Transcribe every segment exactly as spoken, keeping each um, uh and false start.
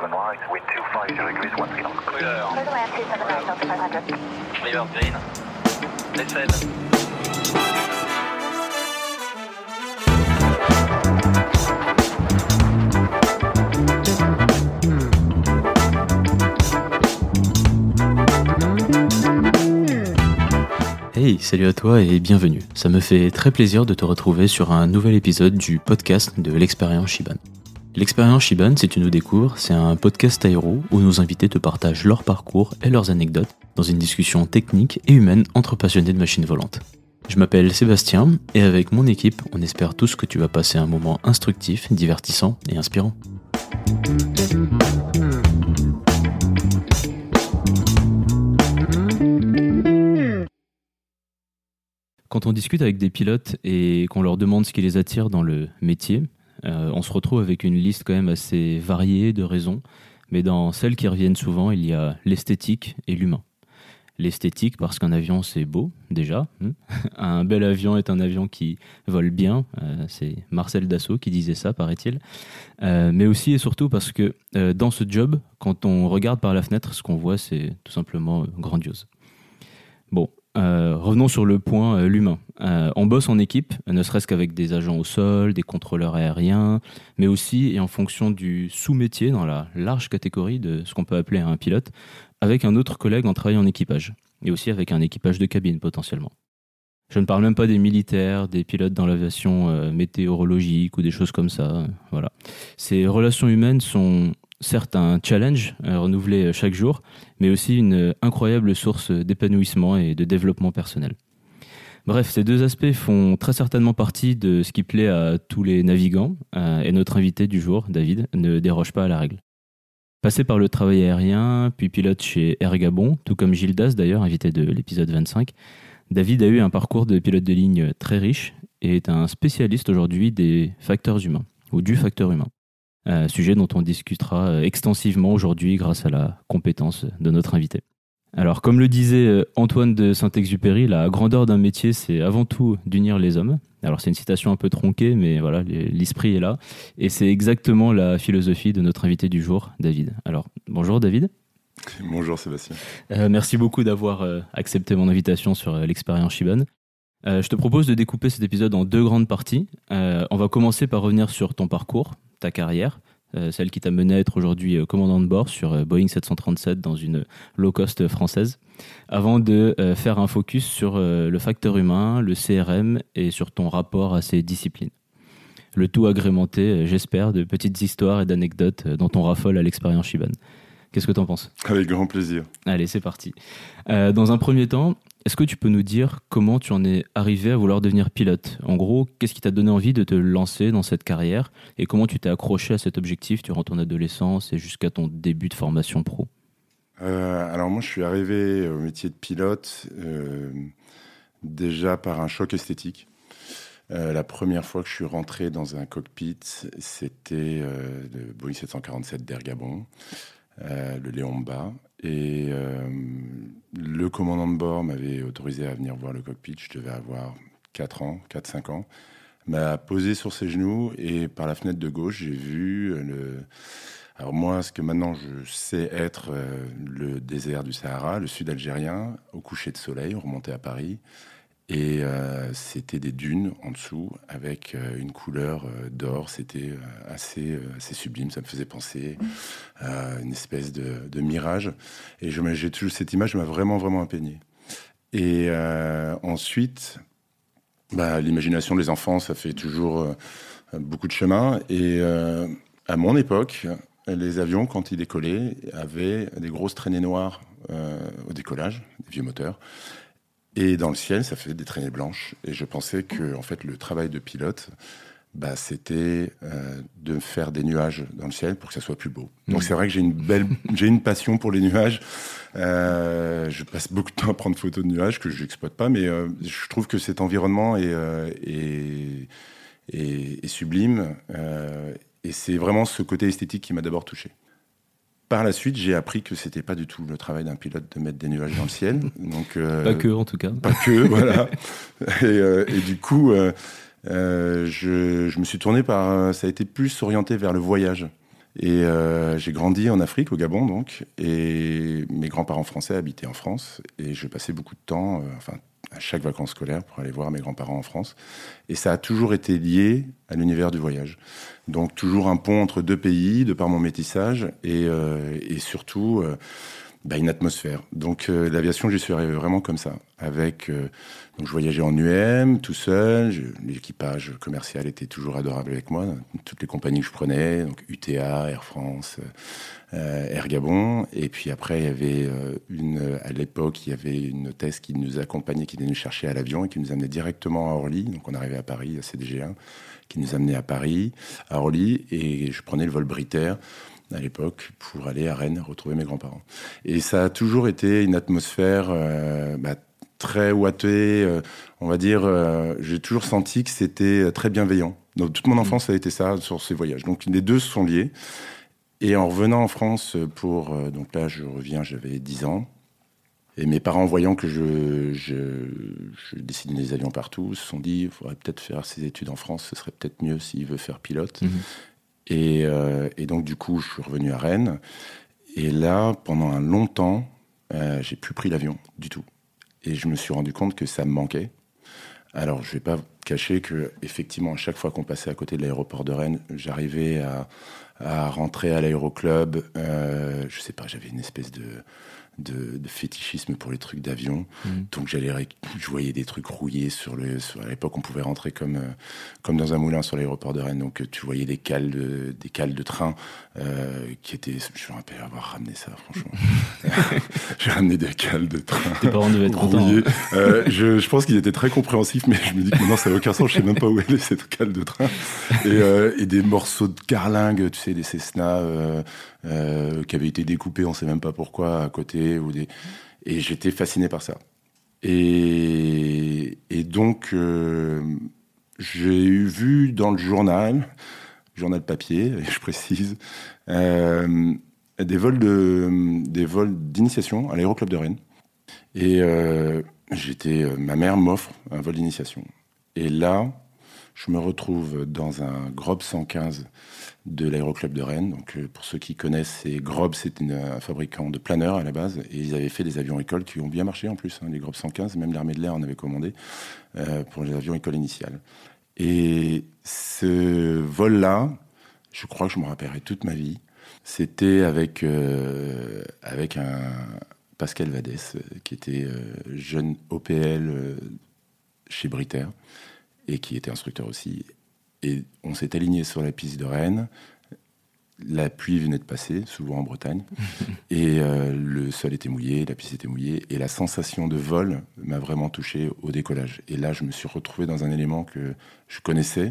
one right, wind two five zero degrees, one three knots. Couleur. Clear the land two seven nine, Delta five hundred. River green. Descend. Hey, salut à toi et bienvenue. Ça me fait très plaisir de te retrouver sur un nouvel épisode du podcast de l'expérience Shiban. L'expérience Shiban, si tu nous découvres, c'est un podcast aéro où nos invités te partagent leur parcours et leurs anecdotes dans une discussion technique et humaine entre passionnés de machines volantes. Je m'appelle Sébastien et avec mon équipe, on espère tous que tu vas passer un moment instructif, divertissant et inspirant. Quand on discute avec des pilotes et qu'on leur demande ce qui les attire dans le métier, euh, on se retrouve avec une liste quand même assez variée de raisons, mais dans celles qui reviennent souvent, il y a l'esthétique et l'humain. L'esthétique parce qu'un avion c'est beau, déjà. Un bel avion est un avion qui vole bien, euh, c'est Marcel Dassault qui disait ça, paraît-il. Euh, mais aussi et surtout parce que euh, dans ce job, quand on regarde par la fenêtre, ce qu'on voit c'est tout simplement euh, grandiose. Bon. Euh, revenons sur le point, euh, l'humain. Euh, on bosse en équipe, ne serait-ce qu'avec des agents au sol, des contrôleurs aériens, mais aussi, et en fonction du sous-métier, dans la large catégorie de ce qu'on peut appeler un pilote, avec un autre collègue en travail en équipage, et aussi avec un équipage de cabine potentiellement. Je ne parle même pas des militaires, des pilotes dans l'aviation euh, météorologique ou des choses comme ça. Euh, voilà. Ces relations humaines sont certes un challenge euh, renouvelé chaque jour, mais aussi une incroyable source d'épanouissement et de développement personnel. Bref, ces deux aspects font très certainement partie de ce qui plaît à tous les navigants, euh, et notre invité du jour, David, ne déroge pas à la règle. Passé par le travail aérien, puis pilote chez Air Gabon, tout comme Gildas d'ailleurs, invité de l'épisode vingt-cinq, David a eu un parcours de pilote de ligne très riche et est un spécialiste aujourd'hui des facteurs humains, ou du facteur humain. Euh, sujet dont on discutera extensivement aujourd'hui grâce à la compétence de notre invité. Alors, comme le disait Antoine de Saint-Exupéry, la grandeur d'un métier, c'est avant tout d'unir les hommes. Alors, c'est une citation un peu tronquée, mais voilà, l'esprit est là. Et c'est exactement la philosophie de notre invité du jour, David. Alors, bonjour David. Bonjour Sébastien. Euh, merci beaucoup d'avoir euh, accepté mon invitation sur euh, l'expérience Shiban. Euh, je te propose de découper cet épisode en deux grandes parties. Euh, on va commencer par revenir sur ton parcours, ta carrière, euh, celle qui t'a mené à être aujourd'hui euh, commandant de bord sur euh, Boeing sept cent trente-sept dans une low-cost française, avant de euh, faire un focus sur euh, le facteur humain, le C R M et sur ton rapport à ces disciplines. Le tout agrémenté, euh, j'espère, de petites histoires et d'anecdotes euh, dont on raffole à l'expérience Shiban. Qu'est-ce que t'en penses ? Avec grand plaisir. Allez, c'est parti. Euh, dans un premier temps, est-ce que tu peux nous dire comment tu en es arrivé à vouloir devenir pilote ? En gros, qu'est-ce qui t'a donné envie de te lancer dans cette carrière et comment tu t'es accroché à cet objectif durant ton adolescence et jusqu'à ton début de formation pro ? euh, Alors moi, je suis arrivé au métier de pilote euh, déjà par un choc esthétique. Euh, la première fois que je suis rentré dans un cockpit, c'était euh, le Boeing sept cent quarante-sept d'Air Gabon. Euh, le Léon Mba, et euh, le commandant de bord m'avait autorisé à venir voir le cockpit. Je devais avoir quatre ans, quatre cinq ans, m'a posé sur ses genoux et par la fenêtre de gauche j'ai vu le... alors moi ce que maintenant je sais être euh, le désert du Sahara, le sud algérien, au coucher de soleil. On remontait à Paris et euh, c'était des dunes en dessous avec euh, une couleur euh, d'or. C'était euh, assez, euh, assez sublime. Ça me faisait penser à une espèce de, de mirage. Et je, j'ai toujours, cette image m'a vraiment, vraiment imprégné. Et euh, ensuite, bah, l'imagination des enfants, ça fait toujours euh, beaucoup de chemin. Et euh, à mon époque, les avions, quand ils décollaient, avaient des grosses traînées noires euh, au décollage, des vieux moteurs. Et dans le ciel, ça faisait des traînées blanches. Et je pensais que, en fait, le travail de pilote, bah, c'était euh, de faire des nuages dans le ciel pour que ça soit plus beau. Donc, mmh. c'est vrai que j'ai une belle, j'ai une passion pour les nuages. Euh, je passe beaucoup de temps à prendre photos de nuages que je n'exploite pas, mais euh, je trouve que cet environnement est, euh, est, est, est sublime. Euh, et c'est vraiment ce côté esthétique qui m'a d'abord touché. Par la suite, j'ai appris que c'était pas du tout le travail d'un pilote de mettre des nuages dans le ciel. Donc, euh, pas que, en tout cas. Pas que, voilà. Et, euh, et du coup, euh, euh, je, je me suis tourné par... Ça a été plus orienté vers le voyage. Et euh, j'ai grandi en Afrique, au Gabon donc, et mes grands-parents français habitaient en France, et je passais beaucoup de temps, euh, enfin à chaque vacances scolaires pour aller voir mes grands-parents en France. Et ça a toujours été lié à l'univers du voyage. Donc toujours un pont entre deux pays, de par mon métissage, et, euh, et surtout euh, bah, une atmosphère. Donc euh, l'aviation, j'y suis arrivé vraiment comme ça. Avec, euh, donc je voyageais en U M, tout seul. Je, l'équipage commercial était toujours adorable avec moi. Toutes les compagnies que je prenais, donc U T A, Air France, euh, Air Gabon. Et puis après, il y avait euh, une, à l'époque, il y avait une hôtesse qui nous accompagnait, qui venait nous chercher à l'avion et qui nous amenait directement à Orly. Donc on arrivait à Paris, à C D G un, qui nous amenait à Paris, à Orly, et je prenais le vol Britair à l'époque pour aller à Rennes retrouver mes grands-parents. Et ça a toujours été une atmosphère euh, bah, très ouatée, euh, on va dire. Euh, j'ai toujours senti que c'était très bienveillant. Donc toute mon enfance, ça a été ça sur ces voyages. Donc les deux se sont liés. Et en revenant en France pour... Euh, donc là, je reviens, j'avais dix ans. Et mes parents, voyant que je, je, je dessinais des avions partout, se sont dit, il faudrait peut-être faire ses études en France, ce serait peut-être mieux s'il veut faire pilote. Mmh. Et, euh, et donc, du coup, je suis revenu à Rennes. Et là, pendant un long temps, euh, j'ai plus pris l'avion du tout. Et je me suis rendu compte que ça me manquait. Alors, je vais pas cacher que, effectivement, à chaque fois qu'on passait à côté de l'aéroport de Rennes, j'arrivais à, à rentrer à l'aéroclub. Euh, je sais pas, j'avais une espèce de... De, de fétichisme pour les trucs d'avion. Mmh. Donc j'allais, je voyais des trucs rouillés sur le. Sur, à l'époque, on pouvait rentrer comme euh, comme dans un moulin sur l'aéroport de Rennes. Donc tu voyais des cales de des cales de train euh, qui étaient. Je me rappelle avoir ramené ça, franchement. J'ai ramené des cales de train. Tes parents devaient être contents. Hein. Euh, je, je pense qu'ils étaient très compréhensifs, mais je me dis que maintenant ça n'a aucun sens. Je sais même pas où elle est cette cale de train. Et, euh, et des morceaux de carlingue, tu sais, des Cessna. Euh, Euh, qui avait été découpé, on ne sait même pas pourquoi, à côté. Ou des... Et j'étais fasciné par ça. Et, et donc, euh, j'ai eu vu dans le journal, journal papier, je précise, euh, des vols de, des vols d'initiation à l'aéroclub de Rennes. Et euh, j'étais, ma mère m'offre un vol d'initiation. Et là, je me retrouve dans un Grob cent quinze de l'aéroclub de Rennes. Donc, euh, pour ceux qui connaissent, c'est Grob, c'est une, un fabricant de planeurs à la base, et ils avaient fait des avions écoles qui ont bien marché en plus. Hein, les Grob cent quinze, même l'armée de l'air en avait commandé euh, pour les avions écoles initiales. Et ce vol-là, je crois que je me rappellerai toute ma vie. C'était avec euh, avec un Pascal Vadès, qui était euh, jeune O P L euh, chez Britair et qui était instructeur aussi. Et on s'est aligné sur la piste de Rennes. La pluie venait de passer, souvent en Bretagne. Et euh, le sol était mouillé, la piste était mouillée. Et la sensation de vol m'a vraiment touché au décollage. Et là, je me suis retrouvé dans un élément que je connaissais.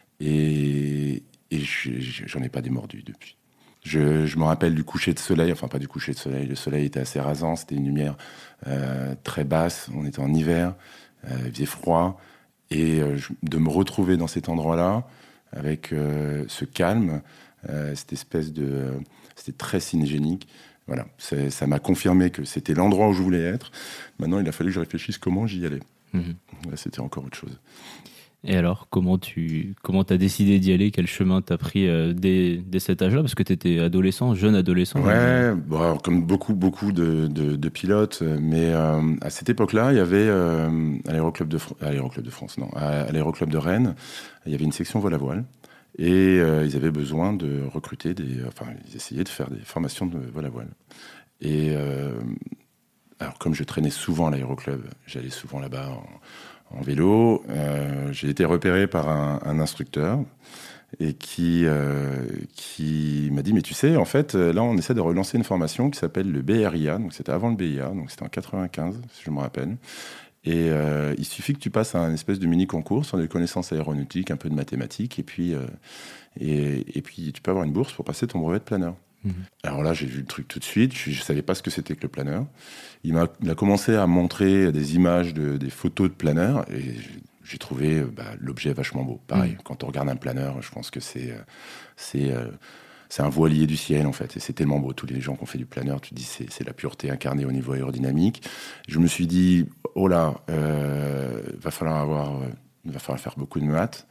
Et, et je, j'en ai pas démordu depuis. Je, je me rappelle du coucher de soleil. Enfin, pas du coucher de soleil. Le soleil était assez rasant. C'était une lumière euh, très basse. On était en hiver. Euh, il faisait froid. Et euh, de me retrouver dans cet endroit-là, avec euh, ce calme, euh, cette espèce de... Euh, c'était très cinégénique. Voilà, c'est, ça m'a confirmé que c'était l'endroit où je voulais être. Maintenant, il a fallu que je réfléchisse comment j'y allais. Mmh. Là, c'était encore autre chose. Et alors, comment tu comment t'as décidé d'y aller? Quel chemin t'as pris euh, dès, dès cet âge-là? Parce que t'étais adolescent, jeune adolescent. Ouais, mais... bon, alors, comme beaucoup, beaucoup de, de, de pilotes. Mais euh, à cette époque-là, il y avait euh, à l'aéroclub de, à l'aéroclub de France, non, à, à l'aéroclub de Rennes, il y avait une section vol à voile. Et euh, ils avaient besoin de recruter des... Enfin, ils essayaient de faire des formations de vol à voile. Et euh, alors, comme je traînais souvent à l'aéroclub, j'allais souvent là-bas en... en vélo, euh, j'ai été repéré par un, un instructeur et qui, euh, qui m'a dit « Mais tu sais, en fait, là, on essaie de relancer une formation qui s'appelle le B R I A. » Donc, c'était avant le B I A, donc c'était en quatre-vingt-quinze, si je me rappelle. Et euh, il suffit que tu passes un espèce de mini-concours sur des connaissances aéronautiques, un peu de mathématiques, et puis, euh, et, et puis tu peux avoir une bourse pour passer ton brevet de planeur. Mmh. Alors là, j'ai vu le truc tout de suite. Je ne savais pas ce que c'était que le planeur. Il, m'a, il a commencé à montrer des images, de, des photos de planeurs. Et j'ai, j'ai trouvé bah, l'objet vachement beau. Pareil, mmh. Quand on regarde un planeur, je pense que c'est, c'est, euh, c'est un voilier du ciel, en fait. Et c'est tellement beau. Tous les gens qui ont fait du planeur, tu te dis c'est, c'est la pureté incarnée au niveau aérodynamique. Je me suis dit, oh là, euh, va falloir avoir, euh, va falloir faire beaucoup de maths.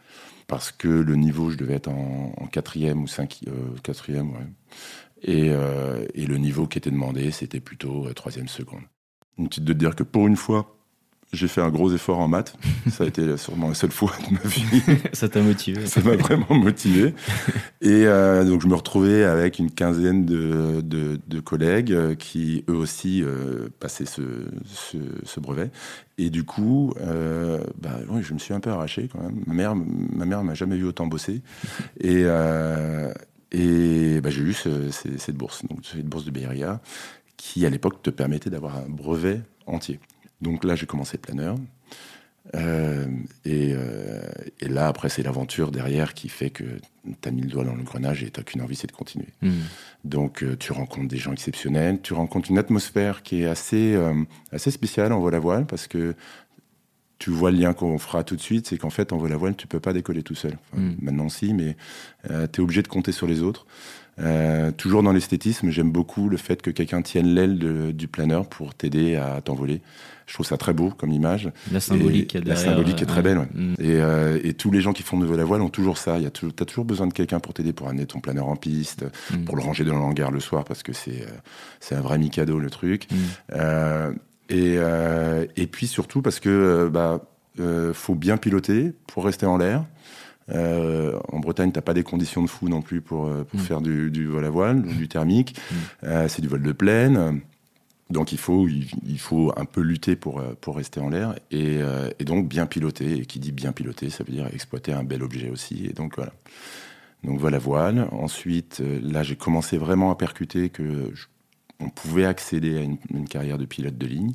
parce que le niveau, je devais être en, en quatrième ou cinquième, euh, quatrième, ouais. Et, euh, et le niveau qui était demandé, c'était plutôt euh, troisième seconde. Inutile de te dire que pour une fois, j'ai fait un gros effort en maths. Ça a été sûrement la seule fois de ma vie. Ça t'a motivé. Ça m'a vraiment motivé. Et euh, donc, je me retrouvais avec une quinzaine de, de, de collègues euh, qui, eux aussi, euh, passaient ce, ce, ce brevet. Et du coup, euh, bah, oui, je me suis un peu arraché quand même. Ma mère, ma mère m'a jamais vu autant bosser. Et, euh, et bah, j'ai eu ce, ce, cette bourse, donc cette bourse de B R I A, qui, à l'époque, te permettait d'avoir un brevet entier. Donc là, j'ai commencé planeur. Euh, et, euh, et là, après, c'est l'aventure derrière qui fait que tu as mis le doigt dans le grenage et tu n'as qu'une envie, c'est de continuer. Mmh. Donc, euh, tu rencontres des gens exceptionnels, tu rencontres une atmosphère qui est assez, euh, assez spéciale en vol à voile, parce que tu vois le lien qu'on fera tout de suite, c'est qu'en fait, en vol à voile, tu ne peux pas décoller tout seul. Enfin, mmh. Maintenant, si, mais euh, tu es obligé de compter sur les autres. Euh, toujours dans l'esthétisme, j'aime beaucoup le fait que quelqu'un tienne l'aile de, du planeur pour t'aider à t'envoler. Je trouve ça très beau comme image. La symbolique, et derrière, la symbolique est très belle. Ouais. Mm. Et, euh, et tous les gens qui font de vol à voile ont toujours ça. Tu as toujours besoin de quelqu'un pour t'aider, pour amener ton planeur en piste, mm. pour le ranger dans le hangar le soir, parce que c'est, euh, c'est un vrai mikado, le truc. Mm. Euh, et, euh, et puis surtout parce que euh, bah, euh, faut bien piloter pour rester en l'air. Euh, en Bretagne, t'as pas des conditions de fou non plus pour, pour mmh. faire du, du vol à voile, du thermique. Mmh. Euh, c'est du vol de plaine. Donc il faut, il, il faut un peu lutter pour, pour rester en l'air et, euh, et donc bien piloter. Et qui dit bien piloter, ça veut dire exploiter un bel objet aussi. Et donc voilà. Donc vol à voile. Ensuite, là, j'ai commencé vraiment à percuter que je, on pouvait accéder à une, une carrière de pilote de ligne.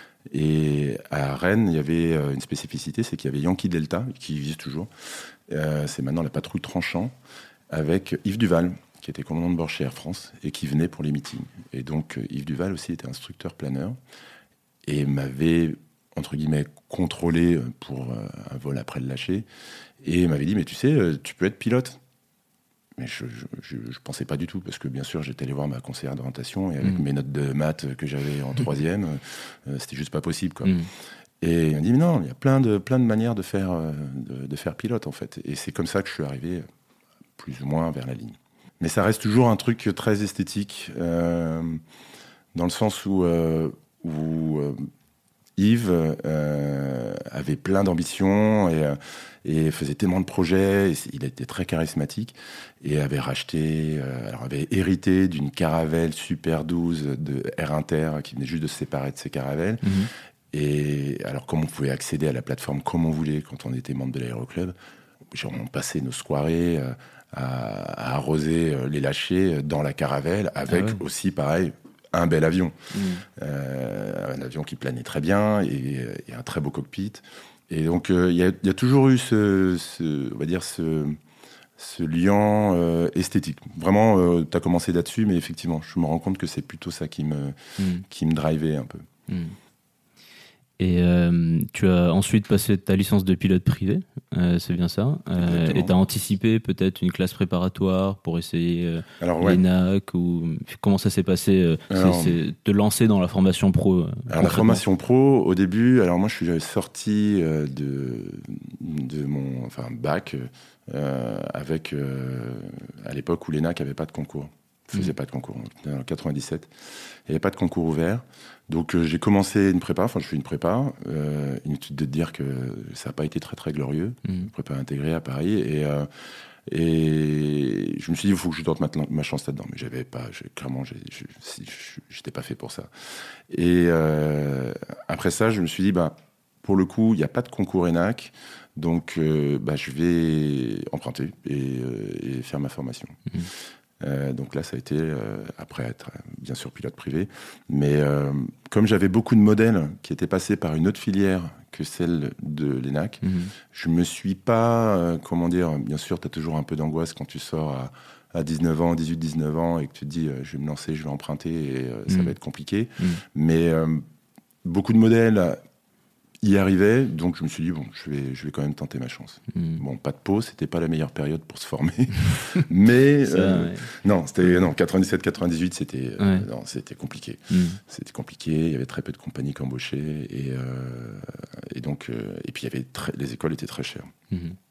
Et à Rennes, il y avait une spécificité, c'est qu'il y avait Yankee Delta, qui existe toujours. Euh, c'est maintenant la patrouille tranchant, avec Yves Duval, qui était commandant de bord chez Air France, et qui venait pour les meetings. Et donc, Yves Duval aussi était instructeur planeur, et m'avait, entre guillemets, contrôlé pour un vol après le lâcher, et m'avait dit, mais tu sais, tu peux être pilote. Mais je ne pensais pas du tout, parce que bien sûr, j'étais allé voir ma conseillère d'orientation, et avec mmh. mes notes de maths que j'avais en troisième, euh, c'était juste pas possible, quoi. Mmh. Et on dit, mais non, il y a plein de, plein de manières de faire, de, de faire pilote, en fait. Et c'est comme ça que je suis arrivé, plus ou moins, vers la ligne. Mais ça reste toujours un truc très esthétique, euh, dans le sens où, euh, où euh, Yves euh, avait plein d'ambitions et, euh, et faisait tellement de projets. Et il était très charismatique et avait racheté, euh, alors avait hérité d'une Caravelle Super douze de Air Inter qui venait juste de se séparer de ses Caravelles. Mmh. Et alors, comme on pouvait accéder à la plateforme comme on voulait quand on était membre de l'aéroclub, genre, on passait nos soirées euh, à, à arroser euh, les lâchers dans la Caravelle avec ah ouais. aussi, pareil, un bel avion. Mmh. Euh, un avion qui planait très bien et, et un très beau cockpit. Et donc, il euh, y, y a toujours eu ce, ce, on va dire, ce, ce lien euh, esthétique. Vraiment, euh, tu as commencé là-dessus, mais effectivement, je me rends compte que c'est plutôt ça qui me, mmh. qui me drivait un peu. Mmh. Et euh, tu as ensuite passé ta licence de pilote privé, euh, c'est bien ça, euh, et tu as anticipé peut-être une classe préparatoire pour essayer euh, alors, ouais. l'E N A C, ou comment ça s'est passé, euh, alors, c'est, c'est te lancer dans la formation pro euh, alors la formation pro, au début, alors moi je suis sorti euh, de, de mon enfin, bac euh, avec, euh, à l'époque où l'E N A C n'avait pas de concours. Ne faisait mmh. pas de concours. En quatre-vingt-dix-sept, il n'y avait pas de concours ouvert. Donc euh, j'ai commencé une prépa, enfin je fais une prépa, euh, inutile de te dire que ça n'a pas été très très glorieux, mmh. une prépa intégrée à Paris, et, euh, et je me suis dit, il faut que je tente ma, ma chance là-dedans, mais j'avais pas, j'ai, clairement, j'ai, je n'étais pas fait pour ça. Et euh, après ça, je me suis dit, bah, pour le coup, il n'y a pas de concours E N A C, donc euh, bah, je vais emprunter et, euh, et faire ma formation. Mmh. Euh, donc là, ça a été, euh, après être euh, bien sûr pilote privé, mais euh, comme j'avais beaucoup de modèles qui étaient passés par une autre filière que celle de l'E N A C, mmh. je me suis pas, euh, comment dire, bien sûr, tu as toujours un peu d'angoisse quand tu sors à, à dix-neuf ans, dix-huit dix-neuf ans, et que tu te dis, euh, je vais me lancer, je vais emprunter, et euh, mmh. ça va être compliqué. Mmh. Mais euh, beaucoup de modèles y arrivait, donc je me suis dit, bon, je vais, je vais quand même tenter ma chance. Mmh. Bon, pas de pause, c'était pas la meilleure période pour se former, mais ça, euh, ouais. non, c'était, non, quatre-vingt-dix-sept quatre-vingt-dix-huit, c'était, ouais. euh, non, c'était compliqué. Mmh. C'était compliqué, il y avait très peu de compagnies qui embauchaient, et, euh, et donc, euh, et puis il y avait très, les écoles étaient très chères. Mmh.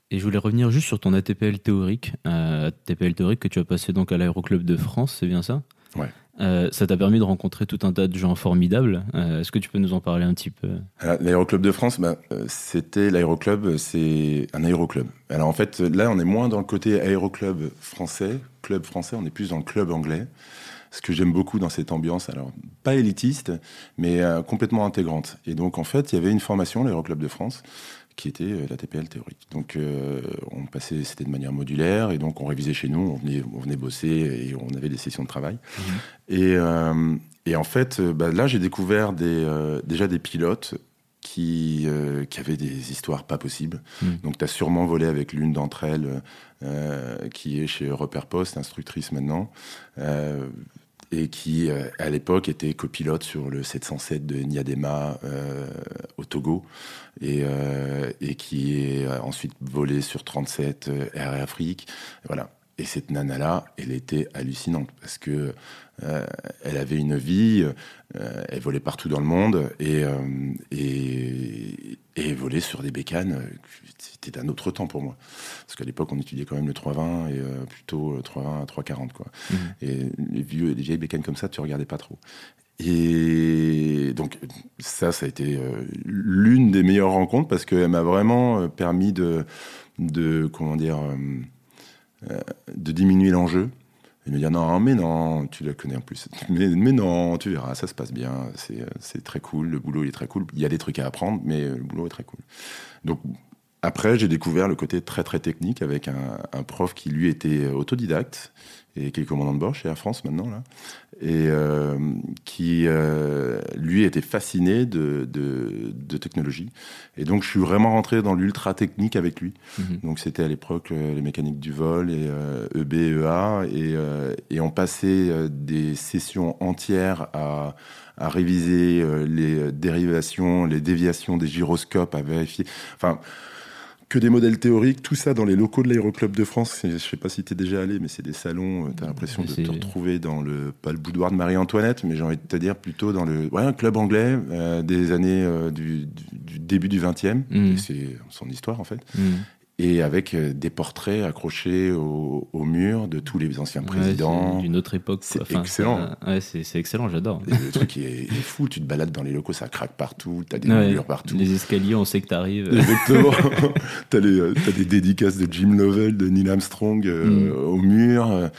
Et je voulais revenir juste sur ton A T P L théorique, euh, A T P L théorique que tu as passé donc à l'Aéroclub de France, c'est bien ça ? Ouais. Euh, ça t'a permis de rencontrer tout un tas de gens formidables. Euh, est-ce que tu peux nous en parler un petit peu ? Alors, l'Aéroclub de France, bah, euh, c'était l'Aéroclub, c'est un aéroclub. Alors en fait, là, on est moins dans le côté aéroclub français, club français, on est plus dans le club anglais. Ce que j'aime beaucoup dans cette ambiance, alors pas élitiste, mais euh, complètement intégrante. Et donc en fait, il y avait une formation, l'Aéroclub de France, qui était euh, l'A T P L théorique. Donc euh, on passait, c'était de manière modulaire, et donc on révisait chez nous, on venait, on venait bosser et on avait des sessions de travail. Mmh. Et, euh, et en fait, bah, là j'ai découvert des, euh, déjà des pilotes qui, euh, qui avaient des histoires pas possibles. Mmh. Donc tu as sûrement volé avec l'une d'entre elles, euh, qui est chez Repère Post, instructrice maintenant, euh, et qui, euh, à l'époque, était copilote sur le sept cent sept de Niadema euh, au Togo, et, euh, et qui est ensuite volé sur trente-sept euh, Air Afrique. Voilà. Et cette nana-là, elle était hallucinante, parce que euh, elle avait une vie, euh, elle volait partout dans le monde, et, euh, et, et volait sur des bécanes. C'était d'un autre temps pour moi. Parce qu'à l'époque, on étudiait quand même le trois vingt, et euh, plutôt le trois vingt à trois quarante, quoi. Mmh. Et les, vieux, les vieilles bécanes comme ça, tu regardais pas trop. Et donc, ça, ça a été euh, l'une des meilleures rencontres, parce qu'elle m'a vraiment permis de, de comment dire... Euh, Euh, de diminuer l'enjeu et me dire non mais non, tu la connais en plus, mais, mais non, tu verras, ça se passe bien, c'est, c'est très cool, le boulot il est très cool, il y a des trucs à apprendre mais le boulot est très cool. Donc après j'ai découvert le côté très très technique avec un, un prof qui lui était autodidacte et qui est commandant de bord chez Air France maintenant là, et euh, qui euh, lui était fasciné de, de, de technologie, et donc je suis vraiment rentré dans l'ultra technique avec lui. Mmh. Donc c'était à l'époque euh, les mécaniques du vol et euh, E B, E A, et, euh, et on passait euh, des sessions entières à à réviser euh, les dérivations, les déviations des gyroscopes, à vérifier, enfin que des modèles théoriques, tout ça dans les locaux de l'Aéroclub de France. Je ne sais pas si tu es déjà allé, mais c'est des salons, tu as l'impression de c'est... te retrouver dans le, pas le boudoir de Marie-Antoinette, mais j'ai envie de te dire plutôt dans le, ouais, un club anglais euh, des années euh, du, du, du début du vingtième, mmh. Et c'est son histoire en fait. Mmh. Et avec euh, des portraits accrochés au, au mur de tous les anciens présidents. Ouais, d'une autre époque. C'est enfin, excellent. Ça, ouais, c'est, c'est excellent, j'adore. Et le truc est, est fou, tu te balades dans les locaux, ça craque partout, t'as des ouais, murs partout. Les escaliers, on sait que t'arrives. Exactement. t'as, les, t'as des dédicaces de Jim Lovell, de Neil Armstrong euh, mm. au mur.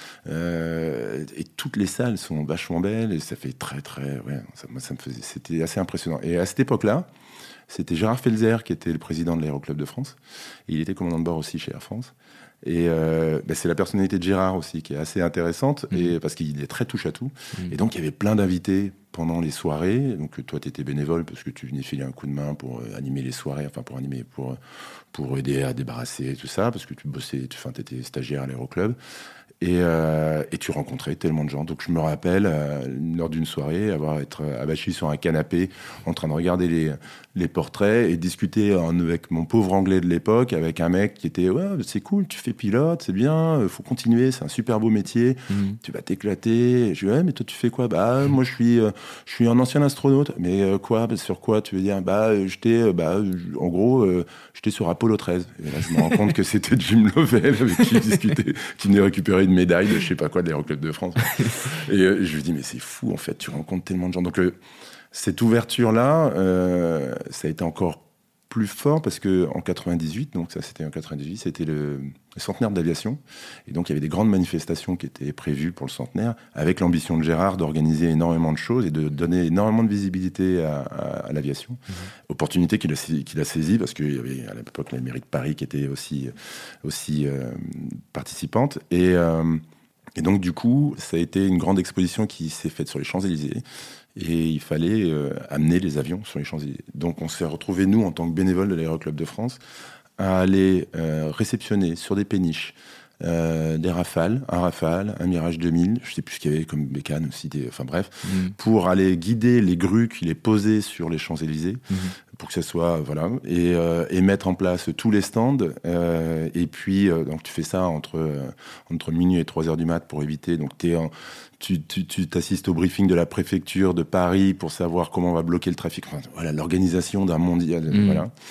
Euh, et toutes les salles sont vachement belles, et ça fait très, très... Ouais, ça, moi, ça me faisait, c'était assez impressionnant. Et à cette époque-là, c'était Gérard Felzer qui était le président de l'Aéroclub de France. Et il était commandant de bord aussi chez Air France. Et euh, bah c'est la personnalité de Gérard aussi qui est assez intéressante, mmh. et, parce qu'il est très touche-à-tout. Mmh. Et donc, il y avait plein d'invités pendant les soirées. Donc, toi, tu étais bénévole parce que tu venais filer un coup de main pour euh, animer les soirées, enfin, pour animer, pour, pour aider à débarrasser tout ça, parce que tu bossais, tu étais stagiaire à l'Aéroclub. Et, euh, et tu rencontrais tellement de gens. Donc je me rappelle, euh, lors d'une soirée, avoir être abattu sur un canapé en train de regarder les, les portraits et discuter en, avec mon pauvre anglais de l'époque, avec un mec qui était « Ouais, c'est cool, tu fais pilote, c'est bien, faut continuer, c'est un super beau métier, mmh. tu vas t'éclater. » Je dis « Ouais, mais toi tu fais quoi ?»« Bah moi je suis, euh, je suis un ancien astronaute. »« Mais euh, quoi ? Sur quoi tu veux dire ?»« Bah j'étais, bah, en gros, euh, j'étais sur Apollo treize. » Et là je me rends compte que c'était Jim Lovell avec qui je discutais, qui venait récupérer une médaille de je sais pas quoi de l'Aéroclub de France. Et euh, je lui dis mais c'est fou en fait, tu rencontres tellement de gens. Donc euh, cette ouverture là, euh, ça a été encore plus fort parce que en quatre-vingt-dix-huit, donc ça c'était en quatre-vingt-dix-huit, c'était le, le centenaire de l'aviation, et donc il y avait des grandes manifestations qui étaient prévues pour le centenaire, avec l'ambition de Gérard d'organiser énormément de choses et de donner énormément de visibilité à, à, à l'aviation. Mmh. Opportunité qu'il a, qu'il a saisie parce qu'il y avait à l'époque la mairie de Paris qui était aussi, aussi euh, participante, et, euh, et donc du coup ça a été une grande exposition qui s'est faite sur les Champs-Élysées. Et il fallait euh, amener les avions sur les Champs-Élysées. Donc on s'est retrouvés, nous, en tant que bénévoles de l'Aéroclub de France, à aller euh, réceptionner sur des péniches euh, des Rafales, un Rafale, un Mirage deux mille, je ne sais plus ce qu'il y avait comme bécane aussi, des, enfin bref, mmh. pour aller guider les grues qui les posaient sur les Champs-Élysées, mmh. pour que ça soit, voilà, et, euh, et mettre en place tous les stands. Euh, et puis, euh, donc tu fais ça entre, euh, entre minuit et trois heures du mat pour éviter, donc t'es en... Tu, tu, tu t'assistes au briefing de la préfecture de Paris pour savoir comment on va bloquer le trafic. Enfin, voilà, l'organisation d'un mondial. Mmh. Voilà.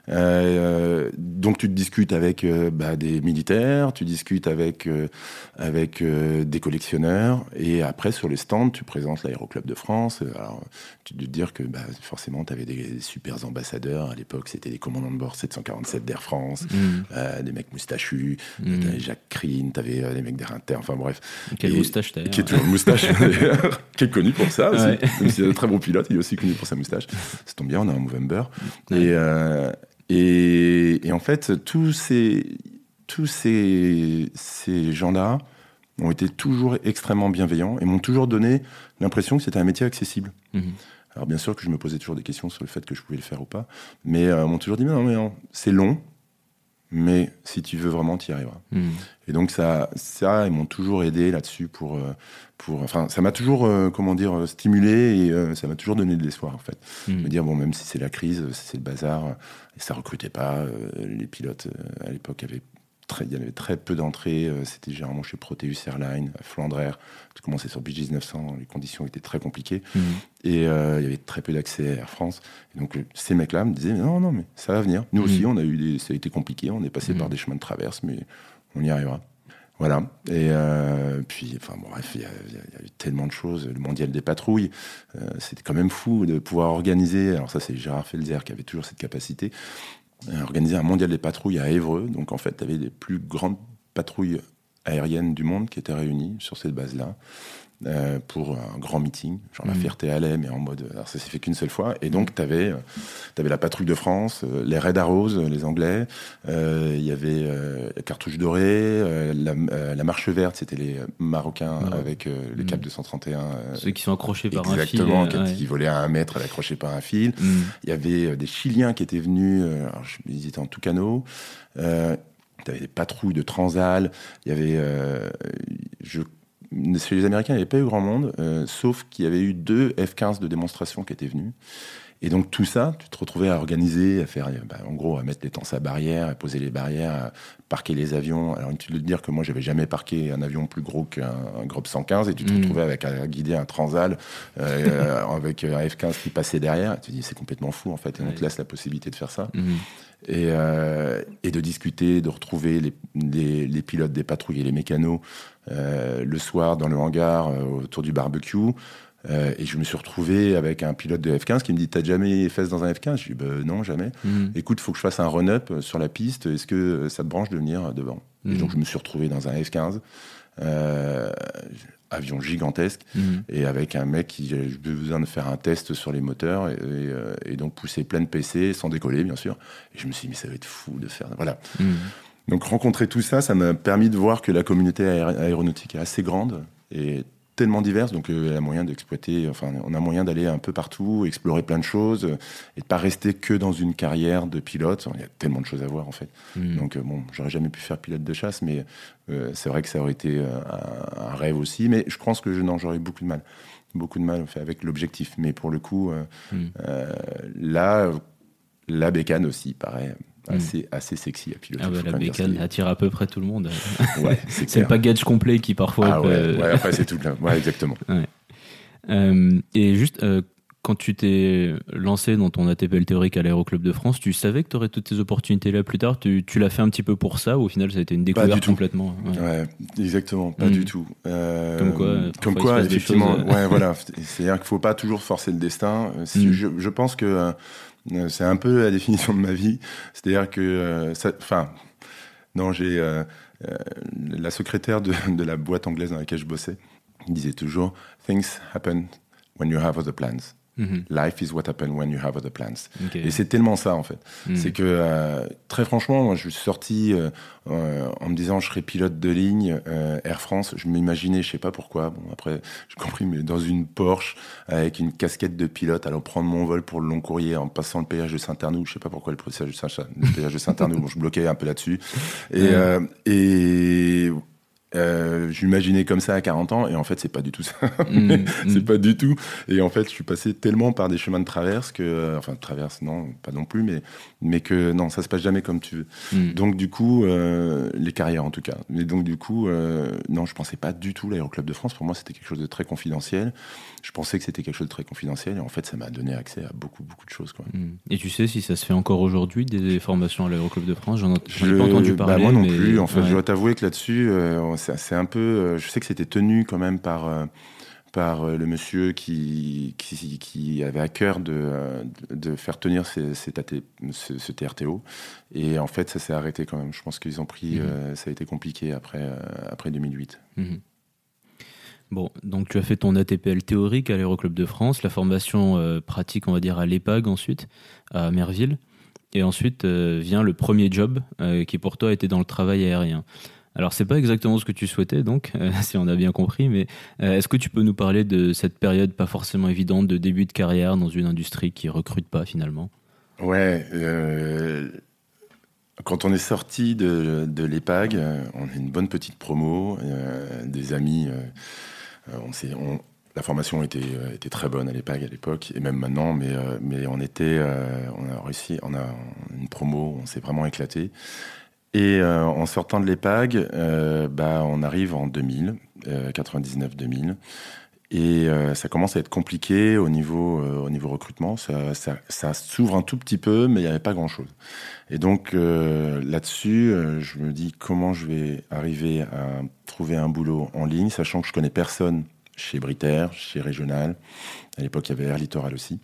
Euh, donc tu te discutes avec euh, bah, des militaires, tu discutes avec, euh, avec euh, des collectionneurs, et après sur les stands, tu présentes l'Aéroclub de France. Alors tu te dire que bah, forcément tu avais des, des super ambassadeurs. À l'époque, c'était des commandants de bord sept cent quarante-sept d'Air France, mmh. euh, des mecs moustachus, mmh. t'avais Jacques Crine, t'avais euh, des mecs d'Air Inter, enfin bref. Quelle et, moustache d'ailleurs. Qui est toujours une moustache, qui est connu pour ça aussi. Ouais. Même si c'est un très bon pilote, il est aussi connu pour sa moustache. Ça tombe bien, on a un Movember. Ouais. Et, euh, et, et en fait, tous ces, tous ces, ces gens-là ont été toujours extrêmement bienveillants et m'ont toujours donné l'impression que c'était un métier accessible. Mmh. Alors bien sûr que je me posais toujours des questions sur le fait que je pouvais le faire ou pas, mais euh, m'ont toujours dit non, mais non, c'est long, mais si tu veux vraiment, tu y arriveras. Mmh. Et donc ça, ça, ils m'ont toujours aidé là-dessus pour, pour, enfin, ça m'a toujours, euh, comment dire, stimulé et euh, ça m'a toujours donné de l'espoir en fait. Mmh. Me dire bon, même si c'est la crise, si c'est le bazar, et ça recrutait pas, euh, les pilotes euh, à l'époque avaient Très, il y avait très peu d'entrées, euh, c'était généralement chez Proteus Airlines, à Flandre. Tu commençais sur Bee Gees neuf cents, les conditions étaient très compliquées. Mmh. Et euh, il y avait très peu d'accès à Air France. Et donc euh, ces mecs-là me disaient, non, non, mais ça va venir. Nous mmh. aussi, on a eu des, ça a été compliqué, on est passé mmh. par des chemins de traverse, mais on y arrivera. Voilà. Et euh, puis, enfin, bon, bref, il y, y, y a eu tellement de choses. Le mondial des patrouilles, euh, c'était quand même fou de pouvoir organiser. Alors ça, c'est Gérard Felzer qui avait toujours cette capacité. Organiser un mondial des patrouilles à Évreux. Donc en fait, tu avais les plus grandes patrouilles aériennes du monde qui étaient réunies sur cette base-là euh, pour un grand meeting. Genre mmh. la Ferté allait, mais en mode... Alors ça s'est fait qu'une seule fois. Et donc tu avais euh, la patrouille de France, euh, les Red Arrows, les Anglais. Il euh, y avait euh, la Cartouche Dorée, euh, la, euh, la Marche Verte, c'était les Marocains mmh. avec euh, les Cap deux cent trente et un. Euh, Ceux qui sont accrochés par exactement, un fil. Exactement, qui, ouais. qui volaient à un mètre, accrochés par un fil. Il mmh. y avait euh, des Chiliens qui étaient venus, euh, alors, ils étaient en tout canot. Euh, tu avais des patrouilles de Transal. Il y avait... Euh, je Chez les Américains, il n'y avait pas eu grand monde, euh, sauf qu'il y avait eu deux F quinze de démonstration qui étaient venus. Et donc tout ça, tu te retrouvais à organiser, à faire, bah, en gros, à mettre les temps à barrière, à poser les barrières, à parquer les avions. Alors inutile de dire que moi, j'avais jamais parqué un avion plus gros qu'un un Grob cent quinze, et tu te mmh. retrouvais avec à guider un Transal euh, avec un F quinze qui passait derrière. Et tu te dis, c'est complètement fou en fait. Et on te laisse la possibilité de faire ça. Mmh. Et, euh, et de discuter, de retrouver les, les, les pilotes des patrouilles et les mécanos euh, le soir dans le hangar euh, autour du barbecue. Euh, et je me suis retrouvé avec un pilote de F quinze qui me dit « T'as jamais fait dans un F quinze ?» Je dis bah, « Non, jamais. Mmh. Écoute, il faut que je fasse un run-up sur la piste. Est-ce que ça te branche de venir devant ?» mmh. Et donc, je me suis retrouvé dans un F quinze, euh, avion gigantesque, mmh. et avec un mec qui avait besoin de faire un test sur les moteurs, et, et, et donc pousser plein de P C, sans décoller, bien sûr. Et je me suis dit « Mais ça va être fou de faire... » Voilà. Mmh. Donc, rencontrer tout ça, ça m'a permis de voir que la communauté aé- aéronautique est assez grande, et tellement diverse, donc euh, il y a moyen d'exploiter, enfin, on a moyen d'aller un peu partout, explorer plein de choses, euh, et de pas rester que dans une carrière de pilote. Il y a tellement de choses à voir, en fait. Mmh. Donc, euh, bon, j'aurais jamais pu faire pilote de chasse, mais euh, c'est vrai que ça aurait été euh, un, un rêve aussi, mais je pense que je, non, j'aurais beaucoup de mal. Beaucoup de mal, en fait, avec l'objectif. Mais pour le coup, euh, mmh. euh, là, la bécane aussi, pareil. Assez, mmh. assez sexy à piloter. Ah bah, la bécane attire à peu près tout le monde. Ouais, c'est, c'est le package complet qui parfois... Ah ouais, peut... ouais, après c'est tout là. Ouais, exactement. Ouais. Euh, et juste, euh, quand tu t'es lancé dans ton A T P L théorique à l'Aéroclub de France, tu savais que tu aurais toutes ces opportunités-là plus tard, tu, tu l'as fait un petit peu pour ça, ou au final ça a été une découverte complètement? Ouais. ouais, exactement, pas mmh. du tout. Euh, comme quoi, comme quoi effectivement, choses... ouais, voilà. C'est-à-dire qu'il ne faut pas toujours forcer le destin. Si mmh. je, je pense que... Euh, c'est un peu la définition de ma vie. C'est-à-dire que... Euh, ça, enfin, non, j'ai... Euh, euh, la secrétaire de, de la boîte anglaise dans laquelle je bossais disait toujours « Things happen when you have other plans. Mm-hmm. Life is what happens when you have other plans. Okay. » Et c'est tellement ça, en fait. Mm. C'est que, euh, très franchement, moi, je suis sorti euh, euh, en me disant « Je serai pilote de ligne euh, Air France ». Je m'imaginais, je sais pas pourquoi, bon, après, j'ai compris, mais dans une Porsche, avec une casquette de pilote, allant prendre mon vol pour le long courrier, en passant le péage de Saint-Arnoux. Je sais pas pourquoi le péage de Saint-Arnoux. Le péage de Saint-Arnoux, bon, je bloquais un peu là-dessus. Et, mm. euh, et Euh, j'imaginais comme ça à quarante ans, et en fait, c'est pas du tout ça. Mmh, c'est mmh. pas du tout. Et en fait, je suis passé tellement par des chemins de traverse que, euh, enfin, de traverse, non, pas non plus, mais, mais que non, ça se passe jamais comme tu veux. Mmh. Donc, du coup, euh, les carrières en tout cas. Mais donc, du coup, euh, non, je pensais pas du tout l'Aéroclub de France. Pour moi, c'était quelque chose de très confidentiel. Je pensais que c'était quelque chose de très confidentiel, et en fait, ça m'a donné accès à beaucoup, beaucoup de choses, quoi. Mmh. Et tu sais si ça se fait encore aujourd'hui, des formations à l'Aéroclub de France? J'en ai, j'en ai Je- pas entendu parler. bah moi non mais... plus. En fait, ouais. je dois t'avouer que là-dessus, euh, c'est c'est un peu. euh, je sais que c'était tenu quand même par euh, par euh, le monsieur qui, qui qui avait à cœur de euh, de faire tenir ces, ces A T ce, ce T R T O. Et en fait, ça s'est arrêté quand même. Je pense qu'ils ont pris. Mhm. euh, ça a été compliqué après euh, après deux mille huit. Mhm. Bon, donc tu as fait ton A T P L théorique à l'Aéroclub de France, la formation euh, pratique, on va dire, à l'E P A G ensuite, à Merville. Et ensuite euh, vient le premier job euh, qui pour toi était dans le travail aérien. Alors c'est pas exactement ce que tu souhaitais donc, euh, si on a bien compris, mais euh, est-ce que tu peux nous parler de cette période pas forcément évidente de début de carrière dans une industrie qui recrute pas finalement? Ouais. Euh, quand on est sorti de, de l'E P A G, euh, on a une bonne petite promo, euh, des amis. Euh, on s'est, on, la formation était, euh, était très bonne à l'E P A G à l'époque, et même maintenant, mais, euh, mais on était, euh, on a réussi, on a une promo, on s'est vraiment éclaté. Et euh, en sortant de l'E P A G, euh, bah, on arrive en deux mille, euh, quatre-vingt-dix-neuf deux mille, et euh, ça commence à être compliqué au niveau, euh, au niveau recrutement. Ça, ça, ça s'ouvre un tout petit peu, mais il n'y avait pas grand-chose. Et donc euh, là-dessus, euh, je me dis comment je vais arriver à trouver un boulot en ligne, sachant que je connais personne chez Britair, chez Régional. À l'époque, il y avait Air Littoral aussi.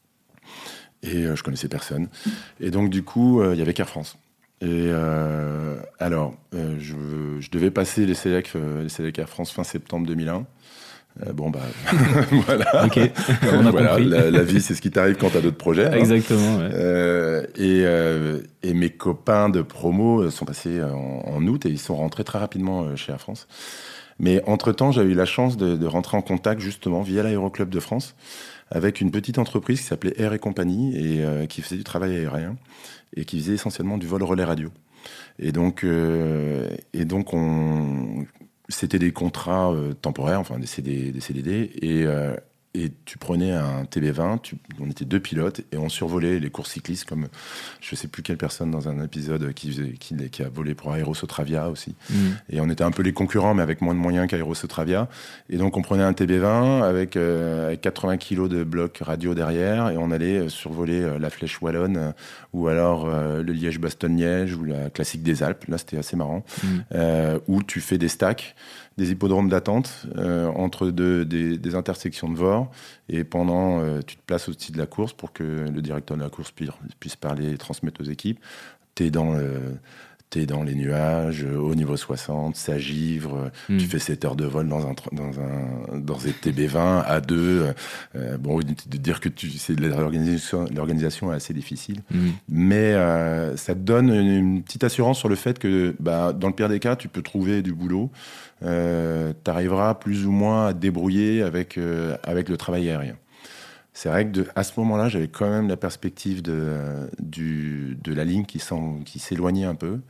Et euh, je connaissais personne. Et donc, du coup, euh, il y avait qu'Air France. Et euh, alors, euh, je, je devais passer les Sélec, euh, les Sélec Air France fin septembre deux mille un. Euh, bon, bah, voilà. Ok, on a Voilà, compris. la, la vie, c'est ce qui t'arrive quand t'as d'autres projets. Hein. Exactement, ouais. Euh, et, euh, et mes copains de promo sont passés en, en août et ils sont rentrés très rapidement chez Air France. Mais entre-temps, j'ai eu la chance de, de rentrer en contact justement via l'Aéroclub de France avec une petite entreprise qui s'appelait Air et Compagnie et euh, qui faisait du travail aérien et qui faisait essentiellement du vol relais radio. Et donc, euh, et donc on, c'était des contrats euh, temporaires, enfin des C D, des C D D, et, euh, et tu prenais un T B vingt, tu, on était deux pilotes, et on survolait les courses cyclistes, comme je ne sais plus quelle personne dans un épisode qui, faisait, qui, qui a volé pour Aerosotravia aussi. Mmh. Et on était un peu les concurrents, mais avec moins de moyens qu'Aerosotravia. Et donc on prenait un T B vingt avec, euh, avec quatre-vingts kilos de bloc radio derrière, et on allait survoler euh, la Flèche Wallonne, euh, ou alors euh, le Liège-Bastogne-Liège, ou la Classique des Alpes. Là, c'était assez marrant. Mmh. Euh, où tu fais des stacks, des hippodromes d'attente euh, entre deux, des, des intersections de V O R, et pendant, euh, tu te places au-dessus de la course pour que le directeur de la course puisse, puisse parler et transmettre aux équipes. T'es dans, euh, t'es dans les nuages, euh, au niveau soixante, ça givre, mmh. tu fais sept heures de vol dans un, dans un, dans un T B vingt à deux. Euh, bon, de dire que tu, c'est l'organisation, l'organisation est assez difficile, mmh. mais euh, ça te donne une, une petite assurance sur le fait que, bah, dans le pire des cas, tu peux trouver du boulot. Euh, tu arriveras plus ou moins à te débrouiller avec, euh, avec le travail aérien. C'est vrai que de, à ce moment-là, j'avais quand même la perspective de, du, de la ligne qui, qui s'éloignait un peu.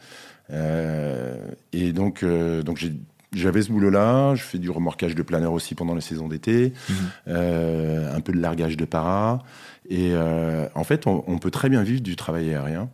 Euh, et donc, euh, donc j'ai, j'avais ce boulot-là. Je fais du remorquage de planeur aussi pendant la saison d'été, mmh. euh, un peu de largage de para. Et euh, en fait, on, on peut très bien vivre du travail aérien.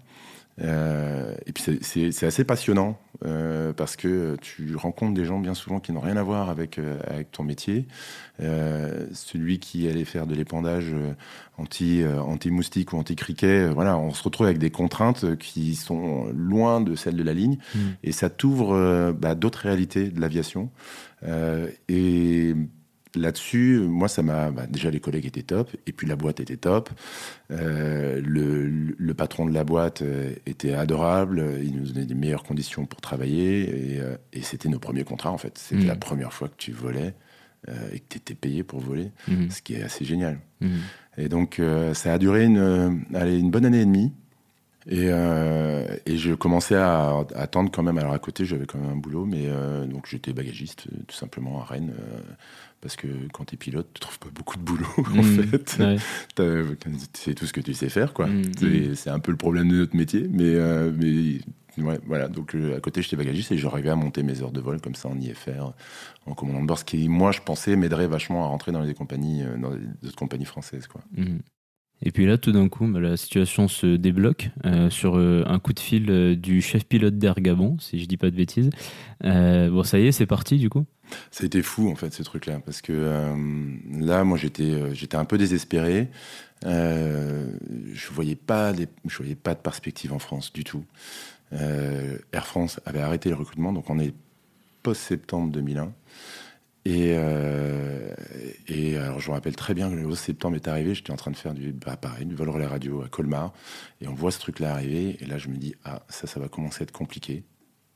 Euh, et puis c'est, c'est, c'est assez passionnant euh, parce que tu rencontres des gens bien souvent qui n'ont rien à voir avec, euh, avec ton métier. Euh, celui qui allait faire de l'épandage euh, anti, euh, anti-moustique ou anti-criquet, euh, voilà, on se retrouve avec des contraintes qui sont loin de celles de la ligne mmh. et ça t'ouvre euh, bah, d'autres réalités de l'aviation. Euh, et là-dessus, moi, ça m'a... Bah, déjà, les collègues étaient top, et puis la boîte était top. Euh, le, le patron de la boîte euh, était adorable, il nous donnait des meilleures conditions pour travailler, et, euh, et c'était nos premiers contrats, en fait. C'était mmh. la première fois que tu volais euh, et que tu étais payé pour voler, mmh. ce qui est assez génial. Mmh. Et donc, euh, ça a duré une, allez, une bonne année et demie. Et, euh, et je commençais à, à attendre quand même. Alors à côté, j'avais quand même un boulot, mais euh, donc j'étais bagagiste, tout simplement à Rennes. Euh, parce que quand t'es pilote, tu trouves pas beaucoup de boulot, en Mmh, fait. ouais. C'est tout ce que tu sais faire, quoi. Mmh, C'est mmh. c'est un peu le problème de notre métier, mais, euh, mais ouais, voilà. Donc euh, à côté, j'étais bagagiste et j'arrivais à monter mes heures de vol comme ça en I F R, en commandant de bord, ce qui, moi, je pensais, m'aiderait vachement à rentrer dans les compagnies, euh, dans les autres compagnies françaises, quoi. Mmh. Et puis là, tout d'un coup, bah, la situation se débloque euh, sur euh, un coup de fil euh, du chef pilote d'Air Gabon, si je dis pas de bêtises. Euh, bon, ça y est, c'est parti du coup. Ça a été fou, en fait, ce truc-là, parce que euh, là, moi, j'étais, euh, j'étais un peu désespéré. Euh, je voyais pas des, je voyais pas de perspective en France du tout. Euh, Air France avait arrêté le recrutement, donc on est post-septembre deux mille un. Et, euh, et alors, je me rappelle très bien que le onze septembre est arrivé, j'étais en train de faire du, bah, pareil, du vol relais radio à Colmar, et on voit ce truc-là arriver, et là, je me dis, ah, ça, ça va commencer à être compliqué.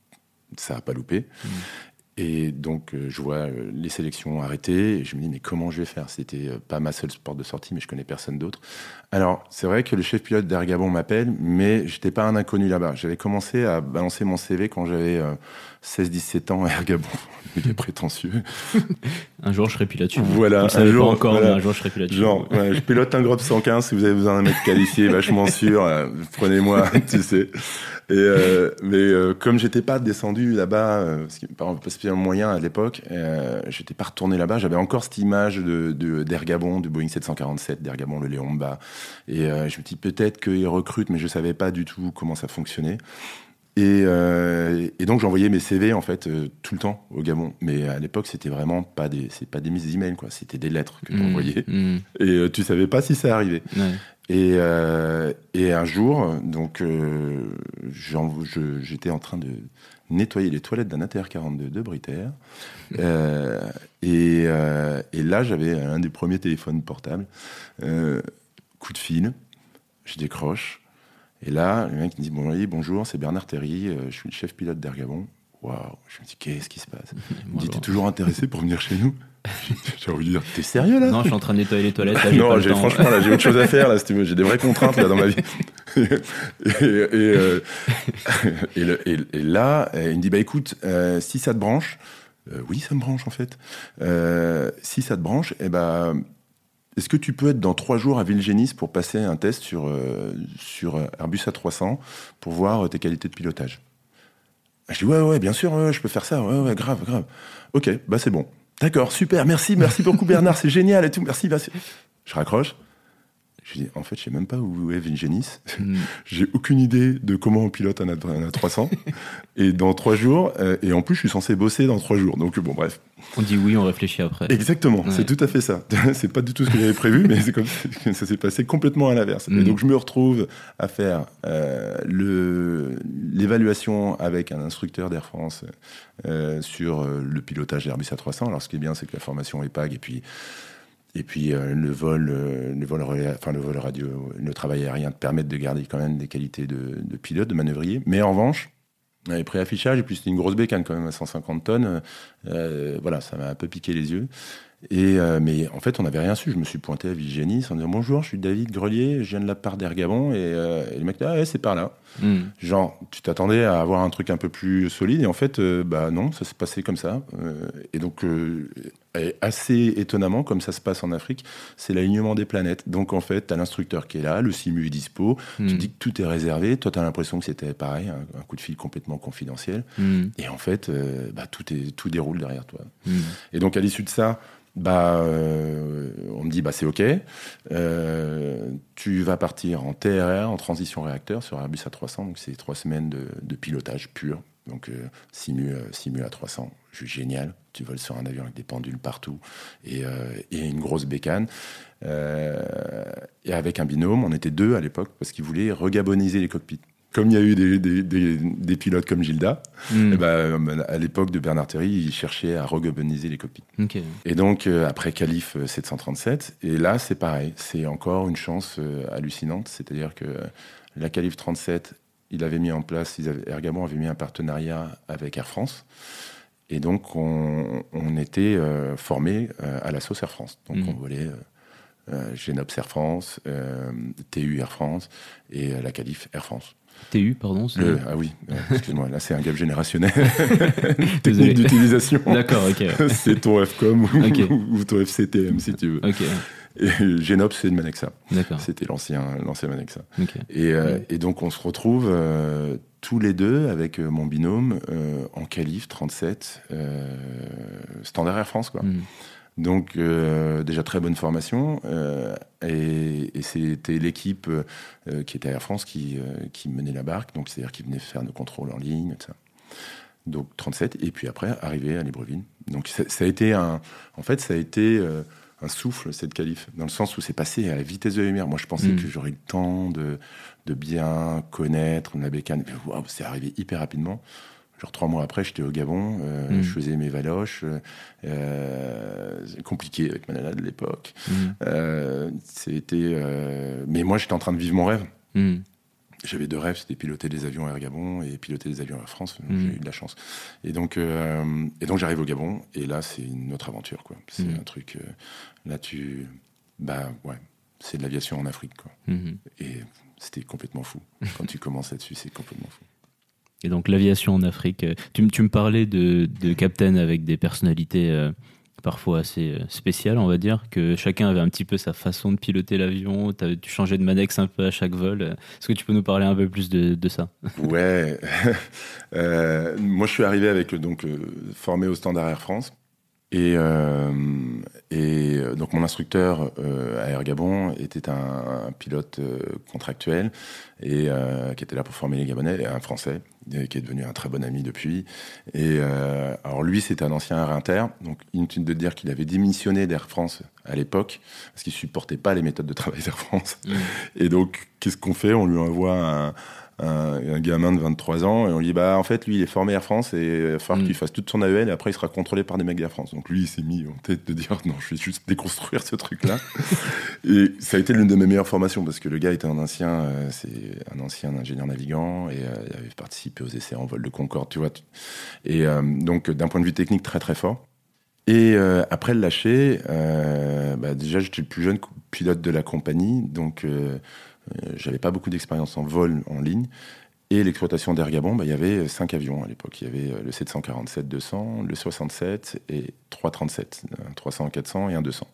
Ça n'a pas loupé. Mmh. Et donc, euh, je vois euh, les sélections arrêtées, et je me dis, mais comment je vais faire ? C'était euh, pas ma seule porte de sortie, mais je connais personne d'autre. Alors, c'est vrai que le chef pilote d'Air Gabon m'appelle, mais j'étais pas un inconnu là-bas. J'avais commencé à balancer mon C V quand j'avais euh, seize dix-sept ans à Air Gabon. Il est prétentieux. Un jour, je serai pilote. Voilà, un jour pas encore, voilà. mais un jour, je serai pilote. Genre, ouais, je pilote un Grop cent quinze, si vous avez besoin d'un mec qualifié, vachement sûr, euh, prenez-moi, tu sais. Et euh, mais euh, comme j'étais pas descendu là-bas, euh, parce qu'il n'y avait pas spécialement moyen à l'époque, euh, j'étais pas retourné là-bas. J'avais encore cette image de, de d'Air Gabon, du Boeing sept cent quarante-sept, d'Air Gabon, le Léon Mba. Et euh, je me dis peut-être qu'ils recrutent, mais je savais pas du tout comment ça fonctionnait. Et, euh, et donc j'envoyais mes C V en fait euh, tout le temps au Gabon. Mais à l'époque c'était vraiment pas des, c'est pas des mises email quoi, c'était des lettres que t'envoyais. Mmh, mmh. Et euh, tu savais pas si ça arrivait. Ouais. Et, euh, et un jour, donc, euh, je, j'étais en train de nettoyer les toilettes d'un A T R quarante-deux de Britair. euh, et, euh, et là, j'avais un des premiers téléphones portables. Euh, coup de fil, je décroche. Et là, le mec me dit, bon, oui, bonjour, c'est Bernard Terry, euh, je suis le chef pilote d'Air Gabon. Waouh, je me dis, qu'est-ce qui se passe ? Il me dit, t'es toujours intéressé pour venir chez nous ? J'ai envie de dire, t'es sérieux là ? Non, je suis en train de nettoyer les toilettes. Là, j'ai non, pas j'ai, le temps. franchement, là, j'ai autre chose à faire. Là, j'ai des vraies contraintes là dans ma vie. et, et, et, euh, et, le, et, et là, il me dit, bah écoute, euh, si ça te branche, euh, oui, ça me branche en fait. Euh, si ça te branche, eh ben, est-ce que tu peux être dans trois jours à Villegénis pour passer un test sur euh, sur Airbus A trois cents pour voir tes qualités de pilotage ? Je dis ouais, ouais, bien sûr, ouais, je peux faire ça. Ouais, ouais, grave, grave. Ok, bah c'est bon. D'accord, super, merci, merci beaucoup Bernard, c'est génial et tout, merci, merci. Je raccroche. Je dis, en fait, je sais même pas où est Villegénis. Mm. J'ai aucune idée de comment on pilote un A trois cents. Et dans trois jours, euh, et en plus, je suis censé bosser dans trois jours. Donc bon, bref. On dit oui, on réfléchit après. Exactement, ouais. C'est tout à fait ça. C'est pas du tout ce que j'avais prévu, mais c'est comme ça s'est passé complètement à l'inverse. Mm. Et donc je me retrouve à faire euh, le, l'évaluation avec un instructeur d'Air France euh, sur euh, le pilotage d'Airbus A trois cents. Alors ce qui est bien, c'est que la formation est P A G et puis et puis euh, le vol, euh, le vol, enfin le vol radio, le travail aérien te permet de garder quand même des qualités de, de pilote, de manœuvrier. Mais en revanche, les préaffichages, et puis c'était une grosse bécane quand même à cent cinquante tonnes. Euh, voilà, ça m'a un peu piqué les yeux. Et euh, mais en fait, on n'avait rien su. Je me suis pointé à Villegénis en disant bonjour, je suis David Grelier, je viens de la part d'Air Gabon. Et, euh, et le mec dit ah ouais, c'est par là. Mm. Genre, tu t'attendais à avoir un truc un peu plus solide, et en fait, euh, bah non, ça s'est passé comme ça. Euh, et donc, euh, et assez étonnamment, comme ça se passe en Afrique, c'est l'alignement des planètes. Donc en fait, t'as l'instructeur qui est là, le simu est dispo, mm. tu dis que tout est réservé. Toi, t'as l'impression que c'était pareil, un, un coup de fil complètement confidentiel. Mm. Et en fait, euh, bah tout est tout déroule derrière toi. Mm. Et donc à l'issue de ça. Bah, euh, on me dit bah c'est ok, euh, tu vas partir en T R R, en transition réacteur sur Airbus A trois cents, donc c'est trois semaines de, de pilotage pur, donc euh, simu, euh, simu A trois cents, juste génial, tu voles sur un avion avec des pendules partout et, euh, et une grosse bécane, euh, et avec un binôme, on était deux à l'époque parce qu'ils voulaient regaboniser les cockpits. Comme il y a eu des, des, des, des pilotes comme Gilda, mmh. et ben, à l'époque de Bernard Terry, il cherchait à regaboniser les cockpits. Okay. Et donc, euh, après Calif sept cent trente-sept, et là, c'est pareil. C'est encore une chance euh, hallucinante. C'est-à-dire que la Calif trente-sept, il avait mis en place, ils avaient, Air Gabon avait mis un partenariat avec Air France. Et donc, on, on était euh, formés euh, à la sauce Air France. Donc, mmh. on volait... Euh, euh, Genops Air France, euh, T U Air France et euh, la Calife Air France. T U, pardon c'est... Le, Ah oui, euh, excuse-moi, là c'est un gap générationnel. Technique d'utilisation. D'accord, ok. C'est ton F COM ou, Okay. ou ton F C T M si tu veux. Ok. Et Genops, c'est une Manexa. D'accord. C'était l'ancien, l'ancien Manexa. Okay. Et, euh, ouais. et donc on se retrouve euh, tous les deux avec euh, mon binôme euh, en Calife trente-sept, euh, standard Air France, quoi. Mm. Donc euh, déjà très bonne formation euh, et, et c'était l'équipe euh, qui était à Air France qui, euh, qui menait la barque, donc c'est-à-dire qui venait faire nos contrôles en ligne, et cetera. Donc trente-sept et puis après arrivé à Libreville. Donc ça, ça a été un, en fait ça a été euh, un souffle cette qualif dans le sens où c'est passé à la vitesse de la lumière. Moi je pensais mmh. que j'aurais eu le temps de, de bien connaître la bécane. Wow, c'est arrivé hyper rapidement. Genre trois mois après, j'étais au Gabon, euh, mmh. je faisais mes valoches, euh, compliqué avec ma nana de l'époque. Mmh. Euh, c'était, euh, mais moi, j'étais en train de vivre mon rêve. Mmh. J'avais deux rêves, c'était piloter des avions Air Gabon et piloter des avions Air France. Mmh. J'ai eu de la chance. Et donc, euh, et donc, j'arrive au Gabon et là, c'est une autre aventure, quoi. C'est mmh. un truc. Euh, là, tu, bah ouais, c'est de l'aviation en Afrique, quoi. Mmh. Et c'était complètement fou. Quand tu commences là-dessus, c'est complètement fou. Et donc l'aviation en Afrique, tu, tu me parlais de, de captains avec des personnalités euh, parfois assez euh, spéciales, on va dire, que chacun avait un petit peu sa façon de piloter l'avion, tu changeais de Manex un peu à chaque vol. Est-ce que tu peux nous parler un peu plus de, de ça ? Ouais, euh, moi je suis arrivé avec donc euh, formé au standard Air France. Et, euh, et donc mon instructeur euh, à Air Gabon était un, un pilote euh, contractuel et euh, qui était là pour former les Gabonais, un Français et, qui est devenu un très bon ami depuis. Et euh, alors lui c'était un ancien Air Inter, donc inutile de dire qu'il avait démissionné d'Air France à l'époque parce qu'il supportait pas les méthodes de travail d'Air France. Mmh. Et donc qu'est-ce qu'on fait ? On lui envoie un Un, un gamin de vingt-trois ans et on lui dit bah en fait lui il est formé Air France et il va falloir mmh. qu'il fasse toute son A E L et après il sera contrôlé par des mecs d'Air France. Donc lui il s'est mis en tête de dire non je vais juste déconstruire ce truc là. Et ça a été l'une de mes meilleures formations parce que le gars était un ancien euh, c'est un ancien ingénieur navigant et euh, il avait participé aux essais en vol de Concorde, tu vois. Et euh, donc d'un point de vue technique très très fort. Et euh, après le lâcher, euh, bah, déjà j'étais le plus jeune pilote de la compagnie, donc euh, euh, j'avais pas beaucoup d'expérience en vol en ligne. Et l'exploitation d'Air Gabon, bah, il y avait cinq avions à l'époque. Il y avait le sept cent quarante-sept deux cents, le soixante-sept et trois trente-sept, un trois cents quatre cents et un deux cents.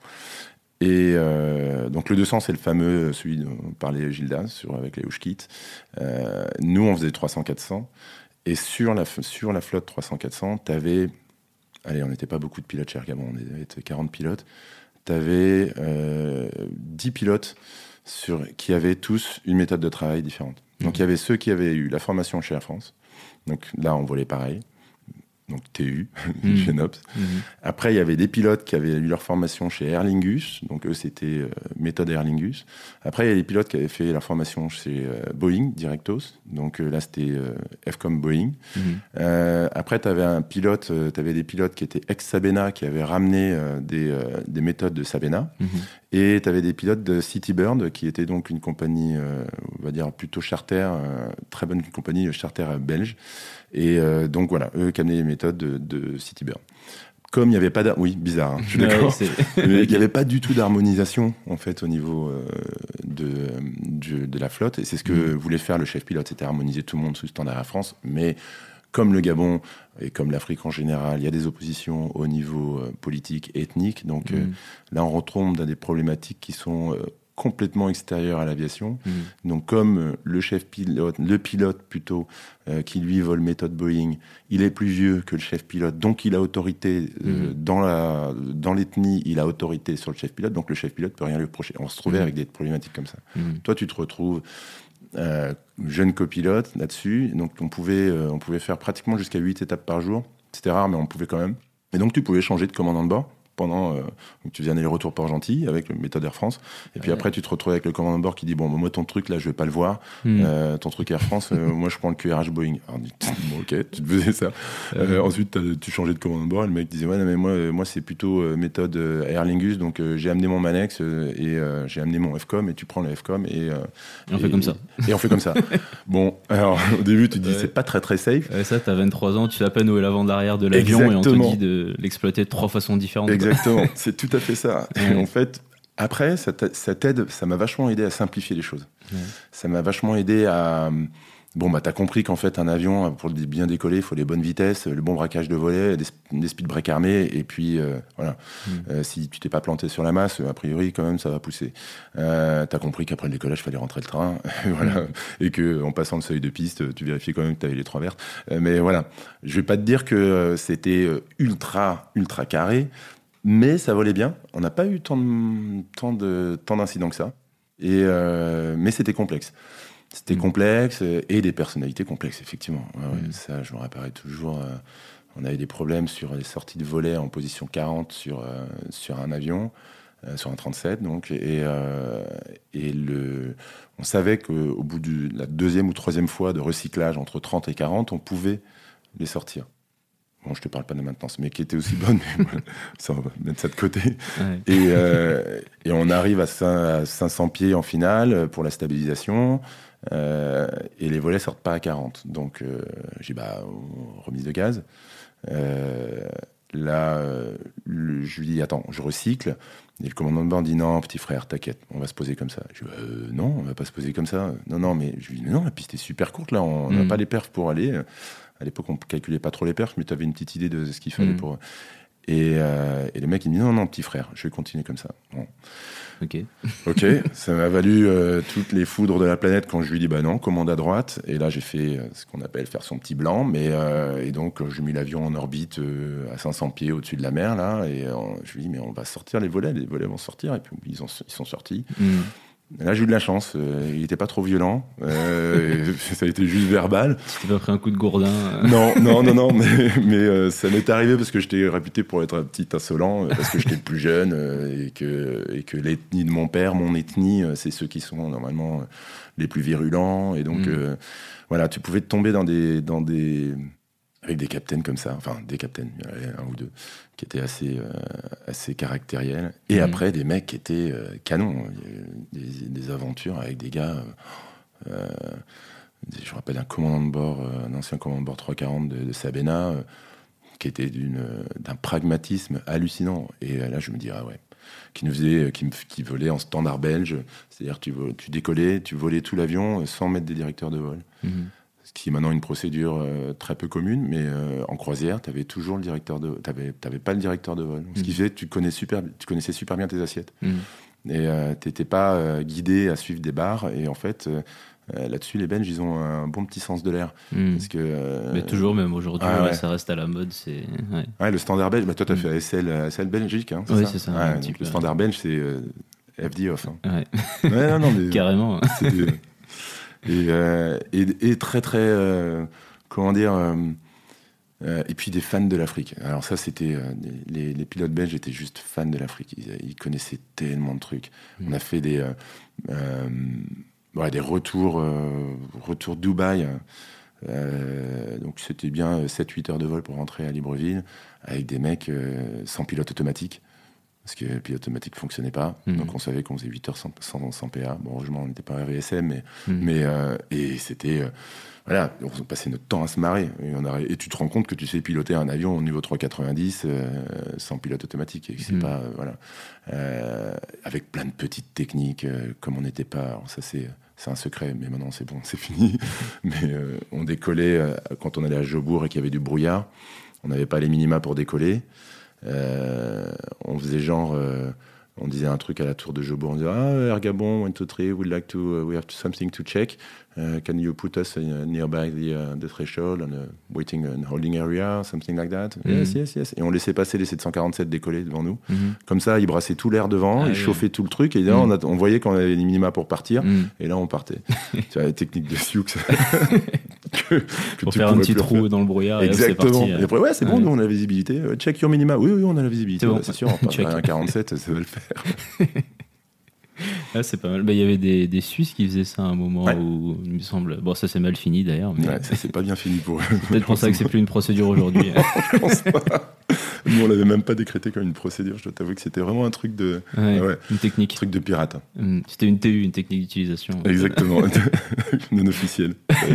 Et euh, donc le deux cents, c'est le fameux, celui dont parlait Gilda, sur, avec les Hushkit. Euh, nous, on faisait trois cents quatre cents. Et sur la, sur la flotte trois cents quatre cents, tu avais... Allez, on n'était pas beaucoup de pilotes chez Air Gabon, on était quarante pilotes. Tu avais euh, dix pilotes sur, qui avaient tous une méthode de travail différente. Donc, il mmh. y avait ceux qui avaient eu la formation chez Air France. Donc, là, on volait pareil. Donc, T U, mmh. Genops. Mmh. Après, il y avait des pilotes qui avaient eu leur formation chez Aer Lingus. Donc, eux, c'était euh, méthode Aer Lingus. Après, il y a des pilotes qui avaient fait leur formation chez euh, Boeing, Directos. Donc, euh, là, c'était euh, F COM Boeing. Mmh. Euh, après, tu avais un pilote, euh, tu avais des pilotes qui étaient ex-Sabena, qui avaient ramené euh, des, euh, des méthodes de Sabena. Mmh. Et tu avais des pilotes de Citybird, qui était donc une compagnie, euh, on va dire, plutôt charter, euh, très bonne compagnie charter belge. Et euh, donc voilà, eux qui amenaient les méthodes de, de Citybird. Comme il n'y avait pas d'harmonisation, oui, bizarre, hein, je suis d'accord, ouais, mais il n'y avait pas du tout d'harmonisation en fait au niveau euh, de, de, de la flotte. Et c'est ce que mmh. voulait faire le chef pilote, c'était harmoniser tout le monde sous le standard Air France. Mais comme le Gabon et comme l'Afrique en général, il y a des oppositions au niveau euh, politique et ethnique. Donc mmh. euh, là, on retombe dans des problématiques qui sont euh, complètement extérieures à l'aviation. Mmh. Donc comme euh, le chef pilote, le pilote plutôt, euh, qui lui vole méthode Boeing, il est plus vieux que le chef pilote, donc il a autorité euh, mmh. dans, la, dans l'ethnie, il a autorité sur le chef pilote, donc le chef pilote peut rien lui reprocher. On se trouvait mmh. avec des problématiques comme ça. Mmh. Toi, tu te retrouves euh, jeune copilote là-dessus, donc on pouvait, euh, on pouvait faire pratiquement jusqu'à huit étapes par jour. C'était rare, mais on pouvait quand même. Et donc tu pouvais changer de commandant de bord pendant euh, donc tu faisais un aller-retour Port-Gentil avec le méthode Air France et puis ouais. après tu te retrouvais avec le commandant de bord qui dit bon moi ton truc là je vais pas le voir mm. euh, ton truc Air France euh, moi je prends le Q R H Boeing. Alors bon, ok tu te faisais ça euh, ensuite tu changeais de commandant de bord et le mec disait ouais non, mais moi euh, moi c'est plutôt euh, méthode euh, Aer Lingus donc euh, j'ai amené mon Manex euh, et euh, j'ai amené mon F COM et tu prends le F COM et, euh, et on et, fait comme ça et, et on fait comme ça. Bon alors au début tu te dis ouais. c'est pas très très safe. Ouais, ça t'as vingt-trois ans tu sais à peine où est l'avant de l'arrière de l'avion. Exactement. Et on te dit de l'exploiter de trois façons différentes. Exactement. C'est tout à fait ça. Et en fait, Après, ça, t'a- ça t'aide, ça m'a vachement aidé à simplifier les choses. Ouais. Ça m'a vachement aidé à... Bon, bah, t'as compris qu'en fait, un avion, pour le bien décoller, il faut les bonnes vitesses, le bon braquage de volet, des, des speed breaks armés, et puis, euh, voilà. Mm. Euh, si tu t'es pas planté sur la masse, a priori, quand même, ça va pousser. Euh, t'as compris qu'après le décollage, il fallait rentrer le train, voilà. Et que, en passant le seuil de piste, tu vérifies quand même que t'avais les trois vertes. Euh, mais voilà. Je vais pas te dire que euh, c'était euh, ultra, ultra carré, mais ça volait bien. On n'a pas eu tant, de, tant, de, tant d'incidents que ça. Et, euh, mais c'était complexe. C'était Mmh. complexe euh, et des personnalités complexes, effectivement. Ouais, ouais, Mmh. ça, je me rappellerai toujours. Euh, on avait des problèmes sur les sorties de volet en position quarante sur, euh, sur un avion, euh, sur un trente-sept, donc. Et, euh, et le, on savait qu'au bout de la deuxième ou troisième fois de recyclage entre trente et quarante, on pouvait les sortir. Bon, je te parle pas de maintenance, mais qui était aussi bonne, mais voilà, ça, on va mettre ça de côté. Ouais. Et, euh, et on arrive à, cinq, à cinq cents pieds en finale pour la stabilisation, euh, et les volets sortent pas à quarante. Donc, euh, j'ai bah, remise de gaz. Euh, là, euh, le, je lui dis, attends, je recycle. Et le commandant de bord dit, non, petit frère, t'inquiète, on va se poser comme ça. Je dis, euh, non, on va pas se poser comme ça. Non, non, mais je lui dis, mais non, la piste est super courte, là, on n'a Mm. pas les perfs pour aller. À l'époque, on calculait pas trop les perfs, mais tu avais une petite idée de ce qu'il fallait Mm. pour. Et, euh, et le mec, il me dit non, non, petit frère, je vais continuer comme ça. Bon. Ok. Ok, ça m'a valu euh, toutes les foudres de la planète quand je lui dis bah non, commande à droite. Et là, j'ai fait euh, ce qu'on appelle faire son petit blanc. Mais, euh, et donc, euh, j'ai mis l'avion en orbite euh, à cinq cents pieds au-dessus de la mer, là. Et euh, je lui dis, mais on va sortir les volets, les volets vont sortir. Et puis, ils, ont, ils sont sortis. Mm. Là, j'ai eu de la chance. Euh, il n'était pas trop violent. Euh, ça a été juste verbal. Tu t'es pas pris un coup de gourdin euh... Non, non, non, non, mais, mais euh, ça m'est arrivé parce que j'étais réputé pour être un petit insolent, euh, parce que j'étais le plus jeune euh, et, que, et que l'ethnie de mon père, mon ethnie, euh, c'est ceux qui sont normalement euh, les plus virulents. Et donc, Mm. euh, voilà, tu pouvais te tomber dans des, dans des, avec des captains comme ça, enfin des captains, il y en avait un ou deux, qui étaient assez, euh, assez caractériels. Et Mm. après, des mecs qui étaient euh, canons, des, des aventures avec des gars... Euh, je me rappelle un commandant de bord, un ancien commandant de bord trois cent quarante de, de Sabena, euh, qui était d'une, d'un pragmatisme hallucinant. Et là, je me dis, ah ouais, qui nous faisait, qui, qui volait en standard belge, c'est-à-dire tu, tu décollais, tu volais tout l'avion sans mettre des directeurs de vol. Mm. Ce qui est maintenant une procédure euh, très peu commune, mais euh, en croisière, tu avais toujours le directeur de, t'avais, t'avais pas le directeur de vol. Ce qui Mm. fait que tu, connais super, tu connaissais super bien tes assiettes. Mm. Et euh, tu n'étais pas euh, guidé à suivre des barres. Et en fait, euh, là-dessus, les Belges, ils ont un bon petit sens de l'air. Mm. Parce que, euh, Mais toujours, même aujourd'hui, ah, là, ouais. ça reste à la mode. C'est... Ouais. Ouais, le standard belge, bah, toi, tu as Mm. fait A S L, A S L Belgique. Hein, c'est Oui, ça c'est ça, Ouais, un donc petit le peu. standard belge, c'est euh, F D off. Hein. Ouais. Ouais, non, non, mais Carrément. c'est des- et, euh, et, et très, très. Euh, comment dire euh, euh, et puis des fans de l'Afrique. Alors, ça, c'était. Euh, les, les pilotes belges étaient juste fans de l'Afrique. Ils, ils connaissaient tellement de trucs. Mm. On a fait des. Euh, euh, ouais, des retours. Euh, retours Dubaï. Euh, donc, c'était bien sept huit heures de vol pour rentrer à Libreville avec des mecs euh, sans pilote automatique. Parce que le pilote automatique ne fonctionnait pas. Mhm. Donc on savait qu'on faisait huit heures sans, sans, sans P A. Bon, heureusement, on n'était pas R V S M, mais. Mm. mais euh, et c'était. Euh, voilà, on passait notre temps à se marrer. Et, on a, et tu te rends compte que tu sais piloter un avion au niveau trois cent quatre-vingt-dix euh, sans pilote automatique. Et que c'est Mhm. pas. Euh, voilà. Euh, avec plein de petites techniques, euh, comme on n'était pas. Alors ça, c'est. C'est un secret, mais maintenant c'est bon, c'est fini. Mais euh, on décollait euh, quand on allait à Jobourg et qu'il y avait du brouillard. On n'avait pas les minima pour décoller. Euh, on faisait genre, euh, on disait un truc à la tour de Jobourg, on disait ah Air Gabon, one two three, we'd like to, uh, we have to, something to check. Uh, can you put us in, uh, nearby the, uh, the threshold and uh, waiting and holding area, something like that. Mhm. Yes, yes, yes. Et on laissait passer les sept cent quarante-sept décoller devant nous. Mhm. Comme ça, ils brassaient tout l'air devant, Ah ils oui. chauffaient tout le truc, et là, Mhm. on, a- on voyait qu'on avait les minima pour partir, Mm. et là, on partait. Tu vois, la technique de Sioux. que, que Pour tu faire un pourrais petit plus trou refaire. dans le brouillard. Et hop, c'est Exactement. parti, Et euh. après, ouais, c'est bon, Ouais. nous on a la visibilité. Euh, Check your minima. Oui, oui, on a la visibilité. C'est bon. Ouais, c'est sûr, on Check. part à un quarante-sept, ça va le faire. Ah, c'est pas mal. Bah, il y avait des, des Suisses qui faisaient ça à un moment Ouais. où, il me semble. Bon, ça c'est mal fini d'ailleurs, mais Ouais, ça, c'est pas bien fini pour eux. peut-être pour ça que c'est plus une procédure aujourd'hui. Je pense pas. Nous, on l'avait même pas décrété comme une procédure. Je dois t'avouer que c'était vraiment un truc de, Ouais, ouais, une technique. truc de pirate. Mm. C'était une T U, une technique d'utilisation. Exactement. Non officiel.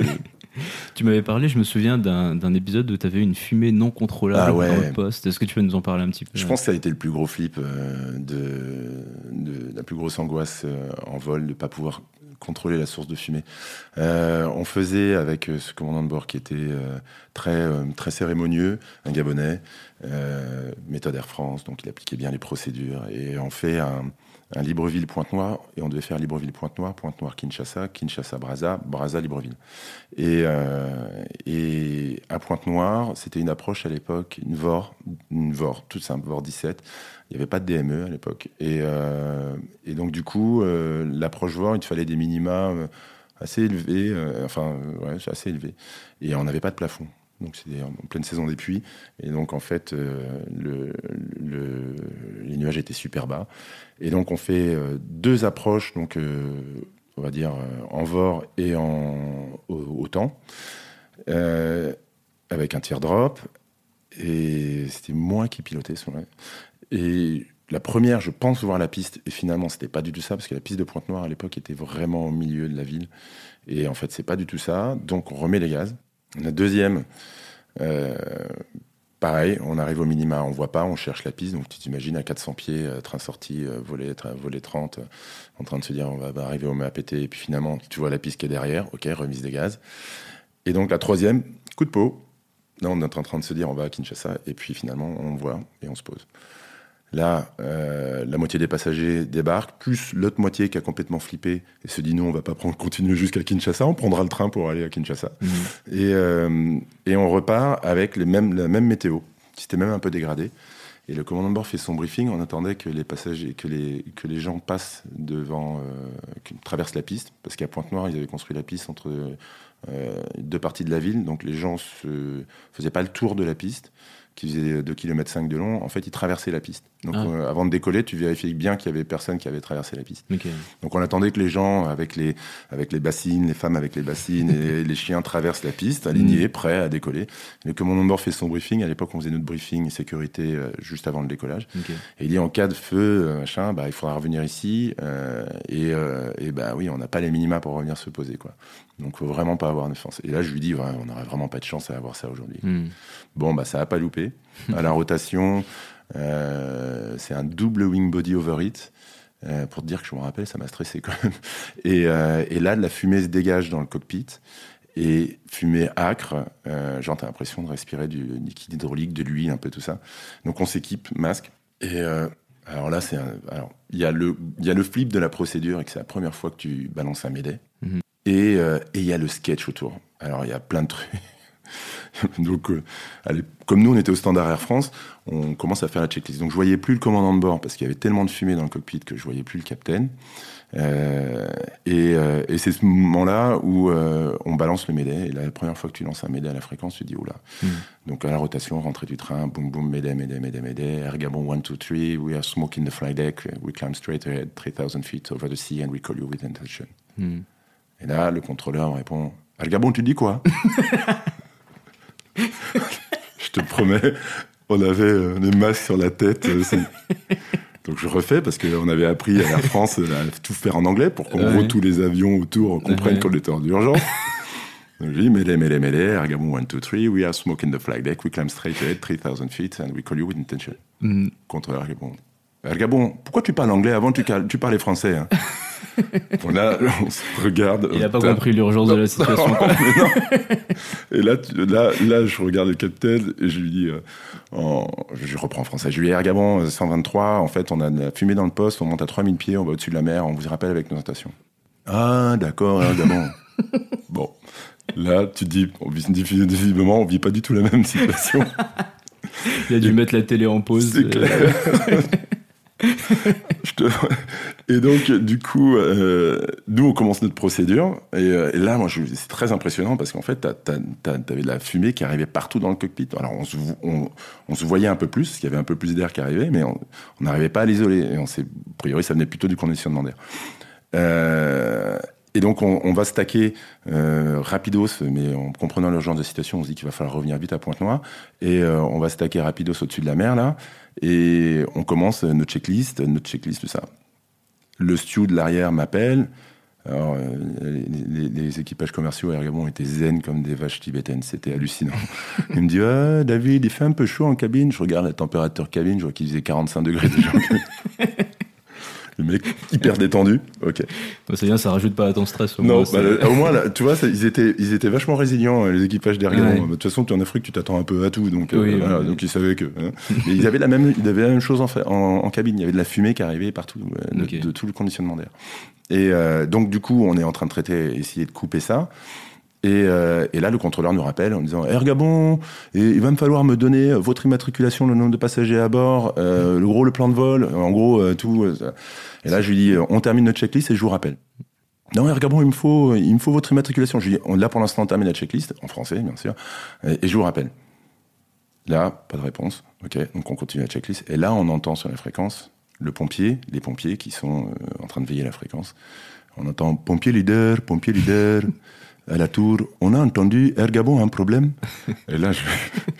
Tu m'avais parlé, je me souviens, d'un, d'un épisode où tu avais une fumée non contrôlable Ah ouais. dans le poste. Est-ce que tu peux nous en parler un petit peu? Je pense que ça a été le plus gros flip euh, de, de. la plus grosse angoisse euh, en vol, de ne pas pouvoir contrôler la source de fumée. Euh, on faisait avec ce commandant de bord qui était euh, très, euh, très cérémonieux, un Gabonais, euh, méthode Air France, donc il appliquait bien les procédures. Et on fait un, un Libreville-Pointe-Noire, et on devait faire Libreville-Pointe-Noire, Pointe-Noire-Kinshasa, Kinshasa-Brazza, Brazza-Libreville. Et, euh, et à Pointe-Noire, c'était une approche à l'époque, une V O R, une V O R, toute simple, V O R dix-sept. Il n'y avait pas de D M E à l'époque. Et, euh, et donc, du coup, euh, l'approche V O R, il te fallait des minima assez élevés, euh, enfin, ouais, assez élevés. Et on n'avait pas de plafond. Donc, c'était en pleine saison des pluies. Et donc, en fait, euh, le, le, les nuages étaient super bas. Et donc, on fait euh, deux approches, donc, euh, on va dire, euh, en V O R et en, au, au temps, euh, avec un teardrop. Et c'était moi qui pilotais sur la... Et la première, je pense voir la piste, et finalement, c'était pas du tout ça, parce que la piste de Pointe-Noire, à l'époque, était vraiment au milieu de la ville. Et en fait, c'est pas du tout ça. Donc, on remet les gaz. La deuxième, euh, pareil, on arrive au minima, on voit pas, on cherche la piste. Donc, tu t'imagines à quatre cents pieds, train sorti, volet, volet trente, en train de se dire, on va, va arriver au A P T. Et puis finalement, tu vois la piste qui est derrière. OK, remise des gaz. Et donc, la troisième, coup de peau. Là, on est en train de se dire, on va à Kinshasa. Et puis finalement, on voit et on se pose. Là, euh, la moitié des passagers débarquent, plus l'autre moitié qui a complètement flippé et se dit, nous, on va pas prendre, continuer jusqu'à Kinshasa, on prendra le train pour aller à Kinshasa. Mmh. Et, euh, et on repart avec les mêmes, la même météo, qui s'était même un peu dégradée. Et le commandant de bord fait son briefing, on attendait que les passagers, que les, que les gens passent devant, euh, traversent la piste, parce qu'à Pointe-Noire, ils avaient construit la piste entre euh, deux parties de la ville, donc les gens ne faisaient pas le tour de la piste, qui faisait deux virgule cinq kilomètres de long, en fait, ils traversaient la piste. Donc, ah. euh, avant de décoller, tu vérifiais bien qu'il y avait personne qui avait traversé la piste. Okay. Donc, on attendait que les gens, avec les, avec les bassines, les femmes avec les bassines et les chiens traversent la piste, alignés, mmh. prêts à décoller. Le commandant de bord fait son briefing. À l'époque, on faisait notre briefing sécurité euh, juste avant le décollage. Okay. Et il dit, en cas de feu, euh, machin, bah, il faudra revenir ici. Euh, et, euh, et bah oui, on n'a pas les minima pour revenir se poser, quoi. Donc, il ne faut vraiment pas avoir de chance. Et là, je lui dis, ouais, on n'aurait vraiment pas de chance à avoir ça aujourd'hui. Mmh. Bon, bah, ça n'a pas loupé. À la rotation, euh, c'est un double wing body overheat. Euh, pour te dire que je me rappelle, ça m'a stressé quand même. Et, euh, et là, de la fumée se dégage dans le cockpit. Et fumée âcre, euh, genre, t'as l'impression de respirer du liquide hydraulique, de l'huile, un peu tout ça. Donc, on s'équipe, masque. Et euh, alors là, c'est un, alors il y a le, il y a le flip de la procédure et que c'est la première fois que tu balances un médet. Mm-hmm. Et euh, et il y a le sketch autour. Alors, il y a plein de trucs. Donc, euh, allez, comme nous, on était au standard Air France, on commence à faire la checklist. Donc, je voyais plus le commandant de bord parce qu'il y avait tellement de fumée dans le cockpit que je voyais plus le capitaine. Euh, et, euh, et c'est ce moment-là où euh, on balance le médet. Et là, la première fois que tu lances un médet à la fréquence, tu te dis oula. Mm. Donc, à la rotation, rentrée du train, boum boum, médet, médet, médet, médet. Air Gabon one two three, we are smoking the flight deck. We climb straight ahead, three thousand feet over the sea, and we call you with intention. Mm. Et là, le contrôleur me répond, Air Gabon, tu dis quoi? Je te promets, on avait euh, des masques sur la tête. Euh, Donc je refais parce qu'on avait appris à Air France à tout faire en anglais pour qu'en ouais. gros tous les avions autour comprennent ouais. qu'on était en urgence. Donc je dis, mêlée, mêlée, mêlée, Air Gabon one two three, we are smoking the flight deck, we climb straight ahead, three thousand feet, and we call you with intention. Mm. Contre Air Gabon. Air Gabon, pourquoi tu parles anglais? Avant tu, tu parlais français. Hein. Bon, là, on se regarde. Il n'a pas compris l'urgence non, de la situation. Non, non. Et là, tu, là, là, je regarde le capitaine et je lui dis, euh, en, je reprends en français, je lui dis, Air Gabon cent vingt-trois, en fait, on a de la fumée dans le poste, on monte à trois mille pieds, on va au-dessus de la mer, on vous rappelle avec nos notations. Ah, d'accord, Air Gabon. Bon, là, tu te dis, visiblement, on vit pas du tout la même situation. Il a dû et, mettre la télé en pause. C'est clair. Je te... Et donc, du coup, euh, nous, on commence notre procédure. Et, euh, et là, moi, je... c'est très impressionnant parce qu'en fait, t'as, t'as, t'as, t'avais de la fumée qui arrivait partout dans le cockpit. Alors, on se, on, on se voyait un peu plus, parce qu'il y avait un peu plus d'air qui arrivait, mais on n'arrivait pas à l'isoler. Et on s'est, a priori, ça venait plutôt du conditionnement d'air. Euh, et donc, on, on va stacker euh, rapidos, mais en comprenant l'urgence de la situation, on se dit qu'il va falloir revenir vite à Pointe-Noire. Et euh, on va stacker rapidos au-dessus de la mer, là. Et on commence notre checklist, notre checklist, tout ça. Le steward de l'arrière m'appelle. Alors, les, les, les équipages commerciaux à Air Gabon étaient zen comme des vaches tibétaines. C'était hallucinant. Il me dit, ah, David, il fait un peu chaud en cabine. Je regarde la température cabine, je vois qu'il faisait quarante-cinq degrés déjà. Le mec hyper détendu. Ok. Bah, c'est bien, ça rajoute pas à ton stress. Au non, moins, bah, le, au moins, là, tu vois, ça, ils étaient, ils étaient vachement résilients, les équipages d'Ergamon. Ouais. De toute façon, tu es en Afrique, tu t'attends un peu à tout, donc, Oui, euh, oui, voilà, oui. donc ils savaient que. Hein. Et ils avaient la même, ils avaient la même chose en, fait, en, en cabine. Il y avait de la fumée qui arrivait partout, euh, de, Ok. de tout le conditionnement d'air. Et euh, donc, du coup, on est en train de traiter, essayer de couper ça. Et, euh, et là, le contrôleur nous rappelle en disant Ergabon, et il va me falloir me donner votre immatriculation, le nombre de passagers à bord, euh, le gros, le plan de vol, en gros, euh, tout. Euh, et là, je lui dis on termine notre checklist et je vous rappelle. Non, Ergabon, il me faut, il me faut votre immatriculation. Je lui dis on, là, pour l'instant, on termine la checklist, en français, bien sûr, et, et je vous rappelle. Là, pas de réponse. Ok, donc on continue la checklist. Et là, on entend sur la fréquence le pompier, les pompiers qui sont euh, en train de veiller la fréquence. On entend pompier leader, pompier leader. À la tour, on a entendu Ergabon a un problème. Et là, je...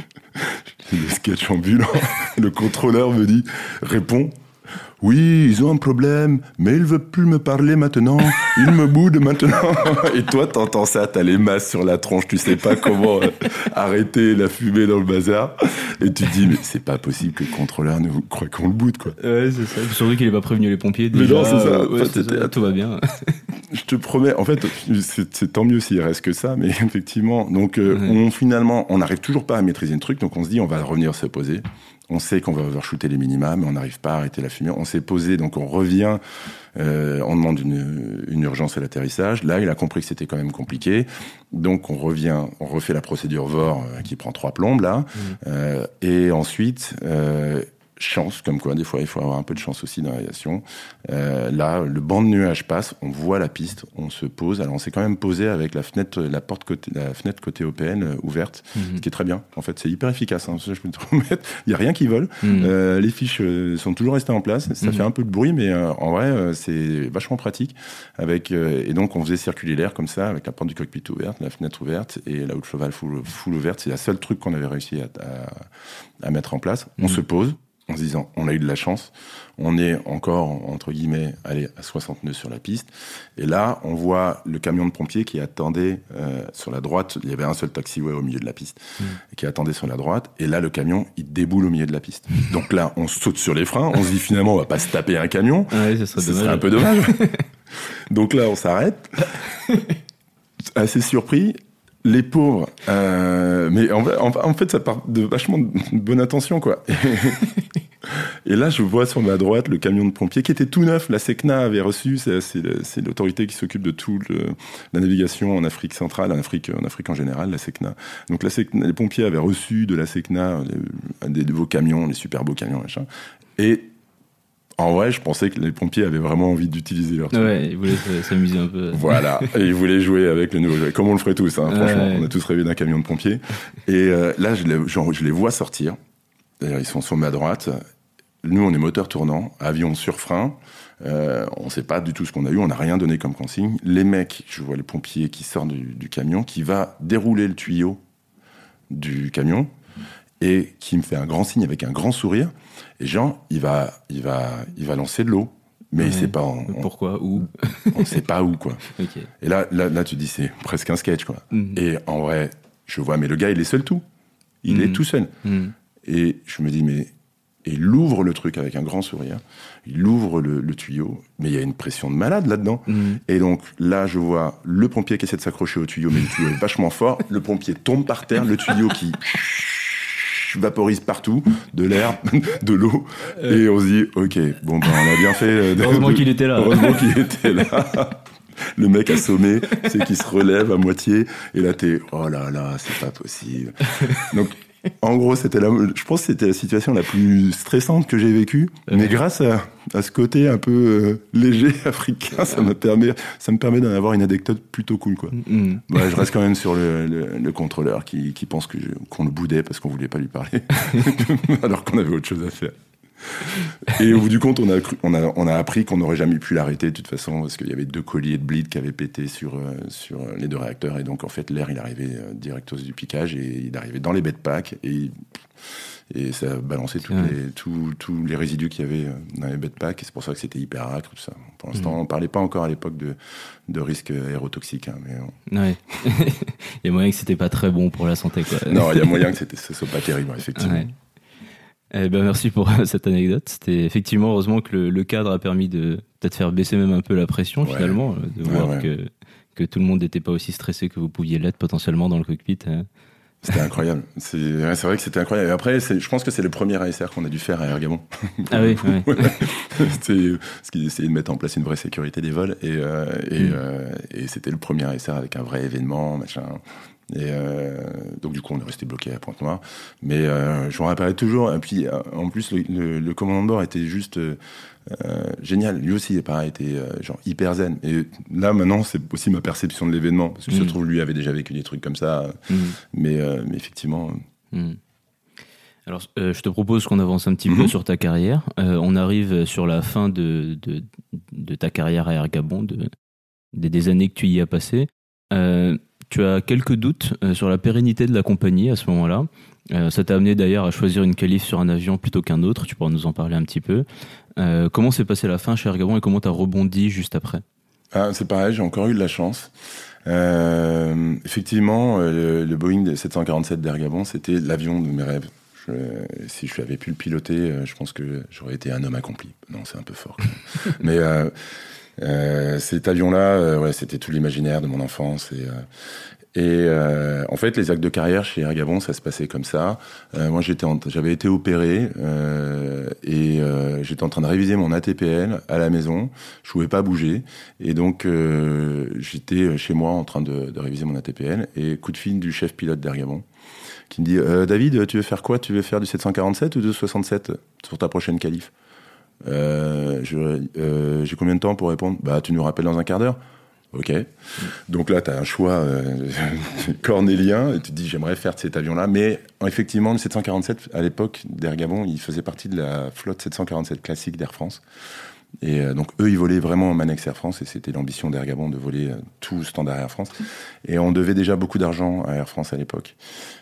le sketch ambulant. Le contrôleur me dit, répond, oui, ils ont un problème, mais ils veulent plus me parler maintenant. Ils me boudent maintenant. Et toi, t'entends ça, t'as les masses sur la tronche, tu sais pas comment euh, arrêter la fumée dans le bazar. Et tu te dis, mais c'est pas possible que le contrôleur nous croit qu'on le boude, quoi. Ouais, c'est ça. Surtout qu'il est pas prévenu les pompiers. Mais Déjà, non, c'est ça. euh, ouais, Enfin, c'est c'était- ça, tout va bien. Je te promets, en fait, c'est, c'est tant mieux s'il reste que ça, mais effectivement, donc euh, Ouais. on finalement, on n'arrive toujours pas à maîtriser le truc, donc on se dit on va revenir se poser. On sait qu'on va overshooter les minima, mais on n'arrive pas à arrêter la fumée. On s'est posé, donc on revient, euh, on demande une, une urgence à l'atterrissage. Là, il a compris que c'était quand même compliqué, donc on revient, on refait la procédure V O R euh, qui prend trois plombes là, Mmh. euh, et ensuite. Euh, Chance, comme quoi, des fois, il faut avoir un peu de chance aussi dans l'aviation. Euh, là, le banc de nuages passe, on voit la piste, on se pose. Alors, on s'est quand même posé avec la fenêtre, la porte côté, la fenêtre côté O P N euh, ouverte, Mhm. ce qui est très bien. En fait, c'est hyper efficace. Hein, ça, je peux te promettre. Il y a rien qui vole. Mhm. Euh, les fiches euh, sont toujours restées en place. Ça Mhm. fait un peu de bruit, mais euh, en vrai, euh, c'est vachement pratique. Avec euh, et donc, on faisait circuler l'air comme ça, avec la porte du cockpit ouverte, la fenêtre ouverte et la haute cheval full, full ouverte. C'est la seule truc qu'on avait réussi à, à, à mettre en place. On Mhm. se pose. En se disant, on a eu de la chance, on est encore, entre guillemets, allez, à soixante nœuds sur la piste. Et là, on voit le camion de pompiers qui attendait euh, sur la droite. Il y avait un seul taxiway au milieu de la piste, Mmh. qui attendait sur la droite. Et là, le camion, il déboule au milieu de la piste. Donc là, on saute sur les freins. On se dit, finalement, on va pas se taper un camion. Ouais, ça serait Ce dommage. serait un peu dommage. Donc là, on s'arrête. Assez surpris. Les pauvres, euh, mais en, en, en fait, ça part de vachement de bonne intention, quoi. Et là, je vois sur ma droite le camion de pompiers qui était tout neuf. La SECNA avait reçu, c'est, c'est, c'est l'autorité qui s'occupe de toute la navigation en Afrique centrale, en Afrique, en Afrique en général, la SECNA. Donc la SECNA, les pompiers avaient reçu de la SECNA les, des, des beaux camions, les super beaux camions, machin. Et en vrai, je pensais que les pompiers avaient vraiment envie d'utiliser leur truc. Ouais, ils voulaient s'amuser un peu. Voilà, et ils voulaient jouer avec le nouveau jouet, comme on le ferait tous, hein, franchement, Ouais. on a tous rêvé d'un camion de pompiers. Et euh, là, je les, genre, je les vois sortir, d'ailleurs, ils sont sur ma droite, nous on est moteur tournant, avion sur frein, euh, on sait pas du tout ce qu'on a eu, on n'a rien donné comme consigne. Les mecs, je vois les pompiers qui sortent du, du camion, qui va dérouler le tuyau du camion, et qui me fait un grand signe avec un grand sourire, et Jean, il va, il va, il va lancer de l'eau. Mais Ouais. il sait pas, on, on, Pourquoi? Où? on sait pas où, quoi. Ok. Et là, là, là, tu dis, c'est presque un sketch, quoi. Mhm. Et en vrai, je vois, mais le gars, il est seul tout. Il Mhm. est tout seul. Mhm. Et je me dis, mais... Et il ouvre le truc avec un grand sourire. Il ouvre le, le tuyau. Mais il y a une pression de malade là-dedans. Mhm. Et donc, là, je vois le pompier qui essaie de s'accrocher au tuyau, mais le tuyau est vachement fort. Le pompier tombe par terre, le tuyau qui... vaporise partout, de l'air, de l'eau, et on se dit, ok, bon, ben, on a bien fait. euh, de- Heureusement de- qu'il était là. Heureusement qu'il était là. Le mec assommé, c'est qu'il se relève à moitié, et là t'es, oh là là, c'est pas possible. Donc, en gros, c'était la, je pense que c'était la situation la plus stressante que j'ai vécue, mais grâce à, à ce côté un peu euh, léger africain, ça me permet, ça me permet d'en avoir une anecdote plutôt cool, quoi. Mhm. Ouais, je reste quand même sur le, le, le contrôleur qui, qui pense que je- qu'on le boudait parce qu'on voulait pas lui parler, alors qu'on avait autre chose à faire. Et au bout du compte, on a, cru, on a, on a appris qu'on n'aurait jamais pu l'arrêter de toute façon parce qu'il y avait deux colliers de bleed qui avaient pété sur, euh, sur les deux réacteurs et donc en fait l'air il arrivait euh, directos du piquage et il arrivait dans les bed packs et, et ça balançait toutes Ouais. les, tous, tous les résidus qu'il y avait euh, dans les bed packs et c'est pour ça que c'était hyper acre tout ça. Pour l'instant, Mhm. on parlait pas encore à l'époque de, de risque aérotoxique, hein, mais on- Ouais. Il y a moyen que c'était pas très bon pour la santé, quoi. non, il y a moyen que c'était, ce soit pas terrible, effectivement. Ouais. Eh ben, merci pour cette anecdote. C'était effectivement, heureusement que le, le cadre a permis de peut-être faire baisser même un peu la pression Ouais. finalement, de Ouais, voir ouais. que, que tout le monde n'était pas aussi stressé que vous pouviez l'être potentiellement dans le cockpit. hein. C'était incroyable. C'est, ouais, c'est vrai que c'était incroyable. Et après, c'est, je pense que c'est le premier A S R qu'on a dû faire à Air Gabon. Ah oui, oui. C'est parce qu'ils essayaient de mettre en place une vraie sécurité des vols. Et, euh, et, Mm. euh, et c'était le premier A S R avec un vrai événement, machin. Et euh, donc du coup, on est resté bloqué à Pointe-Noire. Mais euh, je me rappellerai toujours. Et puis, euh, en plus, le, le, le commandant de bord était juste euh, euh, génial. Lui aussi, pareil, était euh, genre hyper zen. Et là, maintenant, c'est aussi ma perception de l'événement. Parce que Mm. se trouve, lui avait déjà vécu des trucs comme ça. Mm. Mais, euh, mais effectivement... Mm. Alors, euh, je te propose qu'on avance un petit Mhm. peu sur ta carrière. Euh, on arrive sur la fin de, de, de ta carrière à Air Gabon, de, des, des années que tu y as passées. Euh, tu as quelques doutes euh, sur la pérennité de la compagnie à ce moment-là. Euh, ça t'a amené d'ailleurs à choisir une qualif sur un avion plutôt qu'un autre. Tu pourras nous en parler un petit peu. Euh, comment s'est passée la fin chez Air Gabon et comment tu as rebondi juste après? Ah, c'est pareil, j'ai encore eu de la chance. Euh, effectivement, euh, le, le Boeing sept cent quarante-sept d'Air Gabon, c'était l'avion de mes rêves. Je, si je avais pu le piloter, euh, je pense que j'aurais été un homme accompli. Non, c'est un peu fort. Mais euh, euh, cet avion-là, euh, ouais, c'était tout l'imaginaire de mon enfance. Et, euh, et euh, en fait, les actes de carrière chez Air Gabon, ça se passait comme ça. Euh, moi, j'étais, en, j'avais été opéré euh, et euh, j'étais en train de réviser mon A T P L à la maison. Je pouvais pas bouger et donc euh, j'étais chez moi en train de, de réviser mon A T P L et coup de fil du chef pilote d'Air Gabon qui me dit euh, David, tu veux faire quoi? Tu veux faire du sept cent quarante-sept ou du soixante-sept sur ta prochaine qualif? euh, je, euh, J'ai combien de temps pour répondre? Bah, tu nous rappelles dans un quart d'heure. Ok. Donc là, tu as un choix euh, cornélien. Et tu te dis, j'aimerais faire cet avion-là. Mais effectivement, le sept cent quarante-sept, à l'époque d'Air Gabon, il faisait partie de la flotte sept cent quarante-sept classique d'Air France. Et euh, donc, eux, ils volaient vraiment en Manex Air France. Et c'était l'ambition d'Air Gabon de voler euh, tout standard Air France. Et on devait déjà beaucoup d'argent à Air France à l'époque.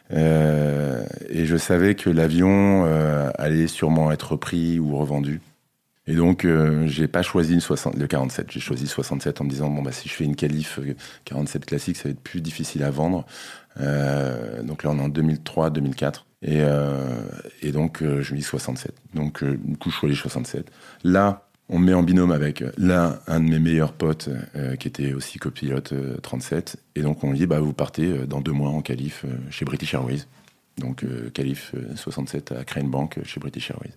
Euh, et je savais que l'avion euh, allait sûrement être repris ou revendu. Et donc, euh, j'ai pas choisi une soixante, le quarante-sept, j'ai choisi soixante-sept en me disant, bon, bah, si je fais une qualif quarante-sept classique, ça va être plus difficile à vendre. Euh, donc là, on est en deux mille trois deux mille quatre. Et, euh, et donc, euh, je me dis soixante-sept. Donc, euh, du coup, je choisis soixante-sept. Là, on me met en binôme avec là, un de mes meilleurs potes, euh, qui était aussi copilote euh, trente-sept. Et donc, on me dit, bah, vous partez euh, dans deux mois en qualif euh, chez British Airways. Donc, euh, qualif euh, soixante-sept à Crane Bank euh, chez British Airways.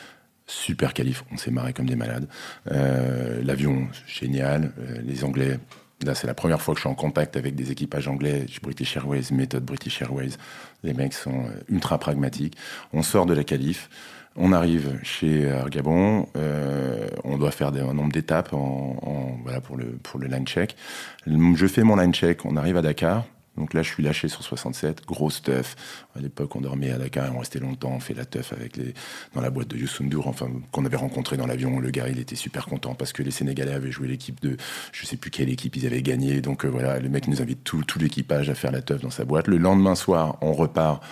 Super qualif, on s'est marré comme des malades. Euh, l'avion, génial. Euh, les Anglais, là, c'est la première fois que je suis en contact avec des équipages anglais. British Airways, méthode British Airways. Les mecs sont ultra pragmatiques. On sort de la qualif, on arrive chez Air Gabon. Euh, on doit faire des, un nombre d'étapes en, en, voilà, pour, le, pour le line check. Je fais mon line check, on arrive à Dakar. Donc là, je suis lâché sur soixante-sept, grosse teuf. À l'époque, on dormait à Dakar et on restait longtemps. On fait la teuf avec les, dans la boîte de Youssou N'Dour, enfin, qu'on avait rencontré dans l'avion. Le gars, il était super content parce que les Sénégalais avaient joué l'équipe de, je sais plus quelle équipe ils avaient gagné. Donc euh, voilà, le mec nous invite tout, tout l'équipage à faire la teuf dans sa boîte. Le lendemain soir, on repart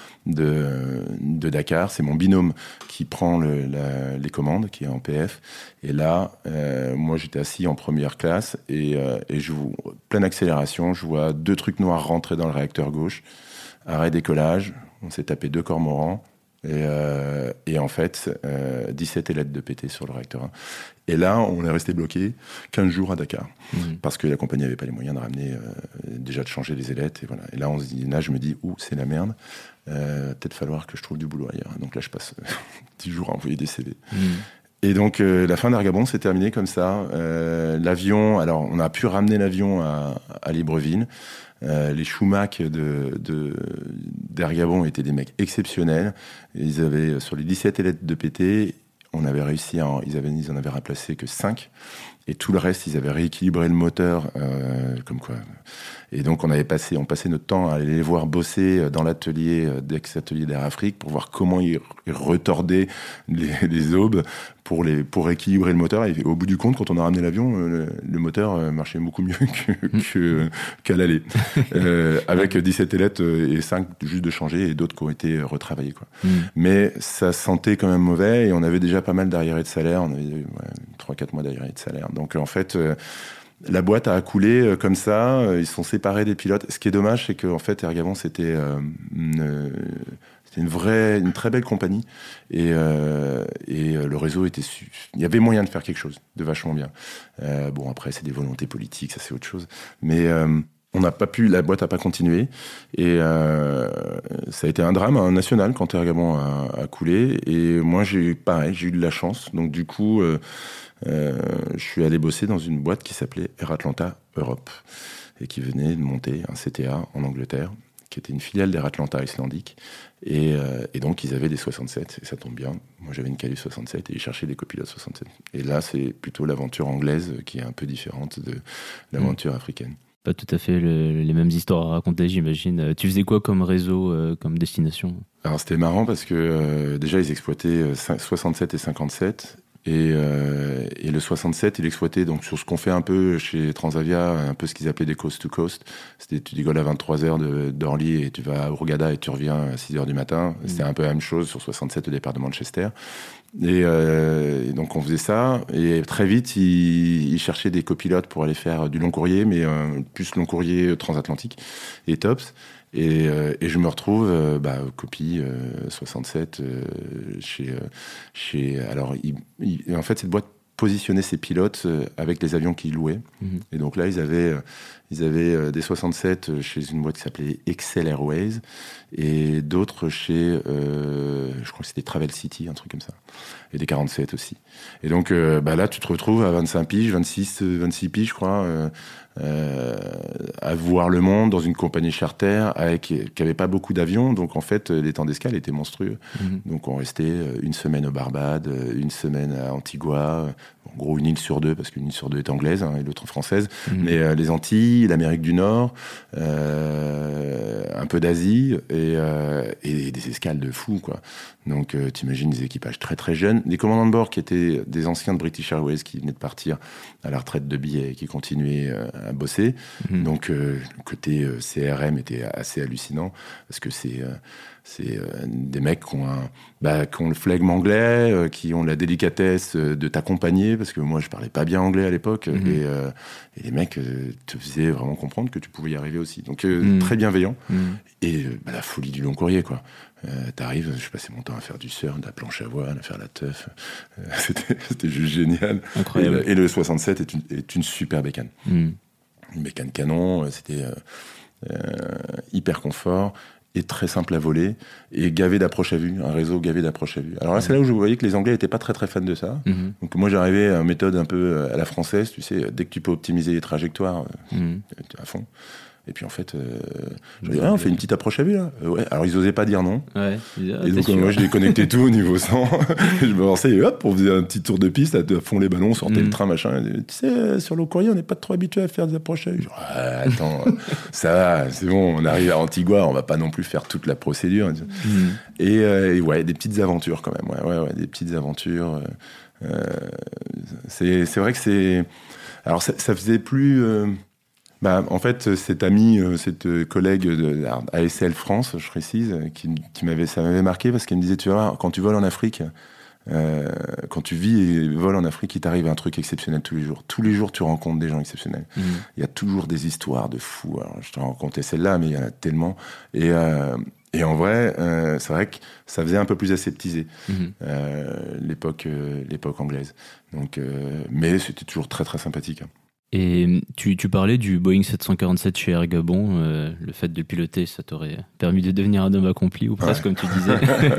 de, de Dakar. C'est mon binôme qui prend le, la, les commandes, qui est en P F. Et là, euh, moi, j'étais assis en première classe et, euh, et je vois pleine accélération. Je vois deux trucs noirs rentrer dans le réacteur gauche. Arrêt décollage. On s'est tapé deux cormorans. Et, euh, et en fait, euh, dix-sept ailettes de pété sur le réacteur un. Et là, on est resté bloqué quinze jours à Dakar. Mmh. Parce que la compagnie n'avait pas les moyens de ramener, euh, déjà de changer les ailettes. Et, voilà. Et là, on se dit, là, je me dis, ouh, c'est la merde. Euh, peut-être falloir que je trouve du boulot ailleurs. Donc là, je passe euh, dix jours à envoyer des C V. Mmh. Et donc, euh, la fin d'Air Gabon s'est terminée comme ça. Euh, l'avion, alors, on a pu ramener l'avion à, à Libreville. Euh, les Schumach de, de, d'Air Gabon étaient des mecs exceptionnels. Ils avaient, sur les dix-sept ailettes de pété, on avait réussi à, ils, avaient, ils en avaient remplacé que cinq. Et tout le reste, ils avaient rééquilibré le moteur, euh, comme quoi. Et donc, on avait passé, on passait notre temps à aller les voir bosser dans l'atelier, d'ex-atelier d'Air Afrique, pour voir comment ils retordaient les, les aubes pour, les, pour rééquilibrer le moteur. Et au bout du compte, quand on a ramené l'avion, le, le moteur marchait beaucoup mieux que, que, qu'à l'aller. euh, avec dix-sept ailettes et cinq juste de changer et d'autres qui ont été retravaillés, quoi. Mm. Mais ça sentait quand même mauvais et on avait déjà pas mal d'arriérés de salaire. On avait ouais, trois quatre mois d'arriérés de salaire. Donc, en fait, euh, la boîte a coulé euh, comme ça. Ils se sont séparés des pilotes. Ce qui est dommage, c'est qu'en fait, Air Gabon, c'était, euh, une, C'était une vraie, une très belle compagnie. Et, euh, et le réseau était... Su... Il y avait moyen de faire quelque chose de vachement bien. Euh, bon, après, c'est des volontés politiques, ça c'est autre chose. Mais euh, on n'a pas pu... La boîte n'a pas continué. Et euh, ça a été un drame un national quand Ergabon a, a coulé. Et moi, j'ai eu pareil, j'ai eu de la chance. Donc du coup, euh, euh, je suis allé bosser dans une boîte qui s'appelait Air Atlanta Europe et qui venait de monter un C T A en Angleterre, qui était une filiale d'Air Atlanta Icelandic. Et, euh, et donc, ils avaient des soixante-sept, et ça tombe bien. Moi, j'avais une Calus soixante-sept, et ils cherchaient des copilotes soixante-sept. Et là, c'est plutôt l'aventure anglaise qui est un peu différente de l'aventure mmh. africaine. Pas tout à fait le, les mêmes histoires à raconter, j'imagine. Tu faisais quoi comme réseau, euh, comme destination ? Alors, c'était marrant parce que, euh, déjà, ils exploitaient soixante-sept et cinquante-sept. Et, euh, et le soixante-sept, il exploitait donc sur ce qu'on fait un peu chez Transavia, un peu ce qu'ils appelaient des coast to coast. C'était tu décolles à vingt-trois heures de, d'Orly et tu vas à Hurghada et tu reviens à six heures du matin. Mmh. C'était un peu la même chose sur soixante-sept au départ de Manchester. Et, euh, et donc on faisait ça. Et très vite, ils, ils cherchaient des copilotes pour aller faire du long courrier, mais euh, plus long courrier transatlantique et tops. Et, euh, et je me retrouve, euh, bah, copie euh, soixante-sept euh, chez, euh, chez. Alors, il, il, en fait, cette boîte positionnait ses pilotes euh, avec les avions qu'ils louaient. Mmh. Et donc là, ils avaient, euh, ils avaient euh, des soixante-sept chez une boîte qui s'appelait Excel Airways et d'autres chez, euh, je crois que c'était Travel City, un truc comme ça. Et des quarante-sept aussi. Et donc euh, bah là, tu te retrouves à vingt-cinq piges, vingt-six, vingt-six piges, je crois. Euh, Euh, à voir le monde dans une compagnie charter avec, qui avait pas beaucoup d'avions, donc en fait les temps d'escale étaient monstrueux. Mmh. Donc on restait une semaine aux Barbades, une semaine à Antigua, en gros une île sur deux parce qu'une île sur deux est anglaise hein, et l'autre française, mmh. mais euh, les Antilles, l'Amérique du Nord, euh, un peu d'Asie et, euh, et des escales de fou quoi. Donc euh, t'imagines des équipages très très jeunes, des commandants de bord qui étaient des anciens de British Airways qui venaient de partir à la retraite de billets et qui continuaient euh, à bosser. Mmh. Donc euh, le côté euh, C R M était assez hallucinant parce que c'est euh, c'est euh, des mecs qui ont, un, bah, qui ont le flegme anglais, euh, qui ont la délicatesse euh, de t'accompagner parce que moi je parlais pas bien anglais à l'époque mmh. et, euh, et les mecs euh, te faisaient vraiment comprendre que tu pouvais y arriver aussi. Donc euh, mmh. très bienveillant mmh. et euh, bah, la folie du long courrier quoi. Euh, t'arrives, je passais mon temps à faire du surf, de la planche à voile, à faire la teuf. Euh, c'était, c'était juste génial. Incroyable. Et, et le soixante-sept est une, est une super bécane. Mm. Une bécane canon, c'était euh, euh, hyper confort et très simple à voler et gavé d'approche à vue, un réseau gavé d'approche à vue. Alors là, mm. c'est là où je voyais que les Anglais n'étaient pas très très fans de ça. Mm-hmm. Donc moi, j'arrivais à une méthode un peu à la française, tu sais, dès que tu peux optimiser les trajectoires, mm. à fond. Et puis en fait, euh, je dis, ah, on fait une petite approche à vue là. Euh, ouais. Alors ils osaient pas dire non. Ouais. Ah, et donc euh, moi je déconnectais tout au niveau cent. Je me lançais et hop, on faisait un petit tour de piste, à fond les ballons, on sortait mm. le train machin. Et, tu sais, sur le courrier, on n'est pas trop habitué à faire des approches à vue. Genre, ah, attends, ça va, c'est bon, on arrive à Antigua, on va pas non plus faire toute la procédure. Mm. Et, euh, et ouais, des petites aventures quand même. Ouais, ouais, ouais des petites aventures. Euh, c'est, c'est vrai que c'est. Alors ça, ça faisait plus. Euh, Bah, en fait, cet ami, cette collègue de A S L France, je précise, qui, qui m'avait, ça m'avait marqué parce qu'elle me disait, tu vois, quand tu voles en Afrique, euh, quand tu vis et voles en Afrique, il t'arrive un truc exceptionnel tous les jours. Tous les jours, tu rencontres des gens exceptionnels. Mmh. Il y a toujours des histoires de fous. Alors, je t'en racontais celle-là, mais il y en a tellement. Et, euh, et en vrai, euh, c'est vrai que ça faisait un peu plus aseptisé mmh. euh, l'époque, euh, l'époque anglaise. Donc, euh, mais c'était toujours très très sympathique. Hein. Et tu, tu parlais du Boeing sept cent quarante-sept chez Air Gabon, euh, le fait de le piloter, ça t'aurait permis de devenir un homme accompli, ou presque, ouais. comme tu disais.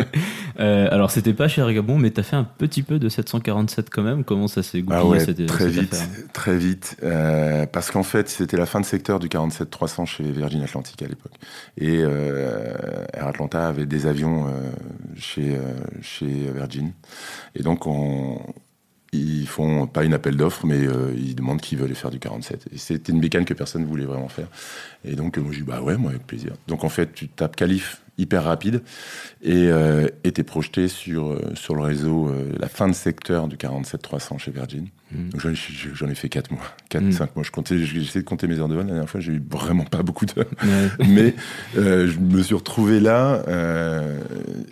euh, alors, c'était pas chez Air Gabon, mais t'as fait un petit peu de sept cent quarante-sept quand même. Comment ça s'est goupillé, ah ouais, cette, très cette vite, affaire ? Très vite, euh, parce qu'en fait, c'était la fin de secteur du quarante-sept trois cents chez Virgin Atlantic à l'époque. Et euh, Air Atlanta avait des avions euh, chez, euh, chez Virgin. Et donc, on... ils font pas une appel d'offres, mais euh, ils demandent qui veut aller faire du quarante-sept. Et c'était une bécane que personne ne voulait vraiment faire. Et donc, moi, je dis, bah ouais, moi, avec plaisir. Donc, en fait, tu tapes qualif hyper rapide et euh, t'es projeté sur, euh, sur le réseau, euh, la fin de secteur du quarante-sept trois cents chez Virgin. Mmh. Donc, j'en, j'en ai fait quatre mois, quatre, mmh. cinq mois. Je comptais, j'ai essayé de compter mes heures de vol. La dernière fois, j'ai eu vraiment pas beaucoup d'heures. Ouais. Mais euh, je me suis retrouvé là. Euh,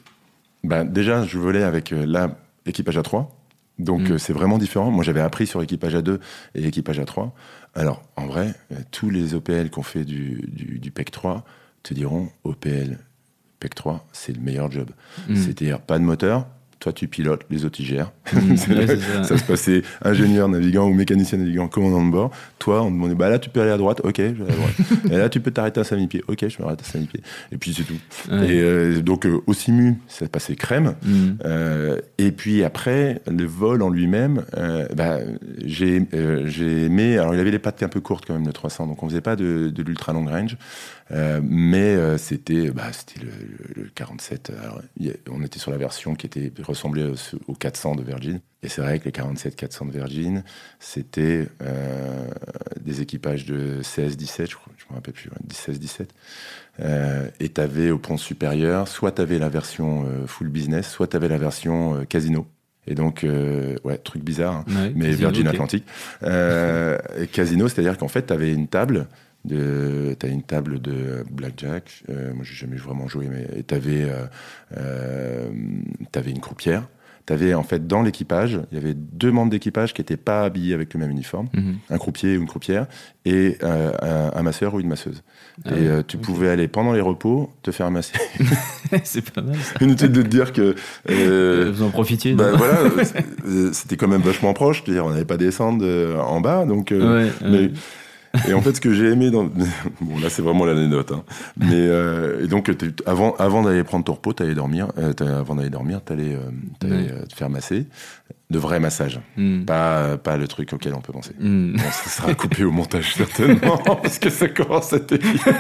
bah, déjà, je volais avec euh, là, équipage A trois. Donc, mmh. euh, c'est vraiment différent. Moi, j'avais appris sur équipage A deux et équipage A trois. Alors, en vrai, euh, tous les O P L qui ont fait du, du, du P E C trois te diront O P L P E C trois, c'est le meilleur job. Mmh. C'est-à-dire pas de moteur, toi tu pilotes, les autres ils gèrent. Mmh. C'est Ouais, là, c'est ça. ça se passait ingénieur navigant ou mécanicien navigant, commandant de bord. Toi, on te demandait, bah là tu peux aller à droite, ok, je vais aller à droite. Et là tu peux t'arrêter à cinq mille pieds, ok, je vais m'arrêter à cinq mille pieds. Et puis c'est tout. Ouais. Et euh, donc euh, au Simu, ça passait crème. Mmh. Euh, et puis après, le vol en lui-même, euh, bah, j'ai, euh, j'ai aimé. Alors il avait les pattes un peu courtes quand même, le trois cents, donc on faisait pas de, de l'ultra long range. Euh, mais euh, c'était, bah, c'était le, le, le quarante-sept. Alors, y a, on était sur la version qui était ressemblait au, au quatre cents de Virgin. Et c'est vrai que les quarante-sept quatre cents de Virgin, c'était euh, des équipages de seize dix-sept, je crois, je me rappelle plus, ouais, seize dix-sept. Euh, et tu avais au pont supérieur, soit tu avais la version euh, full business, soit tu avais la version euh, casino. Et donc, euh, ouais, truc bizarre, hein, Ouais, mais casino, Virgin ok. Atlantic. Euh, casino, c'est-à-dire qu'en fait, tu avais une table. De, t'as une table de blackjack, euh, moi j'ai jamais vraiment joué, mais t'avais, euh, euh, t'avais une croupière, t'avais en fait dans l'équipage, il y avait deux membres d'équipage qui n'étaient pas habillés avec le même uniforme, Mmh. un croupier ou une croupière, et euh, un, un masseur ou une masseuse. Ah et ouais, euh, tu ok. pouvais aller pendant les repos te faire masser. C'est pas mal ça. Inutile de te dire que euh, Vous en profitiez, bah, non? voilà, euh, c'était quand même vachement proche, c'est-à-dire on n'avait pas descendre euh, en bas, donc. Euh, Ouais, mais, ouais. Et en fait, ce que j'ai aimé dans... Bon, là, c'est vraiment l'anecdote. Hein. Mais, euh, et donc, avant, avant d'aller prendre ton repos, t'allais dormir. Euh, t'allais, avant d'aller dormir, t'allais, euh, t'allais Ouais. euh, te faire masser. De vrais massages. Mmh. Pas, pas le truc auquel on peut penser. Mmh. Bon, ça sera coupé au montage, certainement, parce que ça commence à être...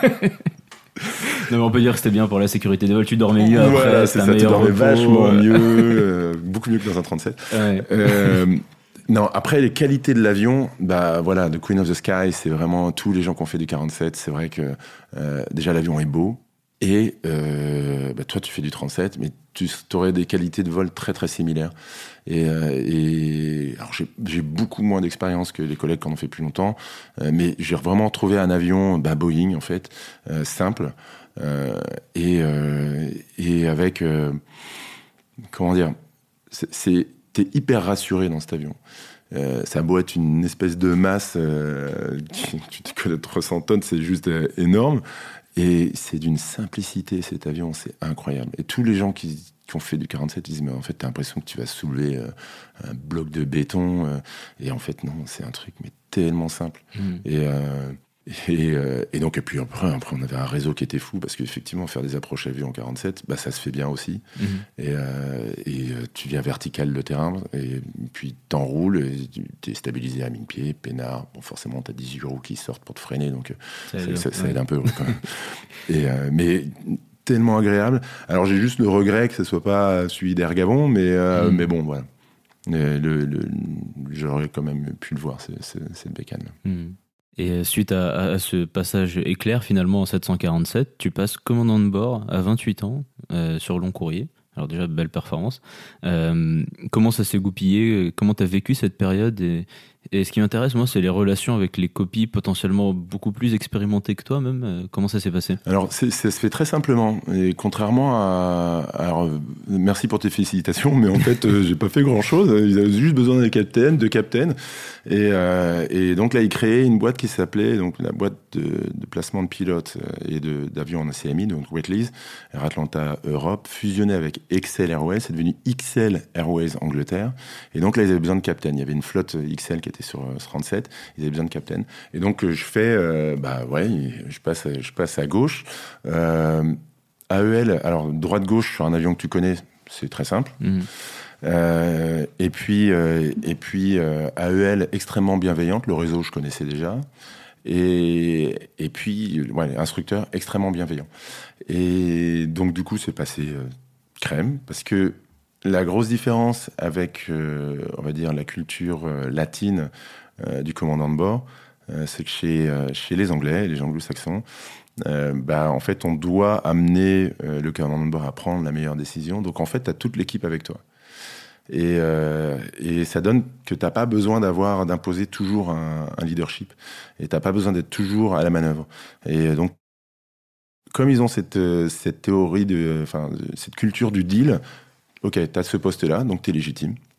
Non, mais on peut dire que c'était bien pour la sécurité des vols. Tu dormais mieux après, Voilà, c'est c'était un ça, tu meilleur dormais repos. vachement mieux, euh, beaucoup mieux que dans un trente-sept. Ouais. Euh, non, après les qualités de l'avion, bah voilà, The Queen of the Sky, c'est vraiment tous les gens qui ont fait du quarante-sept. C'est vrai que euh, déjà l'avion est beau et euh, bah, toi tu fais du trente-sept, mais tu aurais des qualités de vol très très similaires. Et, euh, et alors j'ai, j'ai beaucoup moins d'expérience que les collègues qui en ont fait plus longtemps, euh, mais j'ai vraiment trouvé un avion, bah, Boeing en fait, euh, simple euh, et euh, et avec euh, comment dire, c'est, c'est t'es hyper rassuré dans cet avion. Euh, ça a beau être une espèce de masse, euh, qui, tu te connais trois cents tonnes, c'est juste euh, énorme. Et c'est d'une simplicité, cet avion, c'est incroyable. Et tous les gens qui, qui ont fait du quarante-sept, ils disent, mais en fait, t'as l'impression que tu vas soulever euh, un bloc de béton. Euh, et en fait, non, c'est un truc mais tellement simple. Mmh. Et... Euh, Et, euh, et donc, et puis après, après, on avait un réseau qui était fou parce qu'effectivement, faire des approches avions en quarante-sept, bah, ça se fait bien aussi. Mmh. Et, euh, et euh, tu viens vertical le terrain, et puis t'enroules, et tu es stabilisé à mille pieds, peinard. Bon, forcément, t'as dix-huit roues qui sortent pour te freiner, donc Ça ça, aide, ça, ça ouais. aide un peu quand même. Et, euh, mais tellement agréable. Alors, j'ai juste le regret que ce soit pas celui d'Ergavon, mais, euh, Mm. mais bon, voilà. Le, le, le, j'aurais quand même pu le voir, c'est, c'est, c'est le bécane. Mmh. Et suite à, à, à ce passage éclair, finalement, en sept cent quarante-sept, tu passes commandant de bord à vingt-huit ans euh, sur long courrier. Alors déjà, belle performance. Euh, comment ça s'est goupillé? Comment tu as vécu cette période? et, et ce qui m'intéresse, moi, c'est les relations avec les copies potentiellement beaucoup plus expérimentées que toi même. Euh, Comment ça s'est passé? Alors, c'est, ça se fait très simplement. Et contrairement à... Alors, euh, merci pour tes félicitations, mais en fait, euh, j'ai pas fait grand-chose. Ils avaient juste besoin d'un capitaine, de capitaines. Et, euh, et donc là, ils créaient une boîte qui s'appelait donc, la boîte de, de placement de pilotes et de, d'avions en A C M I, donc Wet Lease, Air Atlanta Europe, fusionnée avec Excel Airways. C'est devenu X L Airways Angleterre. Et donc là, ils avaient besoin de capitaines. Il y avait une flotte X L qui était sur trente-sept. Ils avaient besoin de capitaines. Et donc, je fais... Euh, bah ouais, je passe, je passe à gauche. Euh, A E L, alors droite-gauche sur un avion que tu connais, c'est très simple. Mmh. Euh, et puis, euh, et puis euh, A E L extrêmement bienveillante, le réseau je connaissais déjà. Et, et puis, ouais, instructeur extrêmement bienveillant. Et donc, du coup, c'est passé euh, crème, parce que la grosse différence avec, euh, on va dire, la culture euh, latine euh, du commandant de bord, euh, c'est que chez, euh, chez les Anglais, les anglo-saxons, euh, bah, en fait, on doit amener euh, le commandant de bord à prendre la meilleure décision. Donc, en fait, tu as toute l'équipe avec toi. Et, euh, et ça donne que tu n'as pas besoin d'avoir, d'imposer toujours un, un leadership. Et tu n'as pas besoin d'être toujours à la manœuvre. Et donc, comme ils ont cette, cette théorie, de, enfin, cette culture du deal, ok, tu as ce poste-là, donc tu es légitime.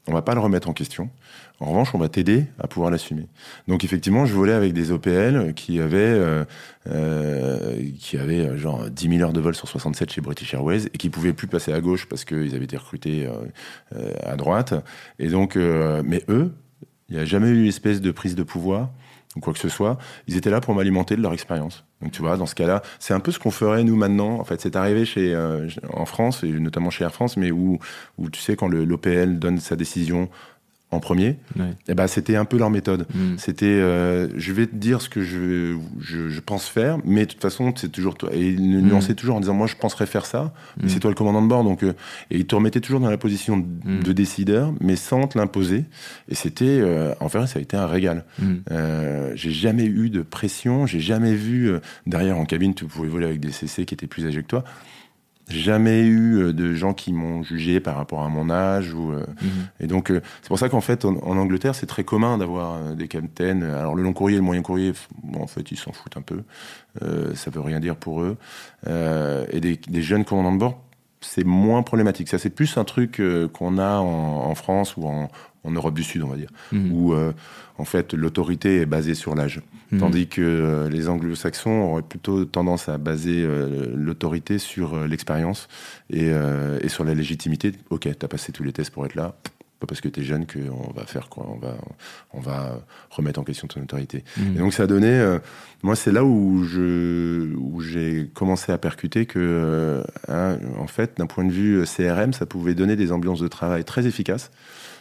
on va pas le remettre en question. En revanche, on va t'aider à pouvoir l'assumer. Donc effectivement, je volais avec des O P L qui avaient, euh, euh, qui avaient genre dix mille heures de vol sur soixante-sept chez British Airways et qui pouvaient plus passer à gauche parce qu'ils avaient été recrutés euh, euh, à droite. Et donc, euh, mais eux, il n'y a jamais eu espèce de prise de pouvoir ou quoi que ce soit. Ils étaient là pour m'alimenter de leur expérience. Donc tu vois, dans ce cas-là, c'est un peu ce qu'on ferait nous maintenant. En fait, c'est arrivé chez, euh, en France, et notamment chez Air France, mais où, où tu sais, quand le, l'O P L donne sa décision en premier, ouais. eh ben, c'était un peu leur méthode. Mmh. C'était, euh, je vais te dire ce que je, je, je pense faire, mais de toute façon, c'est toujours toi. Et ils le nuançaient mmh. toujours en disant, moi, je penserais faire ça, mais mmh. c'est toi le commandant de bord. Donc, euh, et ils te remettaient toujours dans la position de, mmh. de décideur, mais sans te l'imposer. Et c'était, euh, en fait, ça a été un régal. Mmh. Euh, j'ai jamais eu de pression, j'ai jamais vu, euh, derrière en cabine, tu pouvais voler avec des C C qui étaient plus âgés que toi. Jamais eu de gens qui m'ont jugé par rapport à mon âge ou euh, mmh. et donc euh, c'est pour ça qu'en fait en, en Angleterre c'est très commun d'avoir euh, des captains. Alors le long courrier et le moyen courrier, bon, en fait ils s'en foutent un peu, euh, ça veut rien dire pour eux, euh, et des, des jeunes commandants de bord c'est moins problématique. Ça c'est plus un truc euh, qu'on a en, en France ou en, en Europe du Sud on va dire, mmh. où euh, en fait l'autorité est basée sur l'âge. Mmh. Tandis que euh, les anglo-saxons auraient plutôt tendance à baser euh, l'autorité sur euh, l'expérience et, euh, et sur la légitimité. Ok, t'as passé tous les tests pour être là, pas parce que t'es jeune qu'on va faire quoi, on va, on va remettre en question ton autorité. Mmh. Et donc ça a donné, euh, moi c'est là où, je, où j'ai commencé à percuter que, euh, hein, en fait, d'un point de vue C R M, ça pouvait donner des ambiances de travail très efficaces.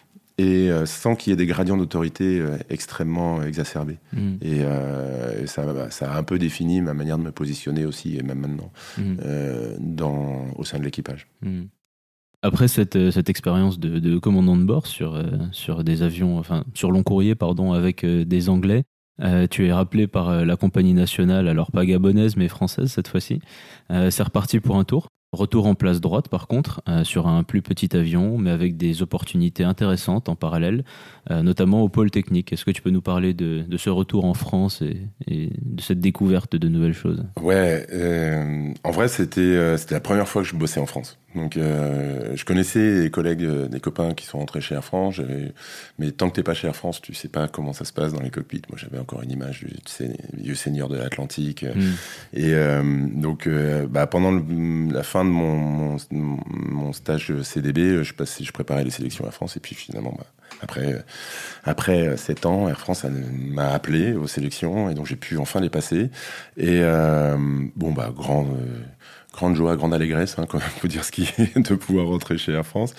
Et euh, sans qu'il y ait des gradients d'autorité euh, extrêmement exacerbés. Mmh. Et, euh, et ça, bah, ça a un peu défini ma manière de me positionner aussi, et même maintenant, mmh. euh, dans, au sein de l'équipage. Mmh. Après cette, cette expérience de, de commandant de bord sur, euh, sur des avions, enfin sur long courrier, pardon, avec euh, des Anglais, euh, tu es rappelé par euh, la compagnie nationale, alors pas gabonaise mais française cette fois-ci. Euh, c'est reparti pour un tour. Retour en place droite par contre, euh, sur un plus petit avion, mais avec des opportunités intéressantes en parallèle, euh, notamment au pôle technique. Est-ce que tu peux nous parler de, de ce retour en France et, et de cette découverte de nouvelles choses ? Ouais, euh, en vrai c'était, euh, c'était la première fois que je bossais en France. Donc euh, je connaissais des collègues, euh, des copains qui sont rentrés chez Air France, j'avais... mais tant que t'es pas chez Air France, tu sais pas comment ça se passe dans les cockpits. Moi j'avais encore une image du vieux seigneur de l'Atlantique. Mm. Et euh, donc euh, bah, pendant le, la fin de mon, mon, mon stage C D B, je, passais, je préparais les sélections Air France et puis finalement... Bah, Après, après sept ans, Air France m'a appelé aux sélections et donc j'ai pu enfin les passer. Et euh, bon, bah, grande, euh, grande joie, grande allégresse, hein, quand même, faut dire ce qui est, de pouvoir rentrer chez Air France.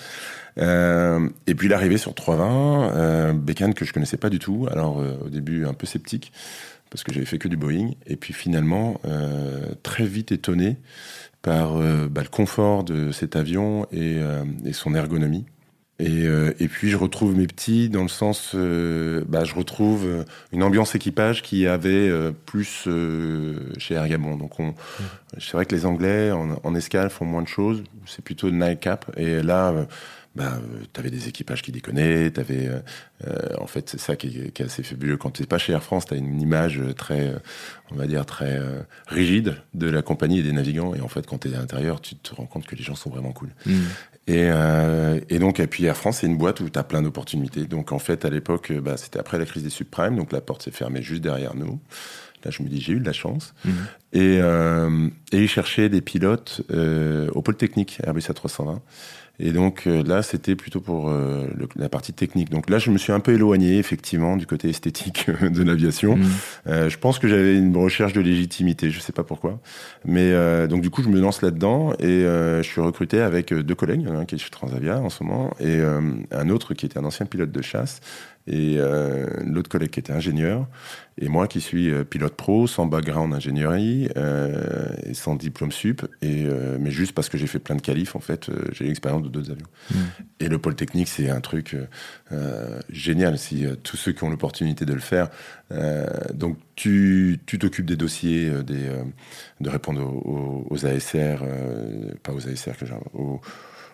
Euh, et puis l'arrivée sur trois cent vingt, euh, bécane que je connaissais pas du tout. Alors euh, au début un peu sceptique parce que j'avais fait que du Boeing. Et puis finalement euh, très vite étonné par euh, bah, le confort de cet avion et, euh, et son ergonomie. Et, euh, et puis je retrouve mes petits dans le sens, euh, bah, je retrouve euh, une ambiance équipage qui avait euh, plus euh, chez Air Gabon. Donc on, mmh. c'est vrai que les Anglais en, en escale font moins de choses, c'est plutôt de nightcap. Et là, euh, bah, t'avais des équipages qui déconnaient, t'avais, euh, euh, en fait, c'est ça qui est, qui est assez fabuleux. Quand t'es pas chez Air France, t'as une image très, on va dire, très euh, rigide de la compagnie et des navigants. Et en fait, quand t'es à l'intérieur, tu te rends compte que les gens sont vraiment cool. Mmh. Et, euh, et donc, et puis Air France, c'est une boîte où tu as plein d'opportunités. Donc, en fait, à l'époque, bah, c'était après la crise des subprimes, donc la porte s'est fermée juste derrière nous. Là, je me dis, j'ai eu de la chance. Mmh. Et, euh, et ils cherchaient des pilotes euh, au pôle technique, Airbus A trois cent vingt. Et donc euh, là, c'était plutôt pour euh, le, la partie technique. Donc là, je me suis un peu éloigné, effectivement, du côté esthétique de l'aviation. Mmh. Euh, je pense que j'avais une recherche de légitimité, je sais pas pourquoi. Mais euh, donc du coup, je me lance là-dedans et euh, je suis recruté avec deux collègues, un qui est chez Transavia en ce moment et euh, un autre qui était un ancien pilote de chasse et euh, l'autre collègue qui était ingénieur et moi qui suis euh, pilote pro sans background ingénierie euh, et sans diplôme sup et euh, mais juste parce que j'ai fait plein de qualifs en fait euh, j'ai l'expérience de deux avions mmh. et le pôle technique c'est un truc euh, génial si euh, tous ceux qui ont l'opportunité de le faire euh, donc tu tu t'occupes des dossiers euh, des euh, de répondre aux, aux A S R euh, pas aux A S R que j'ai aux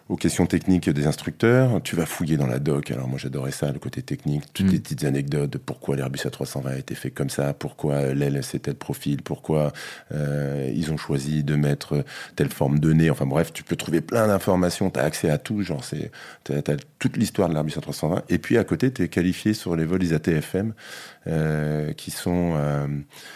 aux questions techniques des instructeurs. Tu vas fouiller dans la doc. Alors moi j'adorais ça, le côté technique, toutes mmh. les petites anecdotes de pourquoi l'Airbus A trois cent vingt a été fait comme ça, pourquoi l'aile c'est tel profil, pourquoi euh, ils ont choisi de mettre telle forme de nez. Enfin bref, tu peux trouver plein d'informations, tu as accès à tout, genre c'est, t'as, t'as toute l'histoire de l'Airbus A trois cent vingt. Et puis à côté, tu es qualifié sur les vols I S A T F M euh, qui sont... Euh,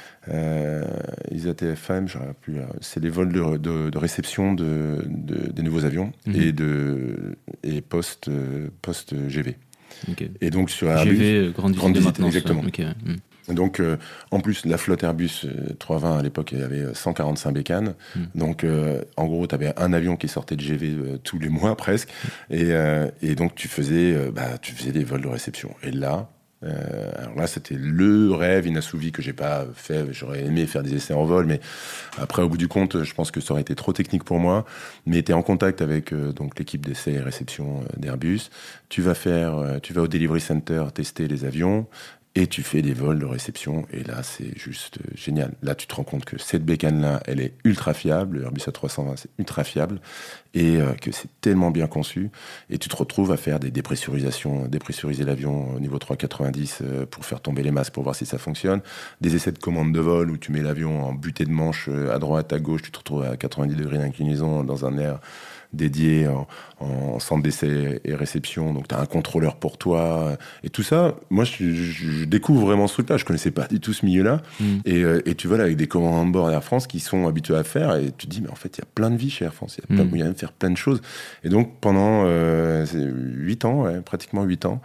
Euh, I S A T F M, plus, c'est les vols de, de, de réception de, de, des nouveaux avions mmh. et, de, et post, post G V. Okay. Et donc sur Airbus, G V, grande, grande visite, exactement. Okay. Mmh. Donc euh, en plus la flotte Airbus trois cent vingt à l'époque, il y avait cent quarante-cinq bécanes. Mmh. Donc euh, en gros, tu avais un avion qui sortait de G V euh, tous les mois presque. Mmh. Et, euh, et donc tu faisais, euh, bah, tu faisais des vols de réception. Et là, Euh, alors là, c'était le rêve inassouvi que j'ai pas fait. J'aurais aimé faire des essais en vol, mais après, au bout du compte, je pense que ça aurait été trop technique pour moi. Mais tu es en contact avec euh, donc l'équipe d'essais et réception euh, d'Airbus. Tu vas faire, euh, tu vas au Delivery Center tester les avions. Et tu fais des vols de réception, et là, c'est juste génial. Là, tu te rends compte que cette bécane-là, elle est ultra fiable, le Airbus A trois cent vingt, c'est ultra fiable, et euh, que c'est tellement bien conçu, et tu te retrouves à faire des dépressurisations, dépressuriser l'avion au niveau trois cent quatre-vingt-dix euh, pour faire tomber les masques, pour voir si ça fonctionne, des essais de commande de vol où tu mets l'avion en butée de manche euh, à droite, à gauche, tu te retrouves à quatre-vingt-dix degrés d'inclinaison dans un air dédié en, en centre d'essai et réception, donc tu as un contrôleur pour toi, et tout ça, moi je, je, je découvre vraiment ce truc-là, je connaissais pas du tout ce milieu-là, mmh. et, euh, et tu vois là avec des commandants de bord Air France qui sont habitués à faire, et tu te dis mais en fait il y a plein de vie chez Air France, il y a plein, mmh. il y a même faire plein de choses, et donc pendant euh, huit ans, ouais, pratiquement huit ans,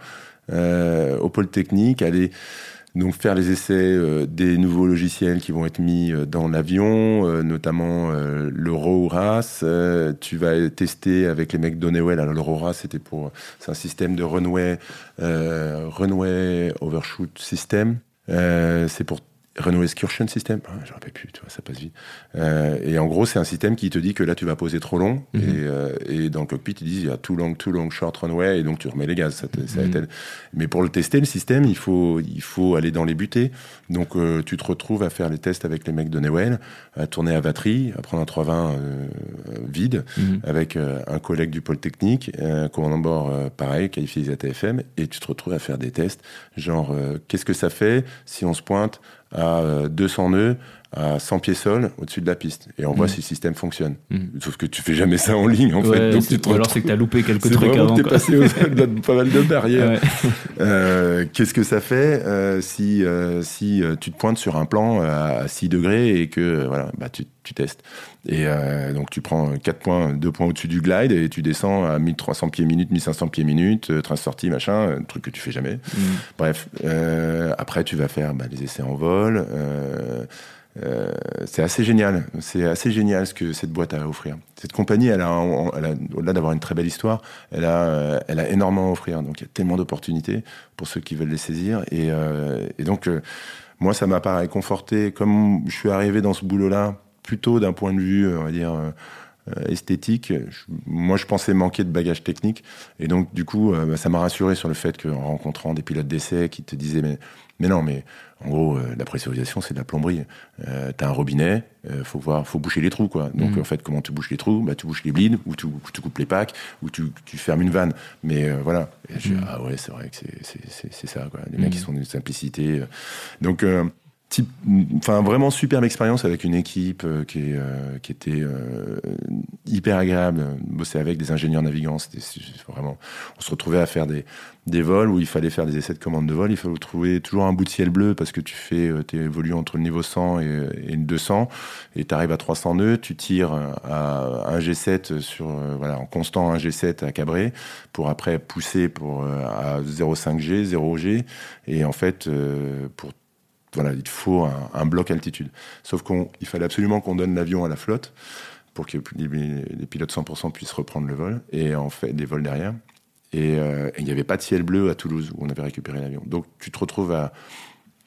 euh, au pôle technique, aller donc faire les essais euh, des nouveaux logiciels qui vont être mis euh, dans l'avion, euh, notamment euh, le RORAS. Euh, tu vas tester avec les mecs d'Honeywell. Alors le RORAS, c'était pour, c'est un système de runway, euh, runway overshoot system. Euh, c'est pour Runway Excursion System, ah, je ne rappelle plus, tu vois, ça passe vite. Euh, et en gros, c'est un système qui te dit que là, tu vas poser trop long. Mm-hmm. Et, euh, et dans le cockpit, ils disent il y a too long, too long, short runway, et donc tu remets les gaz. Ça, ça mm-hmm. Mais pour le tester, le système, il faut, il faut aller dans les butées. Donc euh, tu te retrouves à faire les tests avec les mecs de Newell, à tourner à Vatry, à prendre un trois cent vingt euh, vide, mm-hmm. avec euh, un collègue du pôle technique, un commandant de bord euh, pareil, qualifié I S A T F M, et tu te retrouves à faire des tests, genre euh, qu'est-ce que ça fait si on se pointe à deux cents nœuds, à cent pieds sol, au-dessus de la piste. Et on mmh. voit si le système fonctionne. Mmh. Sauf que tu fais jamais ça en ligne, en ouais, fait. Donc tu te ou alors c'est que tu as loupé quelques trucs avant. Tu es passé au-delà de pas mal de barrières. Ouais. Euh, qu'est-ce que ça fait euh, si, euh, si euh, tu te pointes sur un plan à six degrés et que euh, voilà, bah, tu, tu testes. Et euh, donc tu prends quatre points, deux points au-dessus du glide et tu descends à mille trois cents pieds minute, mille cinq cents pieds minute, euh, train sortie, machin, un truc que tu fais jamais. Mmh. Bref, euh, après tu vas faire bah, les essais en vol. Euh, Euh, c'est assez génial, c'est assez génial ce que cette boîte a à offrir. Cette compagnie, elle a, elle a au-delà d'avoir une très belle histoire, elle a, elle a énormément à offrir. Donc il y a tellement d'opportunités pour ceux qui veulent les saisir. Et, euh, et donc euh, moi, ça m'a pareil conforté. Comme je suis arrivé dans ce boulot-là, plutôt d'un point de vue, on va dire. Euh, esthétique, je, moi je pensais manquer de bagage technique et donc du coup euh, bah, ça m'a rassuré sur le fait qu'en rencontrant des pilotes d'essai qui te disaient mais, mais non mais en gros euh, la pressurisation c'est de la plomberie, euh, t'as un robinet, euh, faut voir, faut boucher les trous quoi, donc mmh. en fait comment tu bouches les trous, bah tu bouches les bleeds ou tu, tu coupes les packs ou tu, tu fermes une vanne, mais euh, voilà et je, mmh. ah ouais c'est vrai que c'est, c'est, c'est, c'est ça quoi, les mmh. mecs qui sont d'une simplicité, donc euh, Type, enfin vraiment superbe expérience avec une équipe euh, qui, est, euh, qui était euh, hyper agréable, bosser avec des ingénieurs navigants, c'était vraiment, on se retrouvait à faire des, des vols où il fallait faire des essais de commande de vol, il fallait trouver toujours un bout de ciel bleu parce que tu fais, tu évolues entre le niveau cent et, et le deux cents et tu arrives à trois cents nœuds, tu tires à un G sept sur, euh, voilà, en constant un G sept à cabrer pour après pousser pour, euh, à zéro virgule cinq G, zéro G et en fait euh, pour voilà, il faut un, un bloc altitude. Sauf qu'il fallait absolument qu'on donne l'avion à la flotte pour que les, les pilotes cent pour cent puissent reprendre le vol et en fait des vols derrière. Et il euh, n'y avait pas de ciel bleu à Toulouse où on avait récupéré l'avion. Donc tu te retrouves à,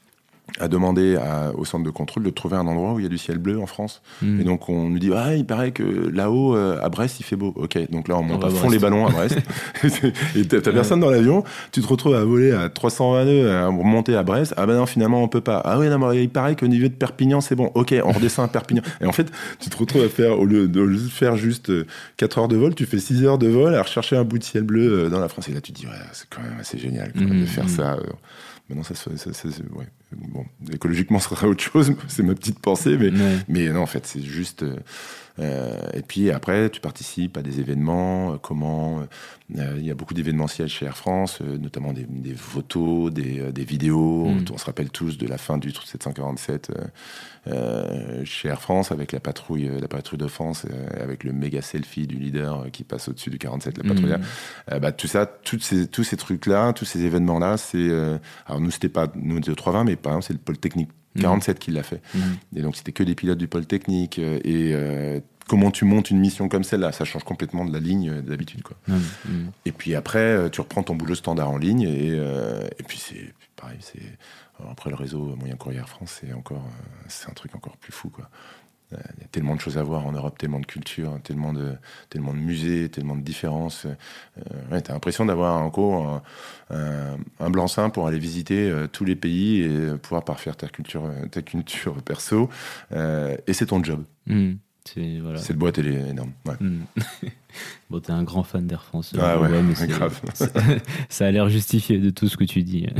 a demandé à, au centre de contrôle de trouver un endroit où il y a du ciel bleu en France. Mmh. Et donc on nous dit ah il paraît que là-haut euh, à Brest il fait beau. Ok, donc là on monte On à va fond Brest. les ballons à Brest. Et t'as, t'as personne dans l'avion. Tu te retrouves à voler à trois cent vingt-deux, à monter à Brest. Ah ben non finalement on peut pas. Ah ouais non mais il paraît qu'au niveau de Perpignan c'est bon. Ok on redescend à Perpignan. Et en fait tu te retrouves à faire au lieu de faire juste quatre heures de vol, tu fais six heures de vol à rechercher un bout de ciel bleu dans la France. Et là tu te dis ouais c'est quand même assez génial quand même, Mmh, de faire mmh. ça. Euh, Maintenant, ça, ça, ça, ça ouais. Bon, écologiquement, ce sera autre chose, c'est ma petite pensée, mais, Ouais. mais non, en fait, c'est juste. Euh, et puis après, tu participes à des événements. Euh, comment euh, il y a beaucoup d'événementiels chez Air France, euh, notamment des, des photos, des, euh, des vidéos. Mm. On se rappelle tous de la fin du sept cent quarante-sept euh, euh, chez Air France avec la patrouille, la patrouille de France, euh, avec le méga selfie du leader qui passe au-dessus du quarante-sept, la patrouille. Mm. Euh, bah, tout ça, toutes ces, tous ces trucs-là, tous ces événements-là, c'est. Euh, alors nous, c'était pas nous de trois cent vingt, mais par exemple, c'est le Polytechnique quarante-sept qui l'a fait. Mm. Et donc, c'était que des pilotes du Polytechnique. Euh, et euh, comment tu montes une mission comme celle-là, ça change complètement de la ligne euh, d'habitude, quoi. Mm. Et puis après, tu reprends ton boulot standard en ligne. Et, euh, et puis, c'est pareil. C'est... Alors après, le réseau Moyen Courrier Air France, c'est, encore, euh, c'est un truc encore plus fou, quoi. Il y a tellement de choses à voir en Europe, tellement de culture, tellement de, tellement de musées, tellement de différences. Euh, ouais, t'as l'impression d'avoir encore un, un, un blanc-seing pour aller visiter euh, tous les pays et pouvoir parfaire ta culture, ta culture perso. Euh, et c'est ton job. Mm. C'est, voilà. Cette boîte, elle est énorme. Ouais. Mm. Bon, t'es un grand fan d'Air France. Ah ouais, ouais mais c'est grave. c'est, ça a l'air justifié de tout ce que tu dis.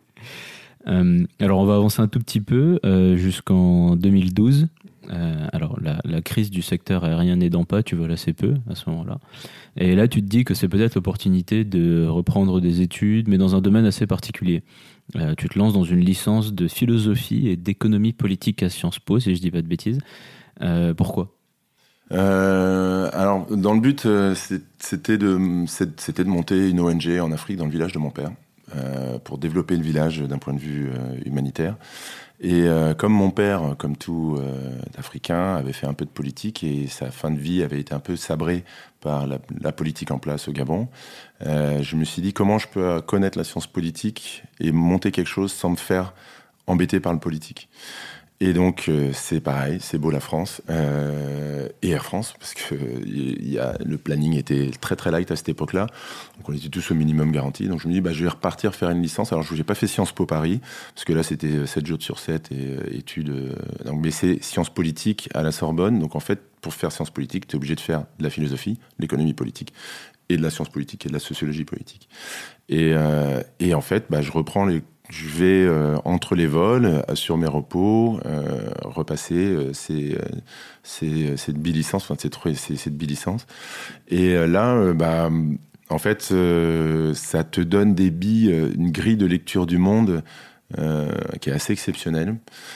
euh, alors, on va avancer un tout petit peu euh, jusqu'en deux mille douze. Euh, alors, la, la crise du secteur aérien n'aidant pas, tu voles assez peu à ce moment-là. Et là, tu te dis que c'est peut-être l'opportunité de reprendre des études, mais dans un domaine assez particulier. Euh, tu te lances dans une licence de philosophie et d'économie politique à Sciences Po, si je dis pas de bêtises. Euh, pourquoi ? Euh, alors, dans le but, euh, c'était de, c'était de monter une O N G en Afrique, dans le village de mon père, euh, pour développer le village d'un point de vue euh, humanitaire. Et euh, comme mon père, comme tout euh, Africain, avait fait un peu de politique et sa fin de vie avait été un peu sabrée par la, la politique en place au Gabon, euh, je me suis dit comment je peux connaître la science politique et monter quelque chose sans me faire embêter par le politique. Et donc, euh, c'est pareil, c'est beau la France euh, et Air France, parce que y a, le planning était très très light à cette époque-là, donc on était tous au minimum garanti. Donc je me dis, bah, je vais repartir faire une licence. Alors je n'ai pas fait Sciences Po Paris, parce que là c'était sept jours sur sept et euh, études. Euh, donc, mais c'est sciences politiques à la Sorbonne. Donc en fait, pour faire sciences politiques, tu es obligé de faire de la philosophie, de l'économie politique, et de la science politique et de la sociologie politique. Et, euh, et en fait, bah, je reprends les... Je vais euh, entre les vols, euh, sur mes repos, euh, repasser euh, ces, euh, ces, cette bilicences, enfin cette, ces, cette bilicences. Et euh, là, euh, bah, en fait, euh, ça te donne des billes, euh, une grille de lecture du monde euh, qui est assez exceptionnelle.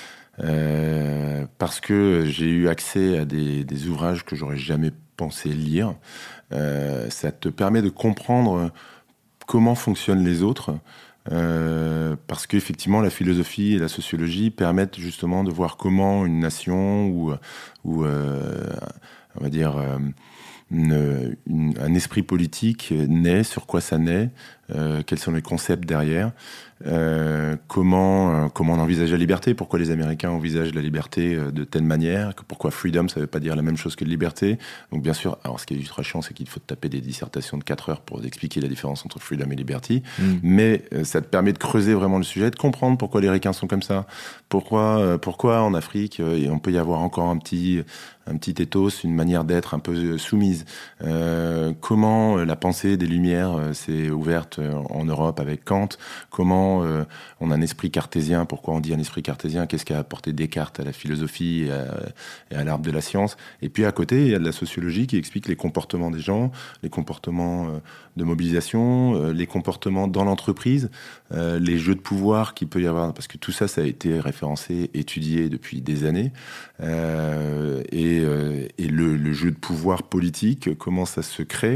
Euh, parce que j'ai eu accès à des, des ouvrages que j'aurais jamais pensé lire. Euh, ça te permet de comprendre comment fonctionnent les autres. Euh, parce qu'effectivement la philosophie et la sociologie permettent justement de voir comment une nation ou, ou euh, on va dire euh, une, une, un esprit politique naît, sur quoi ça naît, euh, quels sont les concepts derrière, euh, comment, euh, comment on envisage la liberté, pourquoi les Américains envisagent la liberté euh, de telle manière, pourquoi freedom ça veut pas dire la même chose que liberté. Donc bien sûr, alors ce qui est ultra chiant, c'est qu'il faut te taper des dissertations de quatre heures pour expliquer la différence entre freedom et liberty, mmh. mais euh, ça te permet de creuser vraiment le sujet, de comprendre pourquoi les Ricains sont comme ça, pourquoi, euh, pourquoi en Afrique euh, on peut y avoir encore un petit, un petit ethos, une manière d'être un peu soumise, euh, comment la pensée des Lumières euh, s'est ouverte en Europe avec Kant, comment euh, on a un esprit cartésien, pourquoi on dit un esprit cartésien, qu'est-ce qu'a apporté Descartes à la philosophie et à, et à l'arbre de la science. Et puis à côté, il y a de la sociologie qui explique les comportements des gens, les comportements euh, de mobilisation, euh, les comportements dans l'entreprise, euh, les jeux de pouvoir qu'il peut y avoir, parce que tout ça, ça a été référencé, étudié depuis des années, euh, et, euh, et le, le jeu de pouvoir politique, comment ça se crée,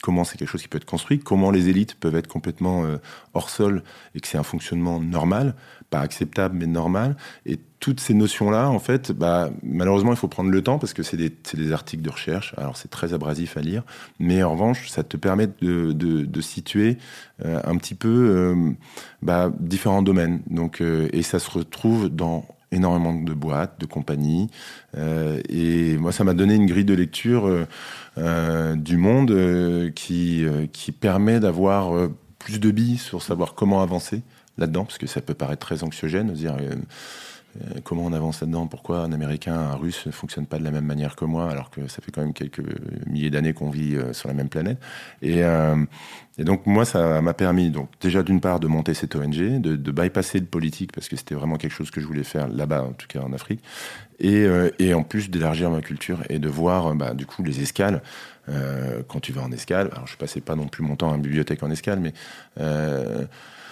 comment c'est quelque chose qui peut être construit, comment les élites peuvent être complètement euh, hors sol et que c'est un fonctionnement normal, pas acceptable mais normal. Et toutes ces notions-là, en fait, bah, malheureusement, il faut prendre le temps parce que c'est des, c'est des articles de recherche. Alors, c'est très abrasif à lire. Mais en revanche, ça te permet de, de, de situer euh, un petit peu euh, bah, différents domaines. Donc, euh, et ça se retrouve dans énormément de boîtes, de compagnies. Euh, et moi, ça m'a donné une grille de lecture euh, euh, du monde euh, qui, euh, qui permet d'avoir euh, plus de billes sur savoir comment avancer là-dedans, parce que ça peut paraître très anxiogène de dire... Euh, Euh, comment on avance là-dedans, pourquoi un Américain, un Russe ne fonctionne pas de la même manière que moi, alors que ça fait quand même quelques milliers d'années qu'on vit euh, sur la même planète. Et, euh, et donc moi, ça m'a permis donc déjà d'une part de monter cette O N G, de, de bypasser le politique, parce que c'était vraiment quelque chose que je voulais faire là-bas, en tout cas en Afrique, et, euh, et en plus d'élargir ma culture et de voir bah, du coup les escales. Euh, quand tu vas en escale, alors je passais pas non plus mon temps à une bibliothèque en escale, mais... Euh,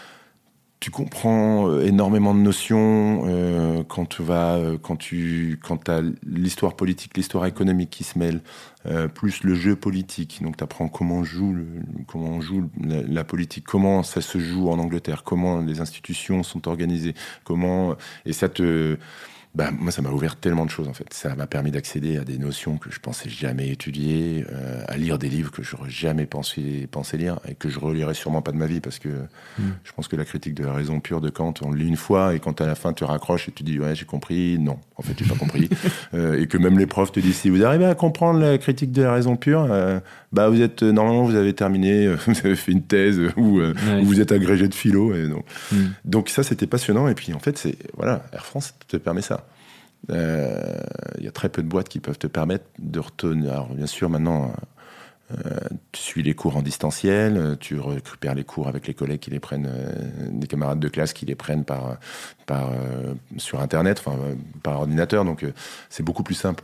tu comprends énormément de notions euh, quand tu vas, quand tu, quand t'as l'histoire politique, l'histoire économique qui se mêlent, euh, plus le jeu politique. Donc tu apprends comment on joue, le, comment on joue la, la politique, comment ça se joue en Angleterre, comment les institutions sont organisées, comment et ça te Bah, moi, ça m'a ouvert tellement de choses, en fait. Ça m'a permis d'accéder à des notions que je pensais jamais étudier, euh, à lire des livres que j'aurais jamais pensé, pensé lire et que je relirai sûrement pas de ma vie parce que mmh. je pense que la critique de la raison pure de Kant, on le lit une fois et quand à la fin tu raccroches et tu dis ouais, j'ai compris, non, en fait, j'ai pas compris. euh, et que même les profs te disent si vous arrivez à comprendre la critique de la raison pure, euh, bah, vous êtes, normalement, vous avez terminé, euh, vous avez fait une thèse ou euh, ouais. vous êtes agrégé de philo. Et donc, mmh. donc, ça, c'était passionnant. Et puis, en fait, c'est, voilà, Air France te permet ça. Il euh, y a très peu de boîtes qui peuvent te permettre de retourner. Alors bien sûr maintenant euh, tu suis les cours en distanciel, tu récupères les cours avec les collègues qui les prennent, euh, des camarades de classe qui les prennent par, par, euh, sur internet, enfin par ordinateur, donc euh, c'est beaucoup plus simple.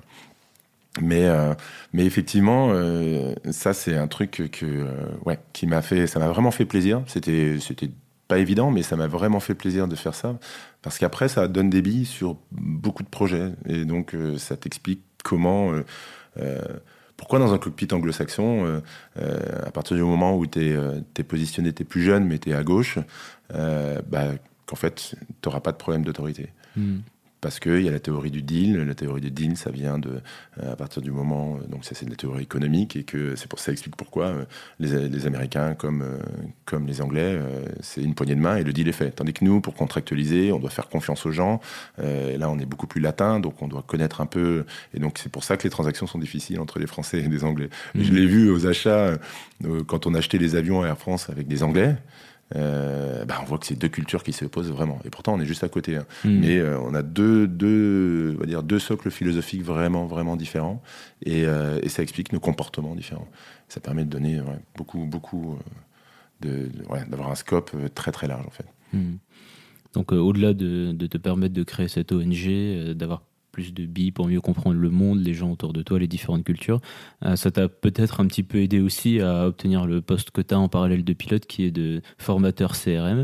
Mais, euh, mais effectivement, euh, ça c'est un truc que, que euh, ouais, qui m'a fait, ça m'a vraiment fait plaisir. C'était, c'était pas évident, mais ça m'a vraiment fait plaisir de faire ça. Parce qu'après, ça donne des billes sur beaucoup de projets. Et donc, euh, ça t'explique comment... Euh, euh, pourquoi dans un cockpit anglo-saxon, euh, euh, à partir du moment où tu es euh, positionné, tu es plus jeune, mais tu es à gauche, euh, bah, qu'en fait, tu n'auras pas de problème d'autorité. Mmh. Parce qu'il y a la théorie du deal. La théorie du deal, ça vient de, euh, à partir du moment... Donc ça, c'est de la théorie économique et que c'est pour ça, ça explique pourquoi euh, les, les Américains, comme, euh, comme les Anglais, euh, c'est une poignée de main et le deal est fait. Tandis que nous, pour contractualiser, on doit faire confiance aux gens. Euh, et là, on est beaucoup plus latin, donc on doit connaître un peu... Et donc, c'est pour ça que les transactions sont difficiles entre les Français et les Anglais. Mmh. Je l'ai vu aux achats, euh, quand on achetait les avions à Air France avec des Anglais. Euh, bah on voit que c'est deux cultures qui s'opposent vraiment et pourtant on est juste à côté hein. mmh. mais euh, on a deux, deux, on va dire deux socles philosophiques vraiment vraiment différents et, euh, et ça explique nos comportements différents. Ça permet de donner ouais, beaucoup beaucoup de, de, ouais, d'avoir un scope très très large en fait. mmh. Donc euh, au-delà de, de te permettre de créer cette O N G, euh, d'avoir plus de billes pour mieux comprendre le monde, les gens autour de toi, les différentes cultures. Euh, ça t'a peut-être un petit peu aidé aussi à obtenir le poste que tu as en parallèle de pilote, qui est de formateur C R M.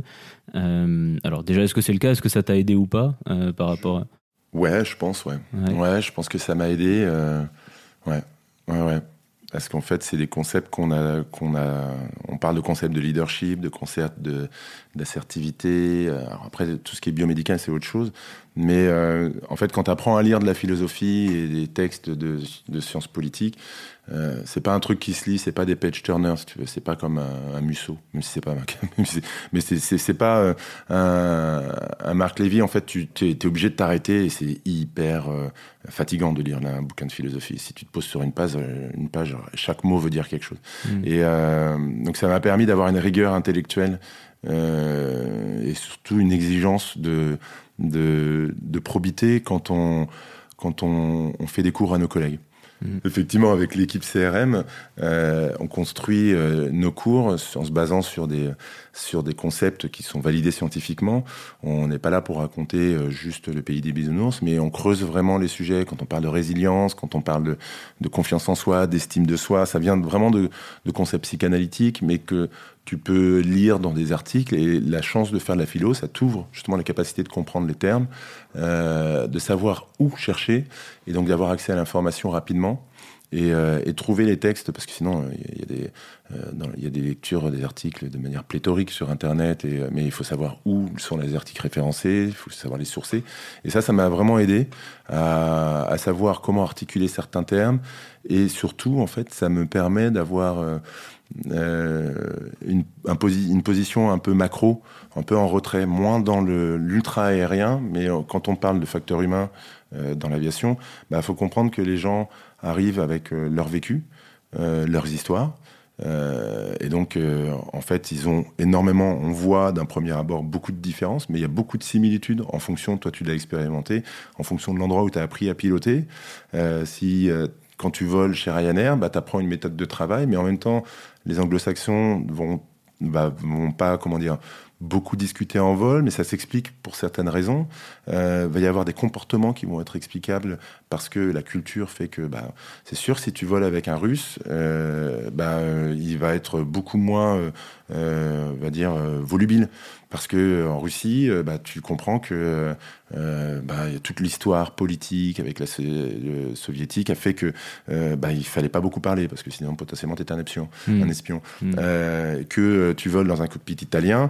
Euh, alors déjà, est-ce que c'est le cas ? Est-ce que ça t'a aidé ou pas euh, par rapport à... Ouais, je pense, ouais. ouais. Ouais, je pense que ça m'a aidé. Euh, ouais, ouais, ouais. Parce qu'en fait, c'est des concepts qu'on a, qu'on a. On parle de concepts de leadership, de concepts de, d'assertivité. Alors après, tout ce qui est biomédical, c'est autre chose. Mais euh, en fait, quand tu apprends à lire de la philosophie et des textes de, de sciences politiques, euh, c'est pas un truc qui se lit, c'est pas des page turners, si tu veux. C'est pas comme un, un Musso, même si c'est pas. Même si, mais c'est, c'est, c'est pas un, un Marc Lévy. En fait, tu t'es, t'es obligé de t'arrêter et c'est hyper euh, fatigant de lire là, un bouquin de philosophie. Si tu te poses sur une page, une page, chaque mot veut dire quelque chose. Mmh. Et euh, donc, ça m'a permis d'avoir une rigueur intellectuelle euh, et surtout une exigence de De, de probité quand on, quand on, on fait des cours à nos collègues. Mmh. Effectivement, avec l'équipe C R M, euh, on construit euh, nos cours en se basant sur des, sur des concepts qui sont validés scientifiquement. On n'est pas là pour raconter euh, juste le pays des bisounours, mais on creuse vraiment les sujets. Quand on parle de résilience, quand on parle de, de confiance en soi, d'estime de soi, ça vient vraiment de, de concepts psychanalytiques, mais que tu peux lire dans des articles, et la chance de faire de la philo, ça t'ouvre justement la capacité de comprendre les termes, euh, de savoir où chercher, et donc d'avoir accès à l'information rapidement. et, euh, et trouver les textes, parce que sinon il y a des euh, dans, il y a des lectures des articles de manière pléthorique sur Internet, et, mais il faut savoir où sont les articles référencés, il faut savoir les sourcer, et ça, ça m'a vraiment aidé à, à savoir comment articuler certains termes, et surtout, en fait, ça me permet d'avoir euh, euh, une, un posi- une position un peu macro, un peu en retrait, moins dans le, l'ultra-aérien, mais quand on parle de facteurs humains euh, dans l'aviation, bah, faut comprendre que les gens arrivent avec euh, leur vécu, euh, leurs histoires, euh, et donc euh, en fait ils ont énormément, on voit d'un premier abord beaucoup de différences, mais il y a beaucoup de similitudes en fonction, toi tu l'as expérimenté, en fonction de l'endroit où tu as appris à piloter. Euh, si euh, quand tu voles chez Ryanair, bah, tu apprends une méthode de travail, mais en même temps les anglo-saxons vont, bah, vont pas, comment dire, beaucoup discuter en vol, mais ça s'explique pour certaines raisons. Euh, va y avoir des comportements qui vont être explicables parce que la culture fait que, bah, c'est sûr, si tu voles avec un Russe, euh, bah, il va être beaucoup moins, euh, euh, va dire, euh, volubile. Parce que en Russie, euh, bah, tu comprends que euh, bah, y a toute l'histoire politique avec la euh, soviétique a fait que euh, bah, il fallait pas beaucoup parler parce que sinon potentiellement t'étais un espion, mmh. un espion. Mmh. Euh, que tu voles dans un cockpit italien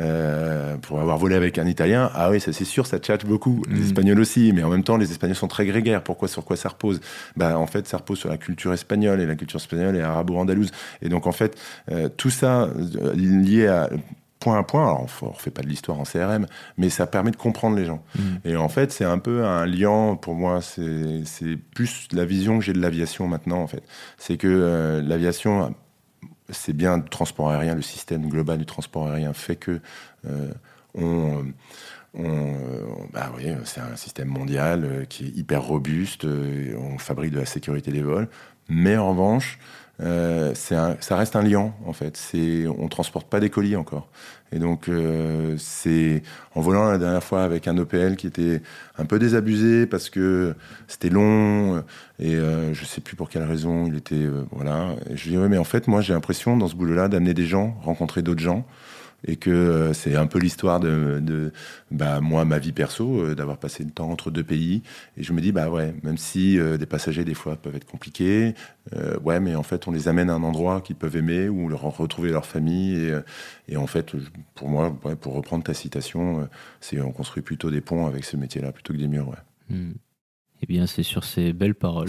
euh, pour avoir volé avec un Italien, ah oui, ça c'est sûr, ça tchatche beaucoup. Mmh. Les Espagnols aussi, mais en même temps les Espagnols sont très grégaires. Pourquoi, sur quoi ça repose? Bah en fait, ça repose sur la culture espagnole et la culture espagnole est arabo-andalouse. Et donc en fait, euh, tout ça euh, lié à point à point, alors on ne refait pas de l'histoire en C R M, mais ça permet de comprendre les gens. Mmh. Et en fait, c'est un peu un lien, pour moi, c'est, c'est plus la vision que j'ai de l'aviation maintenant, en fait. C'est que euh, l'aviation, c'est bien le transport aérien, le système global du transport aérien fait que euh, on... On, bah oui, c'est un système mondial euh, qui est hyper robuste, euh, on fabrique de la sécurité des vols, mais en revanche, euh, c'est un, ça reste un liant en fait. C'est, on transporte pas des colis encore. Et donc, euh, c'est en volant la dernière fois avec un O P L qui était un peu désabusé parce que c'était long et euh, je sais plus pour quelle raison il était. Euh, voilà. Et je dis ouais, mais en fait, moi, j'ai l'impression dans ce boulot-là d'amener des gens, rencontrer d'autres gens. Et que euh, c'est un peu l'histoire de, de bah, moi, ma vie perso, euh, d'avoir passé le temps entre deux pays. Et je me dis, bah ouais, même si euh, des passagers, des fois, peuvent être compliqués, euh, ouais, mais en fait, on les amène à un endroit qu'ils peuvent aimer, où leur retrouver leur famille. Et, et en fait, pour moi, ouais, pour reprendre ta citation, euh, c'est on construit plutôt des ponts avec ce métier-là, plutôt que des murs, ouais. Mmh. Eh bien, c'est sur ces belles paroles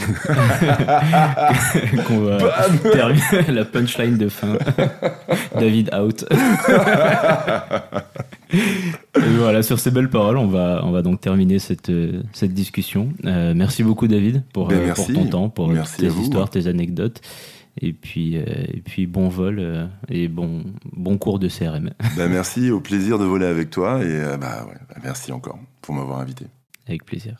qu'on va terminer la punchline de fin. David out. Et voilà, sur ces belles paroles, on va, on va donc terminer cette, cette discussion. Euh, merci beaucoup, David, pour, ben euh, merci. pour ton temps, pour merci tes histoires, tes anecdotes. Et puis, euh, et puis bon vol euh, et bon, bon cours de C R M. Ben merci, au plaisir de voler avec toi. Et euh, bah, ouais, bah, merci encore pour m'avoir invité. Avec plaisir.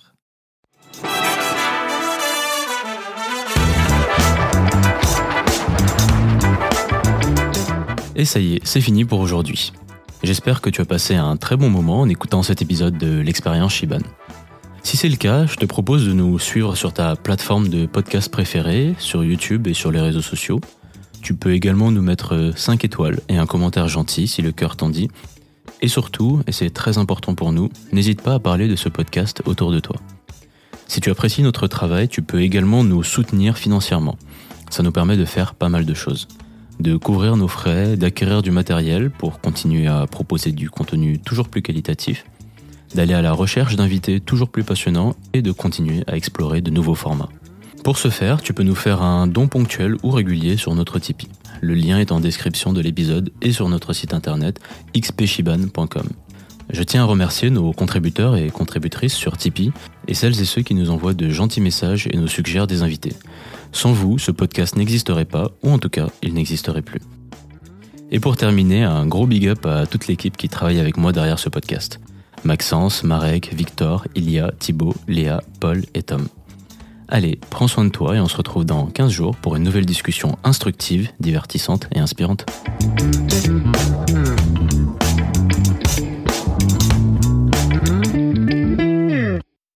Et ça y est, c'est fini pour aujourd'hui. J'espère que tu as passé un très bon moment en écoutant cet épisode de l'expérience Shiban. Si c'est le cas, je te propose de nous suivre sur ta plateforme de podcast préférée, sur YouTube et sur les réseaux sociaux. Tu peux également nous mettre cinq étoiles et un commentaire gentil si le cœur t'en dit. Et surtout, et c'est très important pour nous, n'hésite pas à parler de ce podcast autour de toi. Si tu apprécies notre travail, tu peux également nous soutenir financièrement. Ça nous permet de faire pas mal de choses. De couvrir nos frais, d'acquérir du matériel pour continuer à proposer du contenu toujours plus qualitatif, d'aller à la recherche d'invités toujours plus passionnants et de continuer à explorer de nouveaux formats. Pour ce faire, tu peux nous faire un don ponctuel ou régulier sur notre Tipeee. Le lien est en description de l'épisode et sur notre site internet x p shiban point com. Je tiens à remercier nos contributeurs et contributrices sur Tipeee et celles et ceux qui nous envoient de gentils messages et nous suggèrent des invités. Sans vous, ce podcast n'existerait pas, ou en tout cas, il n'existerait plus. Et pour terminer, un gros big up à toute l'équipe qui travaille avec moi derrière ce podcast. Maxence, Marek, Victor, Ilia, Thibaut, Léa, Paul et Tom. Allez, prends soin de toi et on se retrouve dans quinze jours pour une nouvelle discussion instructive, divertissante et inspirante.